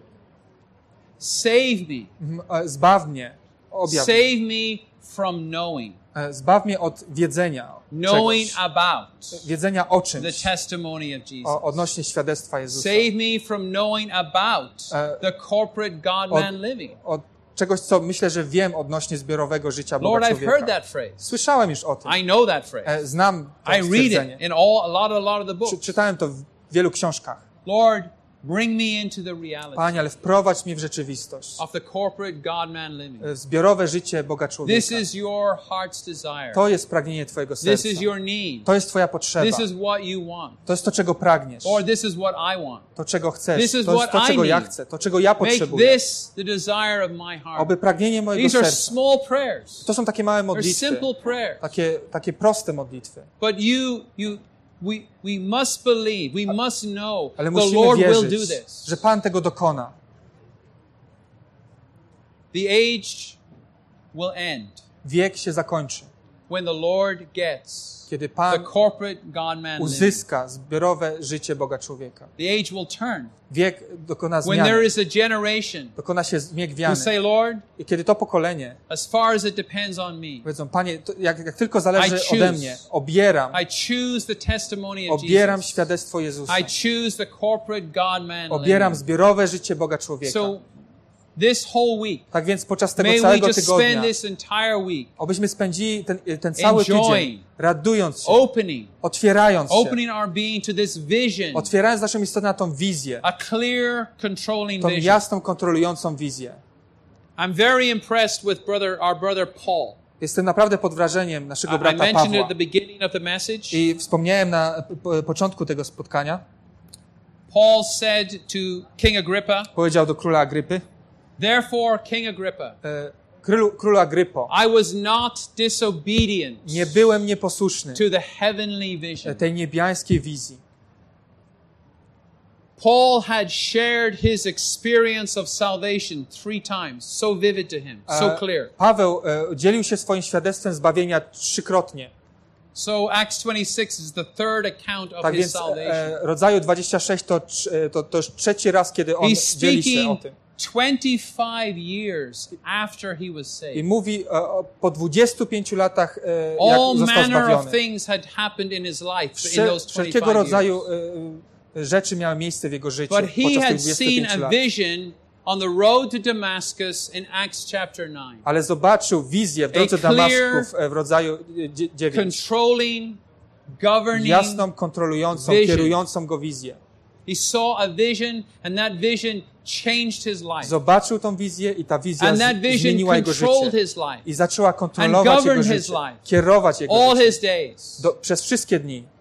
A: Save me.
B: zbaw mnie. Objaw.
A: Save me from knowing.
B: Zbaw mnie od wiedzenia.
A: Knowing
B: Czegoś.
A: about
B: Wiedzenia o
A: the
B: czymś.
A: testimony of Jesus.
B: Odnośnie świadectwa Jezusa.
A: Save me from knowing about the corporate God-man living.
B: Od czegoś, co myślę, że wiem odnośnie zbiorowego życia
A: Lord,
B: Boga
A: I've heard
B: człowieka.
A: that phrase.
B: Słyszałem już o tym.
A: I know that phrase.
B: Znam to
A: I read
B: stwierdzenie.
A: it in a lot of the books.
B: Czytałem to w wielu książkach.
A: Lord, bring me into the reality
B: Panie, ale wprowadź mnie w rzeczywistość.
A: of the corporate God-man living.
B: Zbiorowe życie Boga człowieka.
A: This is your heart's desire.
B: To jest pragnienie Twojego
A: This
B: serca.
A: is your need.
B: To jest Twoja potrzeba.
A: This is what you want.
B: To jest to, czego pragniesz.
A: Or this is what I want.
B: To, czego chcesz.
A: This is
B: To jest
A: what
B: to,
A: I
B: czego ja
A: need.
B: chcę. To, czego ja
A: Make
B: potrzebuję.
A: this the desire of my heart.
B: Oby pragnienie mojego
A: These are
B: serca.
A: small prayers.
B: To są takie małe
A: They're
B: modlitwy.
A: simple prayers.
B: Takie proste modlitwy.
A: But we must believe, we must know
B: Ale
A: the
B: musimy
A: Lord will do
B: wierzyć,
A: this.
B: że Pan tego dokona.
A: The age will end
B: Wiek się zakończy.
A: when the Lord gets
B: Kiedy
A: the
B: Pan
A: corporate God-man living.
B: uzyska zbiorowe życie Boga człowieka.
A: The age will turn
B: Wiek dokona
A: when there
B: zmiany.
A: is a generation
B: Dokona się wiek
A: who
B: wiany.
A: say, Lord,
B: I kiedy to pokolenie
A: as far as it depends on me,
B: powiedzą, Panie, jak tylko zależy
A: I choose.
B: ode mnie, obieram
A: I choose the testimony of
B: Obieram
A: Jesus.
B: świadectwo Jezusa.
A: I choose the corporate God-man
B: Obieram
A: living.
B: zbiorowe życie Boga człowieka.
A: So this whole week,
B: Tak więc podczas tego
A: may we
B: całego
A: just
B: tygodnia,
A: spend this entire week
B: obyśmy spędzili ten cały
A: enjoying,
B: tydzień radując się,
A: opening
B: otwierając się,
A: our being to this vision,
B: otwierając naszą istotę na tą wizję,
A: a clear, controlling
B: tą
A: vision.
B: jasną, kontrolującą wizję.
A: I'm very impressed with our brother Paul.
B: Jestem naprawdę pod wrażeniem naszego
A: I
B: brata
A: mentioned
B: Pawła.
A: at the beginning of the message,
B: I wspomniałem na początku tego spotkania,
A: Paul said to King Agrippa,
B: powiedział do króla Agrypy,
A: therefore, King Agrippa,
B: królu Agrypo,
A: I was not disobedient
B: nie byłem nieposłuszny
A: to the heavenly vision.
B: tej niebiańskiej wizji.
A: Paul had shared his experience of salvation 3 times, so vivid to him, so clear.
B: Paweł dzielił się swoim świadectwem zbawienia 3-krotnie.
A: So Acts 26 is the third account of
B: Tak
A: his
B: więc
A: salvation.
B: rodzaju 26 to już trzeci raz, kiedy on
A: He's
B: dzieli się o
A: speaking
B: tym.
A: 25 years after he was
B: I
A: saved.
B: mówi po 25 latach, jak
A: All
B: został
A: manner of
B: zbawiony.
A: things had happened in his life in those 25
B: Wszelkiego rodzaju
A: years.
B: rzeczy miały miejsce w jego życiu
A: But he
B: podczas tych
A: had seen
B: 25
A: a
B: lat.
A: vision on the road to Damascus in Acts chapter 9.
B: Ale zobaczył wizję w drodze
A: A clear,
B: Damaszku w rodzaju 9.
A: Controlling, governing
B: Jasną, kontrolującą,
A: vision.
B: kierującą go wizję.
A: He saw a vision, and that vision changed his life.
B: Zobaczył tą wizję i ta wizja
A: And that vision
B: zmieniła jego
A: controlled
B: życie.
A: his life
B: I zaczęła
A: and
B: kontrolować jego
A: governed his
B: życie,
A: life
B: kierować jego
A: all
B: życie
A: his days.
B: przez wszystkie dni.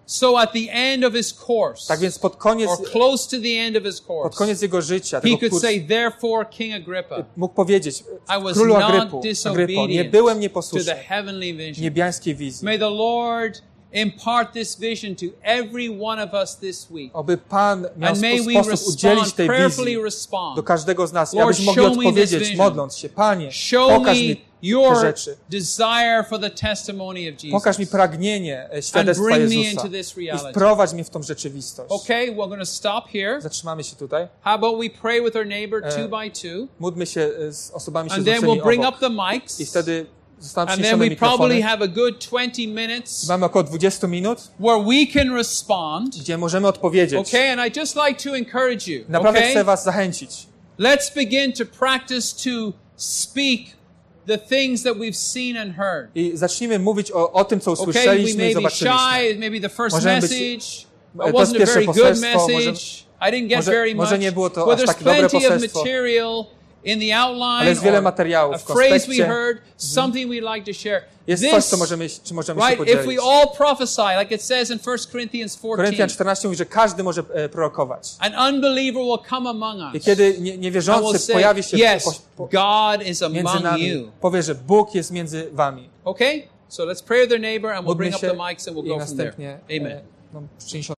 A: So at the end of his course,
B: Tak więc pod koniec
A: or close to the end of his course,
B: jego życia,
A: he
B: tego
A: could
B: kursu,
A: say, therefore, King Agrippa,
B: mógł powiedzieć,
A: I was
B: królu
A: not
B: Agrypo, nie
A: disobedient
B: byłem
A: to
B: nieposłuszny
A: the heavenly vision.
B: niebiańskiej wizji.
A: May the Lord impart this vision to every one of us this week.
B: Oby Pan miał
A: And may we
B: sposób udzielić
A: respond,
B: tej
A: prayerfully
B: wizji
A: respond.
B: do każdego z nas. I
A: Lord,
B: abyśmy mogli
A: show me this
B: odpowiedzieć,
A: vision.
B: modląc się, Panie,
A: Show
B: pokaż
A: me
B: mi te
A: your
B: rzeczy.
A: desire for the testimony of Jesus.
B: Pokaż mi pragnienie świadectwa
A: bring me
B: Jezusa
A: into this
B: i
A: reality.
B: wprowadź mnie w tą rzeczywistość.
A: Okay, we're going to stop here.
B: Zatrzymamy się tutaj.
A: How about we pray with our neighbor 2 by 2?
B: Módlmy się z osobami
A: And then
B: siedzącymi
A: we'll bring
B: obok.
A: up the mics.
B: I wtedy zostaną
A: And then
B: przyniesione
A: we probably
B: mikrofony.
A: have a good 20 minutes
B: Mamy około 20 minut,
A: where we can respond.
B: gdzie możemy odpowiedzieć.
A: Okay, and I just like to encourage you.
B: Naprawdę chcę
A: Okay?
B: was zachęcić.
A: Let's begin to practice to speak the things that we've seen and heard.
B: I zacznijmy mówić o tym, co
A: Okay, we
B: usłyszeliśmy
A: may
B: i
A: be
B: zobaczyliśmy.
A: shy, maybe the first
B: Możemy być-
A: message.
B: to
A: It
B: jest
A: wasn't a
B: pierwsze
A: very good
B: poselstwo,
A: message. I didn't get very much.
B: może nie było to
A: But
B: aż
A: there's
B: tak dobre
A: plenty of
B: poselstwo.
A: material in the
B: Ale
A: outline,
B: jest wiele
A: or
B: materiałów
A: a
B: w
A: phrase we
B: konspekcie.
A: heard, something we'd like to share.
B: Jest coś, co możemy się
A: right? If
B: podzielić.
A: we all prophesy, like it says in 1 Corinthians 14,
B: Koryntian 14 mówi, że każdy może prorokować.
A: an unbeliever will come among
B: I
A: us
B: kiedy
A: and will
B: niewierzący
A: say,
B: pojawi się
A: yes, God is
B: między
A: among
B: nami,
A: you.
B: powie, że Bóg jest między wami.
A: Okay? So let's pray with their neighbor and we'll
B: Módlmy
A: bring up
B: się
A: the mics and we'll
B: i
A: go from there.
B: następnie
A: Amen.
B: przyniesiono